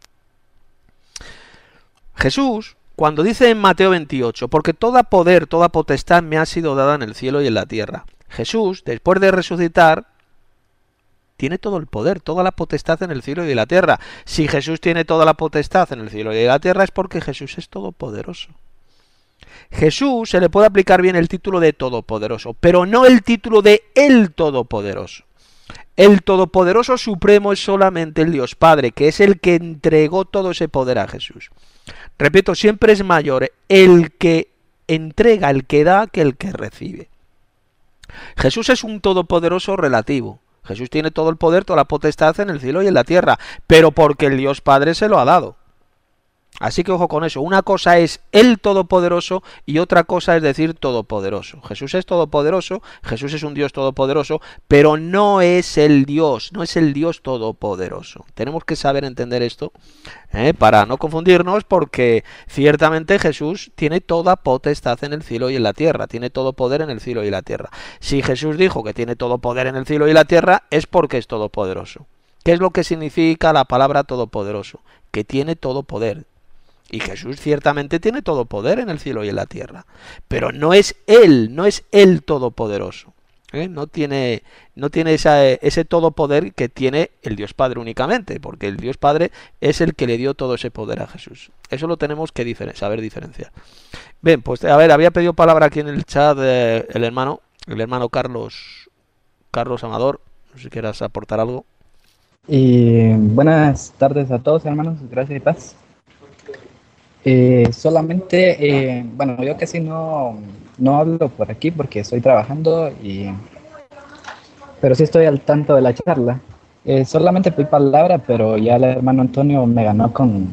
Jesús, cuando dice en Mateo veintiocho, porque toda poder, toda potestad me ha sido dada en el cielo y en la tierra. Jesús, después de resucitar, tiene todo el poder, toda la potestad en el cielo y en la tierra. Si Jesús tiene toda la potestad en el cielo y en la tierra es porque Jesús es todopoderoso. Jesús se le puede aplicar bien el título de todopoderoso, pero no el título de el todopoderoso. El todopoderoso supremo es solamente el Dios Padre, que es el que entregó todo ese poder a Jesús. Repito, siempre es mayor el que entrega, el que da, que el que recibe. Jesús es un todopoderoso relativo. Jesús tiene todo el poder, toda la potestad en el cielo y en la tierra, pero porque el Dios Padre se lo ha dado. Así que ojo con eso, una cosa es el Todopoderoso y otra cosa es decir todopoderoso. Jesús es todopoderoso, Jesús es un Dios todopoderoso, pero no es el Dios, no es el Dios todopoderoso. Tenemos que saber entender esto ¿eh? para no confundirnos, porque ciertamente Jesús tiene toda potestad en el cielo y en la tierra, tiene todo poder en el cielo y en la tierra. Si Jesús dijo que tiene todo poder en el cielo y en la tierra, es porque es todopoderoso. ¿Qué es lo que significa la palabra todopoderoso? Que tiene todo poder. Y Jesús ciertamente tiene todo poder en el cielo y en la tierra. Pero no es Él, no es el todopoderoso. ¿eh? No tiene, no tiene esa, ese todopoder que tiene el Dios Padre únicamente, porque el Dios Padre es el que le dio todo ese poder a Jesús. Eso lo tenemos que diferen- saber diferenciar. Bien, pues a ver, había pedido palabra aquí en el chat eh, el hermano, el hermano Carlos, Carlos Amador. No sé si quieras aportar algo. Y buenas tardes a todos, hermanos, gracias y paz. Eh, solamente, eh, bueno, yo casi no, no hablo por aquí porque estoy trabajando, y, pero sí estoy al tanto de la charla. Eh, solamente pedí palabra, pero ya el hermano Antonio me ganó con,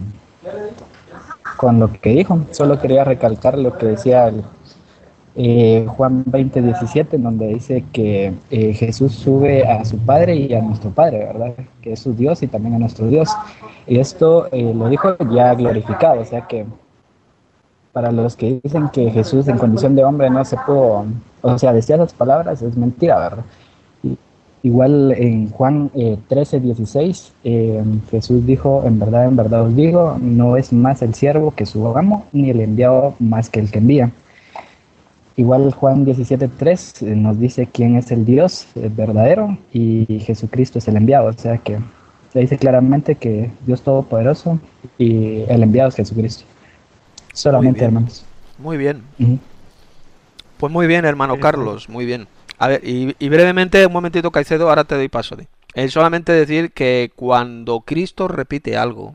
con lo que dijo. Solo quería recalcar lo que decía el, eh, Juan veinte diecisiete, en donde dice que eh, Jesús sube a su Padre y a nuestro Padre, ¿verdad? Que es su Dios y también a nuestro Dios. Y esto eh, lo dijo ya glorificado, o sea que para los que dicen que Jesús en condición de hombre no se pudo, o sea, decía esas palabras, es mentira, ¿verdad? Y, igual en Juan eh, trece dieciséis, eh, Jesús dijo, en verdad, en verdad os digo, no es más el siervo que su amo, ni el enviado más que el que envía. Igual Juan diecisiete tres eh, nos dice quién es el Dios eh, verdadero, y Jesucristo es el enviado, o sea que se dice claramente que Dios Todopoderoso y el enviado es Jesucristo. Solamente, bien. hermanos. Muy bien. Ujú. Pues muy bien, hermano Carlos, muy bien. A ver, y, y brevemente, un momentito, Caicedo, ahora te doy paso. De. Es solamente decir que cuando Cristo repite algo,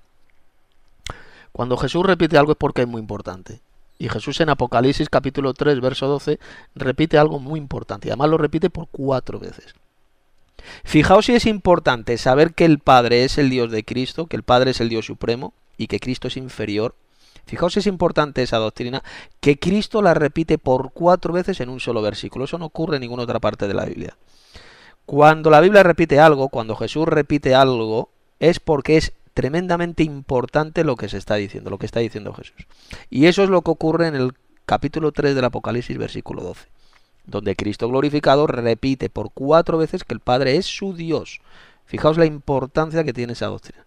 cuando Jesús repite algo es porque es muy importante. Y Jesús en Apocalipsis capítulo tres, verso doce, repite algo muy importante. Y además lo repite por cuatro veces. Fijaos si es importante saber que el Padre es el Dios de Cristo, que el Padre es el Dios supremo y que Cristo es inferior. Fijaos si es importante esa doctrina, que Cristo la repite por cuatro veces en un solo versículo. Eso no ocurre en ninguna otra parte de la Biblia. Cuando la Biblia repite algo, cuando Jesús repite algo, es porque es tremendamente importante lo que se está diciendo, lo que está diciendo Jesús. Y eso es lo que ocurre en el capítulo tres del Apocalipsis, versículo doce. Donde Cristo glorificado repite por cuatro veces que el Padre es su Dios. Fijaos la importancia que tiene esa doctrina.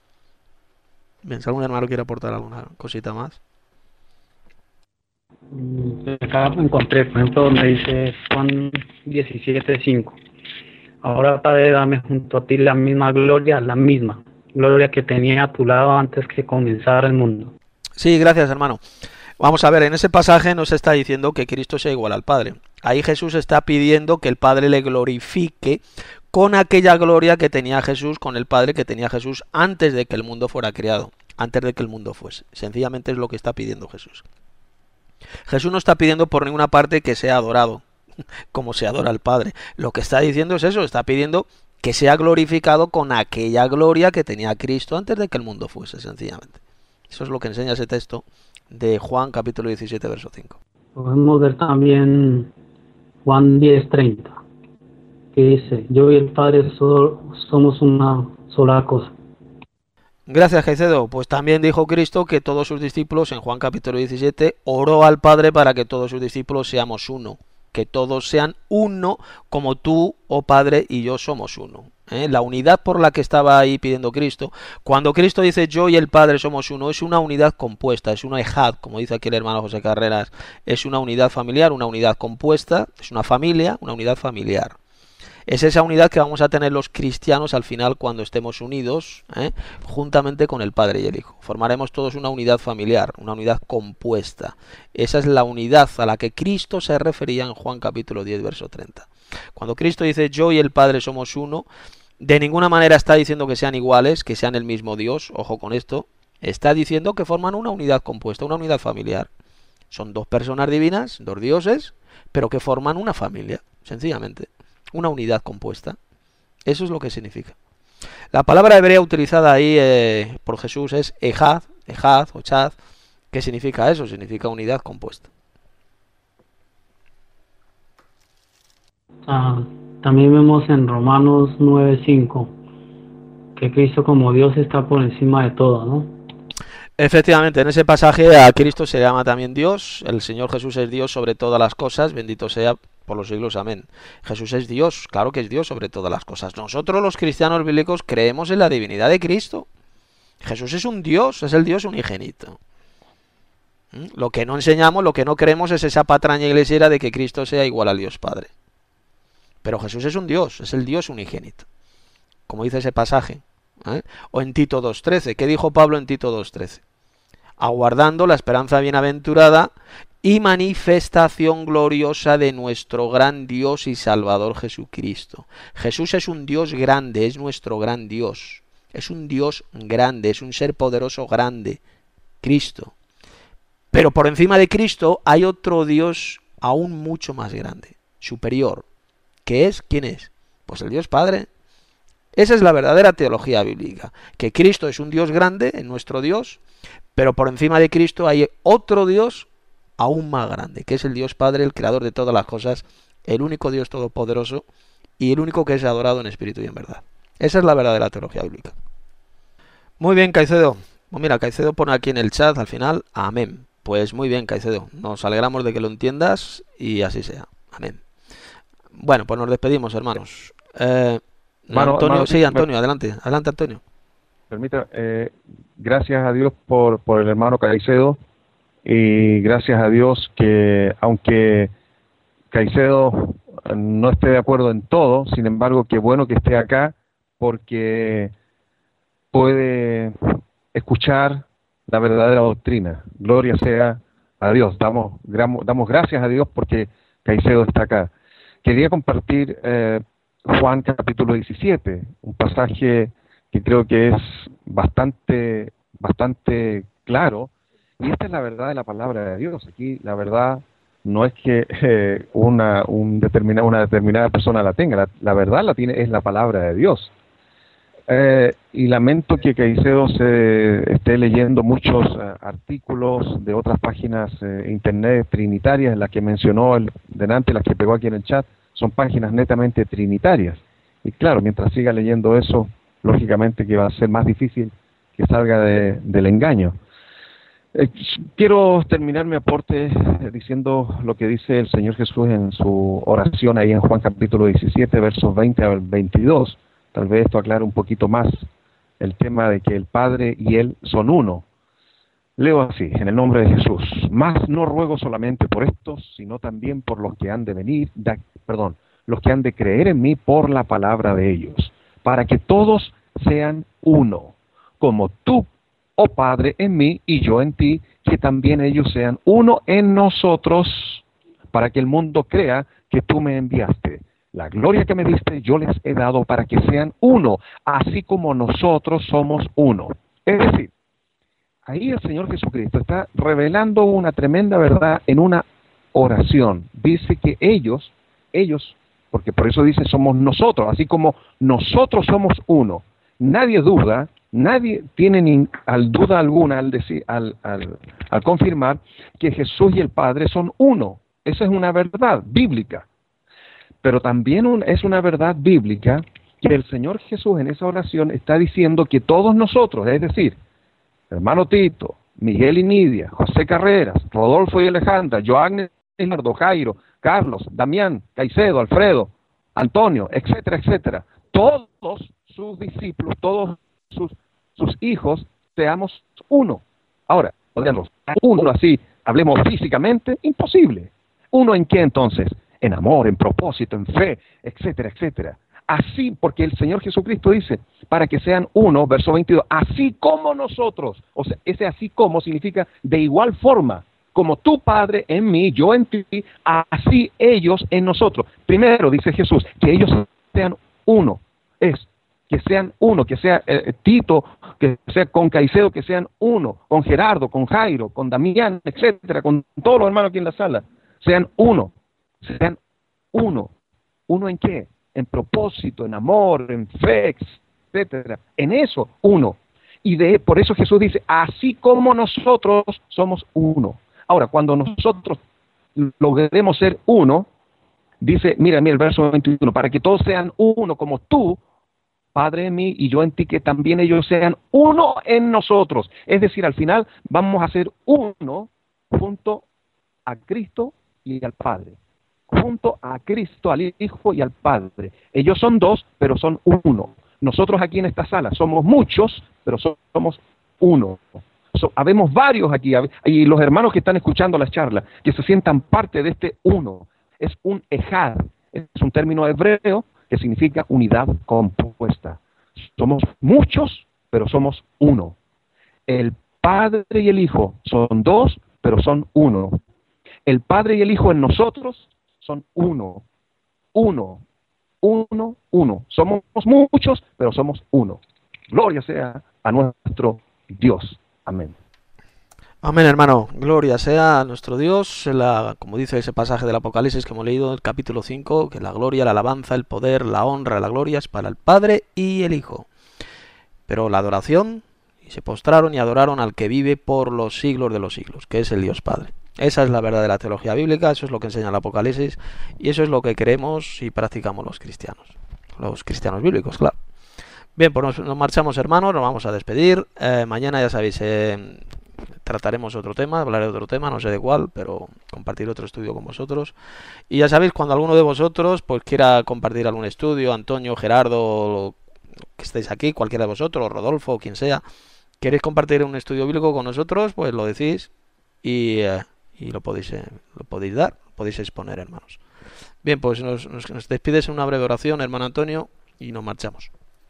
Bien, si algún hermano quiere aportar alguna cosita más. Acá encontré, por ejemplo, donde dice Juan diecisiete cinco. Ahora, Padre, dame junto a ti la misma gloria, la misma gloria que tenía a tu lado antes que comenzara el mundo. Sí, gracias, hermano. Vamos a ver, en ese pasaje nos está diciendo que Cristo sea igual al Padre. Ahí Jesús está pidiendo que el Padre le glorifique con aquella gloria que tenía Jesús, con el Padre que tenía Jesús antes de que el mundo fuera creado, antes de que el mundo fuese. Sencillamente es lo que está pidiendo Jesús. Jesús no está pidiendo por ninguna parte que sea adorado, como se adora al Padre. Lo que está diciendo es eso, está pidiendo que sea glorificado con aquella gloria que tenía Cristo antes de que el mundo fuese, sencillamente. Eso es lo que enseña ese texto de Juan capítulo diecisiete, verso cinco. Podemos ver también Juan diez treinta, que dice, yo y el Padre so- somos una sola cosa. Gracias, Caicedo. Pues también dijo Cristo que todos sus discípulos, en Juan capítulo diecisiete, oró al Padre para que todos sus discípulos seamos uno. Que todos sean uno como tú, oh Padre, y yo somos uno. ¿eh? La unidad por la que estaba ahí pidiendo Cristo. Cuando Cristo dice yo y el Padre somos uno, es una unidad compuesta, es una ejad, como dice aquí el hermano José Carreras. Es una unidad familiar, una unidad compuesta, es una familia, una unidad familiar. Es esa unidad que vamos a tener los cristianos al final cuando estemos unidos, ¿eh? juntamente con el Padre y el Hijo. Formaremos todos una unidad familiar, una unidad compuesta. Esa es la unidad a la que Cristo se refería en Juan capítulo diez, verso treinta. Cuando Cristo dice yo y el Padre somos uno, de ninguna manera está diciendo que sean iguales, que sean el mismo Dios, ojo con esto, está diciendo que forman una unidad compuesta, una unidad familiar. Son dos personas divinas, dos dioses, pero que forman una familia, sencillamente. Una unidad compuesta. Eso es lo que significa. La palabra hebrea utilizada ahí eh, por Jesús es ejad, ejad o chad. ¿Qué significa eso? Significa unidad compuesta. Ah, también vemos en Romanos nueve cinco que Cristo como Dios está por encima de todo, ¿no? Efectivamente, en ese pasaje a Cristo se llama también Dios. El Señor Jesús es Dios sobre todas las cosas. Bendito sea por los siglos, amén. Jesús es Dios, claro que es Dios sobre todas las cosas. Nosotros los cristianos bíblicos creemos en la divinidad de Cristo. Jesús es un Dios, es el Dios unigénito. ¿Mm? Lo que no enseñamos, lo que no creemos es esa patraña iglesiera de que Cristo sea igual al Dios Padre. Pero Jesús es un Dios, es el Dios unigénito, como dice ese pasaje. ¿Eh? O en Tito dos trece, ¿qué dijo Pablo en Tito dos trece? Aguardando la esperanza bienaventurada y manifestación gloriosa de nuestro gran Dios y Salvador Jesucristo. Jesús es un Dios grande, es nuestro gran Dios. Es un Dios grande, es un ser poderoso grande, Cristo. Pero por encima de Cristo hay otro Dios aún mucho más grande, superior. ¿Qué es? ¿Quién es? Pues el Dios Padre. Esa es la verdadera teología bíblica, que Cristo es un Dios grande, es nuestro Dios, pero por encima de Cristo hay otro Dios aún más grande, que es el Dios Padre, el creador de todas las cosas, el único Dios todopoderoso y el único que es adorado en espíritu y en verdad. Esa es la verdadera teología bíblica. Muy bien, Caicedo. Pues mira, Caicedo pone aquí en el chat al final, amén. Pues muy bien, Caicedo. Nos alegramos de que lo entiendas y así sea. Amén. Bueno, pues nos despedimos, hermanos. Eh, Mano, Antonio, mano, sí, me- Antonio, adelante. Adelante, Antonio. Permita, eh, gracias a Dios por, por el hermano Caicedo y gracias a Dios que aunque Caicedo no esté de acuerdo en todo, sin embargo, qué bueno que esté acá porque puede escuchar la verdadera doctrina. Gloria sea a Dios. Damos, gramo- damos gracias a Dios porque Caicedo está acá. Quería compartir eh, Juan capítulo diecisiete, un pasaje que creo que es bastante, bastante claro, y esta es la verdad de la palabra de Dios. Aquí la verdad no es que eh, una, un determina, una determinada persona la tenga, la, la verdad la tiene, es la palabra de Dios. Eh, y lamento que Caicedo se esté leyendo muchos eh, artículos de otras páginas eh, internet trinitarias, en las que mencionó el, delante, las que pegó aquí en el chat, son páginas netamente trinitarias. Y claro, mientras siga leyendo eso, lógicamente que va a ser más difícil que salga de, del engaño. Eh, quiero terminar mi aporte eh, diciendo lo que dice el Señor Jesús en su oración ahí en Juan capítulo diecisiete, versos veinte al veintidós. Tal vez esto aclare un poquito más el tema de que el Padre y Él son uno. Leo así, en el nombre de Jesús: mas no ruego solamente por estos, sino también por los que han de venir, da, perdón, los que han de creer en mí por la palabra de ellos, para que todos sean uno, como tú, oh Padre, en mí y yo en ti, que también ellos sean uno en nosotros, para que el mundo crea que tú me enviaste. La gloria que me diste yo les he dado para que sean uno, así como nosotros somos uno. Es decir, ahí el Señor Jesucristo está revelando una tremenda verdad en una oración. Dice que ellos, ellos, porque por eso dice somos nosotros, así como nosotros somos uno. Nadie duda, nadie tiene ni al duda alguna al, decir, al, al, al confirmar que Jesús y el Padre son uno. Esa es una verdad bíblica. Pero también un, es una verdad bíblica que el Señor Jesús en esa oración está diciendo que todos nosotros, es decir, hermano Tito, Miguel y Nidia, José Carreras, Rodolfo y Alejandra, Joagnes, Leonardo, Jairo, Carlos, Damián, Caicedo, Alfredo, Antonio, etcétera, etcétera, todos sus discípulos, todos sus, sus hijos, seamos uno. Ahora, podríamos uno así, hablemos físicamente, imposible. ¿Uno en qué entonces? En amor, en propósito, en fe, etcétera, etcétera. Así, porque el Señor Jesucristo dice, para que sean uno, verso veintidós, así como nosotros. O sea, ese así como significa de igual forma, como tu Padre en mí, yo en ti, así ellos en nosotros. Primero, dice Jesús, que ellos sean uno. Es que sean uno, que sea eh, Tito, que sea con Caicedo, que sean uno, con Gerardo, con Jairo, con Damián, etcétera, con todos los hermanos aquí en la sala. Sean uno. Sean uno. ¿Uno en qué? En propósito, en amor, en fe, etcétera. En eso, uno. Y de por eso Jesús dice, así como nosotros somos uno. Ahora, cuando nosotros logremos ser uno, dice, mira, mira el verso veintiuno, para que todos sean uno como tú, Padre en mí y yo en ti, que también ellos sean uno en nosotros. Es decir, al final vamos a ser uno junto a Cristo y al Padre. Junto a Cristo, al Hijo y al Padre. Ellos son dos, pero son uno. Nosotros aquí en esta sala somos muchos, pero somos uno. So, habemos varios aquí, y los hermanos que están escuchando la charla, que se sientan parte de este uno. Es un ejad, es un término hebreo que significa unidad compuesta. Somos muchos, pero somos uno. El Padre y el Hijo son dos, pero son uno. El Padre y el Hijo en nosotros son uno. Uno. Uno, uno. Somos muchos, pero somos uno. Gloria sea a nuestro Dios. Amén. Amén, hermano. Gloria sea a nuestro Dios. La, como dice ese pasaje del Apocalipsis que hemos leído, el capítulo cinco, que la gloria, la alabanza, el poder, la honra, la gloria es para el Padre y el Hijo. Pero la adoración, y se postraron y adoraron al que vive por los siglos de los siglos, que es el Dios Padre. Esa es la verdadera teología bíblica, eso es lo que enseña el Apocalipsis, y eso es lo que creemos y practicamos los cristianos. Los cristianos bíblicos, claro. Bien, pues nos, nos marchamos, hermanos, nos vamos a despedir. Eh, mañana, ya sabéis, eh, trataremos otro tema, hablaré de otro tema, no sé de cuál, pero compartiré otro estudio con vosotros. Y ya sabéis, cuando alguno de vosotros pues quiera compartir algún estudio, Antonio, Gerardo, que estéis aquí, cualquiera de vosotros, Rodolfo, quien sea, queréis compartir un estudio bíblico con nosotros, pues lo decís y, eh, y lo podéis eh, lo podéis dar, podéis exponer, hermanos. Bien, pues nos, nos, nos despides en una breve oración, hermano Antonio, y nos marchamos.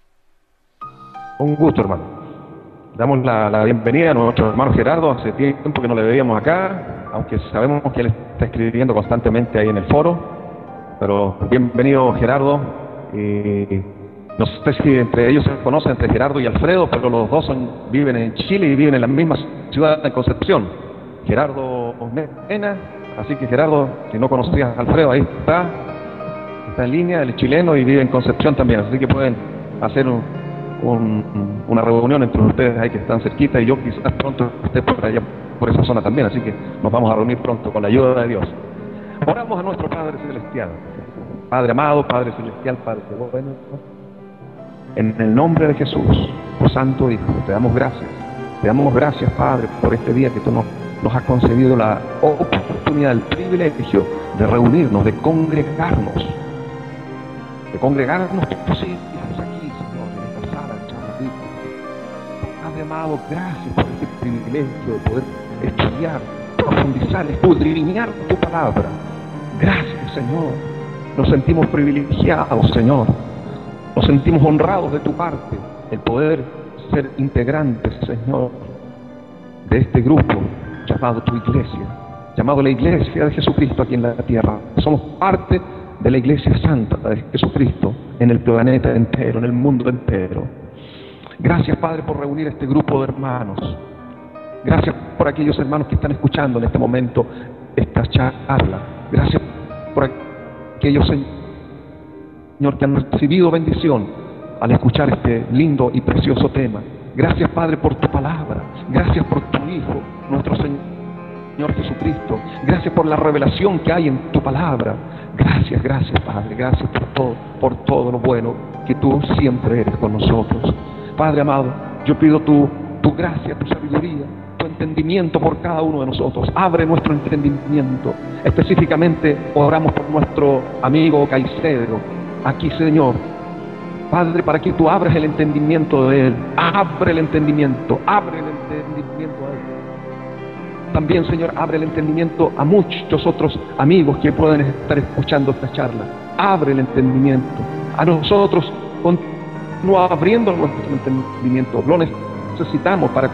Un gusto, hermano. Damos la, la bienvenida a nuestro hermano Gerardo. Hace tiempo que no le veíamos acá, aunque sabemos que él está escribiendo constantemente ahí en el foro. Pero bienvenido, Gerardo. Y no sé si entre ellos se conocen, entre Gerardo y Alfredo, pero los dos son, viven en Chile y viven en la misma ciudad de Concepción. Gerardo Mena. Así que, Gerardo, si no conocías a Alfredo, ahí está. Está en línea, él es chileno y vive en Concepción también. Así que pueden hacer un... Un, una reunión entre ustedes ahí que están cerquita, y yo quizás pronto esté por allá, por esa zona también, así que nos vamos a reunir pronto con la ayuda de Dios. Oramos a nuestro Padre Celestial. Padre amado, Padre Celestial, Padre bueno, en el nombre de Jesús, tu Santo Hijo, te damos gracias. Te damos gracias, Padre, por este día que tú nos, nos has concedido la oportunidad, el privilegio de reunirnos, de congregarnos, de congregarnos posibles amado, gracias por este privilegio de poder estudiar, profundizar, escudriñar tu palabra. Gracias, Señor. Nos sentimos privilegiados, Señor. Nos sentimos honrados de tu parte, el poder ser integrantes, Señor, de este grupo llamado tu iglesia, llamado la iglesia de Jesucristo aquí en la tierra. Somos parte de la iglesia santa de Jesucristo en el planeta entero, en el mundo entero. Gracias, Padre, por reunir este grupo de hermanos. Gracias por aquellos hermanos que están escuchando en este momento esta charla. Gracias por aquellos, Señor, que han recibido bendición al escuchar este lindo y precioso tema. Gracias, Padre, por tu palabra. Gracias por tu Hijo, nuestro Señor Jesucristo. Gracias por la revelación que hay en tu palabra. Gracias, gracias, Padre. Gracias por todo, por todo lo bueno que tú siempre eres con nosotros. Padre amado, yo pido tu, tu gracia, tu sabiduría, tu entendimiento por cada uno de nosotros. Abre nuestro entendimiento. Específicamente oramos por nuestro amigo Caicedo, aquí, Señor. Padre, para que tú abras el entendimiento de él. Abre el entendimiento, abre el entendimiento a él. También, Señor, abre el entendimiento a muchos otros amigos que pueden estar escuchando esta charla. Abre el entendimiento. A nosotros, con no abriendo nuestro entendimiento, lo necesitamos para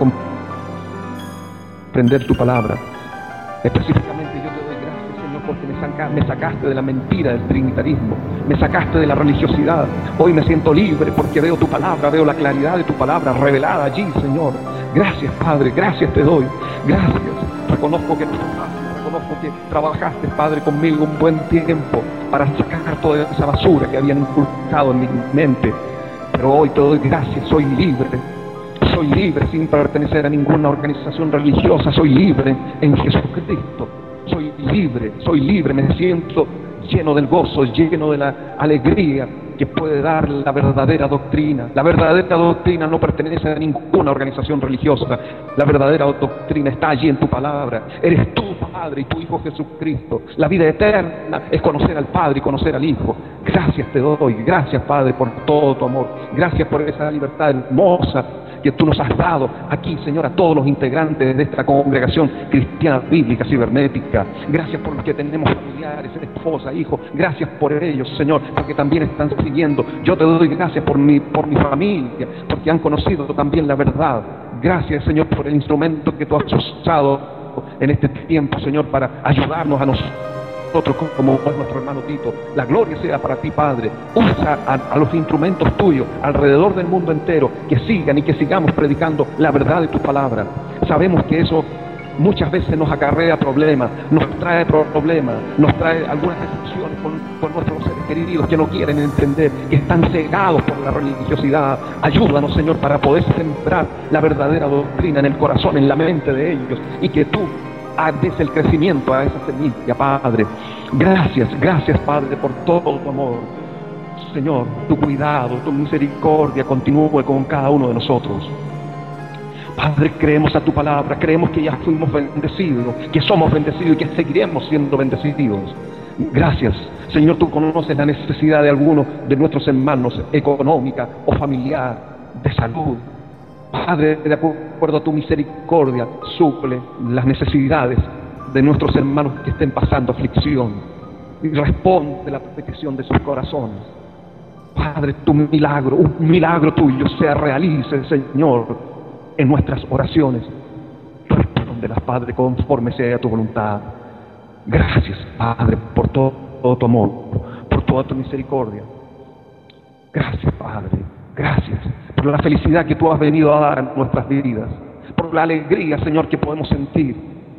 comprender tu palabra. Específicamente yo te doy gracias, Señor, porque me, saca, me sacaste de la mentira del trinitarismo, me sacaste de la religiosidad. Hoy me siento libre porque veo tu palabra, veo la claridad de tu palabra revelada allí, Señor. Gracias, Padre, gracias te doy, gracias. Reconozco que no es fácil, reconozco que trabajaste, Padre, conmigo un buen tiempo para sacar toda esa basura que habían inculcado en mi mente. Pero hoy te doy gracias, soy libre, soy libre sin pertenecer a ninguna organización religiosa, soy libre en Jesucristo, soy libre, soy libre, me siento lleno del gozo, lleno de la alegría que puede dar la verdadera doctrina. La verdadera doctrina no pertenece a ninguna organización religiosa, la verdadera doctrina está allí en tu palabra. Eres tú, Padre, y tu Hijo Jesucristo. La vida eterna es conocer al Padre y conocer al Hijo. Gracias te doy, gracias, Padre, por todo tu amor. Gracias por esa libertad hermosa que tú nos has dado aquí, Señor, a todos los integrantes de esta congregación cristiana bíblica cibernética. Gracias por los que tenemos familiares, esposa, hijos. Gracias por ellos, Señor, porque también están siguiendo. Yo te doy gracias por mi, por mi familia, porque han conocido también la verdad. Gracias, Señor, por el instrumento que tú has usado en este tiempo, Señor, para ayudarnos a nosotros. Nosotros, como es nuestro hermano Tito. La gloria sea para ti, Padre. Usa a, a los instrumentos tuyos alrededor del mundo entero, que sigan y que sigamos predicando la verdad de tu palabra. Sabemos que eso muchas veces nos acarrea problemas, nos trae problemas, nos trae algunas decepciones con, con nuestros seres queridos que no quieren entender, que están cegados por la religiosidad. Ayúdanos, Señor, para poder sembrar la verdadera doctrina en el corazón, en la mente de ellos, y que tú des el crecimiento a esa semilla, Padre. Gracias, gracias, Padre, por todo tu amor. Señor, tu cuidado, tu misericordia continúe con cada uno de nosotros. Padre, creemos a tu palabra, creemos que ya fuimos bendecidos, que somos bendecidos y que seguiremos siendo bendecidos. Gracias, Señor, tú conoces la necesidad de algunos de nuestros hermanos, económica o familiar, de salud. Padre, de acuerdo a tu misericordia, suple las necesidades de nuestros hermanos que estén pasando aflicción y responde la petición de sus corazones. Padre, tu milagro, un milagro tuyo se realice, Señor, en nuestras oraciones. Respóndelas, Padre, conforme sea tu voluntad. Gracias, Padre, por todo, todo tu amor, por toda tu misericordia. Gracias, Padre, gracias por la felicidad que tú has venido a dar a nuestras vidas, por la alegría, Señor, que podemos sentir,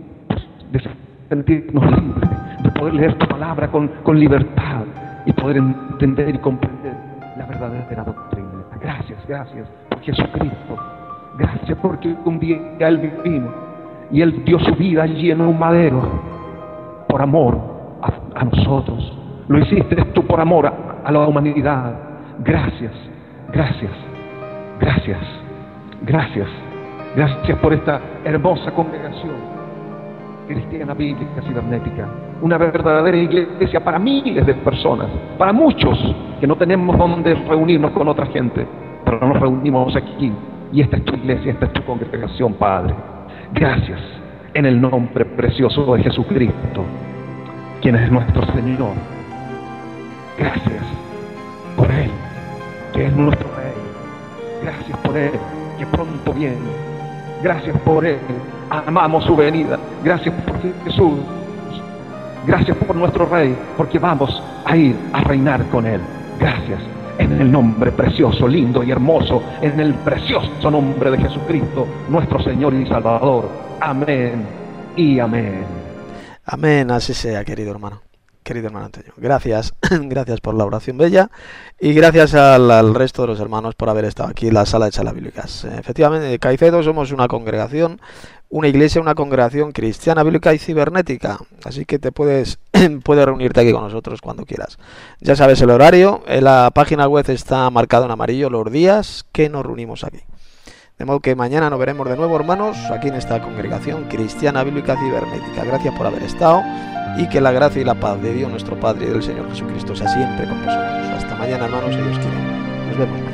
de sentirnos libres, de poder leer tu palabra con, con libertad y poder entender y comprender la verdadera doctrina. Gracias, gracias por Jesucristo. Gracias porque un día Él vino y Él dio su vida allí en un madero por amor a, a nosotros. Lo hiciste tú por amor a, a la humanidad. Gracias, gracias, gracias, gracias. Gracias por esta hermosa congregación cristiana bíblica cibernética. Una verdadera iglesia para miles de personas, para muchos que no tenemos donde reunirnos con otra gente, pero nos reunimos aquí. Y esta es tu iglesia, esta es tu congregación, Padre. Gracias en el nombre precioso de Jesucristo, quien es nuestro Señor. Gracias por Él, que es nuestro Rey. Gracias por Él, que pronto viene. Gracias por Él, amamos su venida. Gracias por Jesús. Gracias por nuestro Rey, porque vamos a ir a reinar con Él. Gracias. En el nombre precioso, lindo y hermoso, en el precioso nombre de Jesucristo, nuestro Señor y Salvador. Amén y amén. Amén, así sea, querido hermano. Querido hermano Antonio, gracias, gracias por la oración bella y gracias al, al resto de los hermanos por haber estado aquí en la sala de charlas bíblicas. Efectivamente, Caicedo somos una congregación, una iglesia, una congregación cristiana, bíblica y cibernética, así que te puedes, puedes reunirte aquí con nosotros cuando quieras. Ya sabes el horario, en la página web está marcado en amarillo los días que nos reunimos aquí. De modo que mañana nos veremos de nuevo, hermanos, aquí en esta congregación cristiana, bíblica, cibernética. Gracias por haber estado y que la gracia y la paz de Dios nuestro Padre y del Señor Jesucristo sea siempre con vosotros. Hasta mañana, hermanos, si Dios quiere. Nos vemos mañana.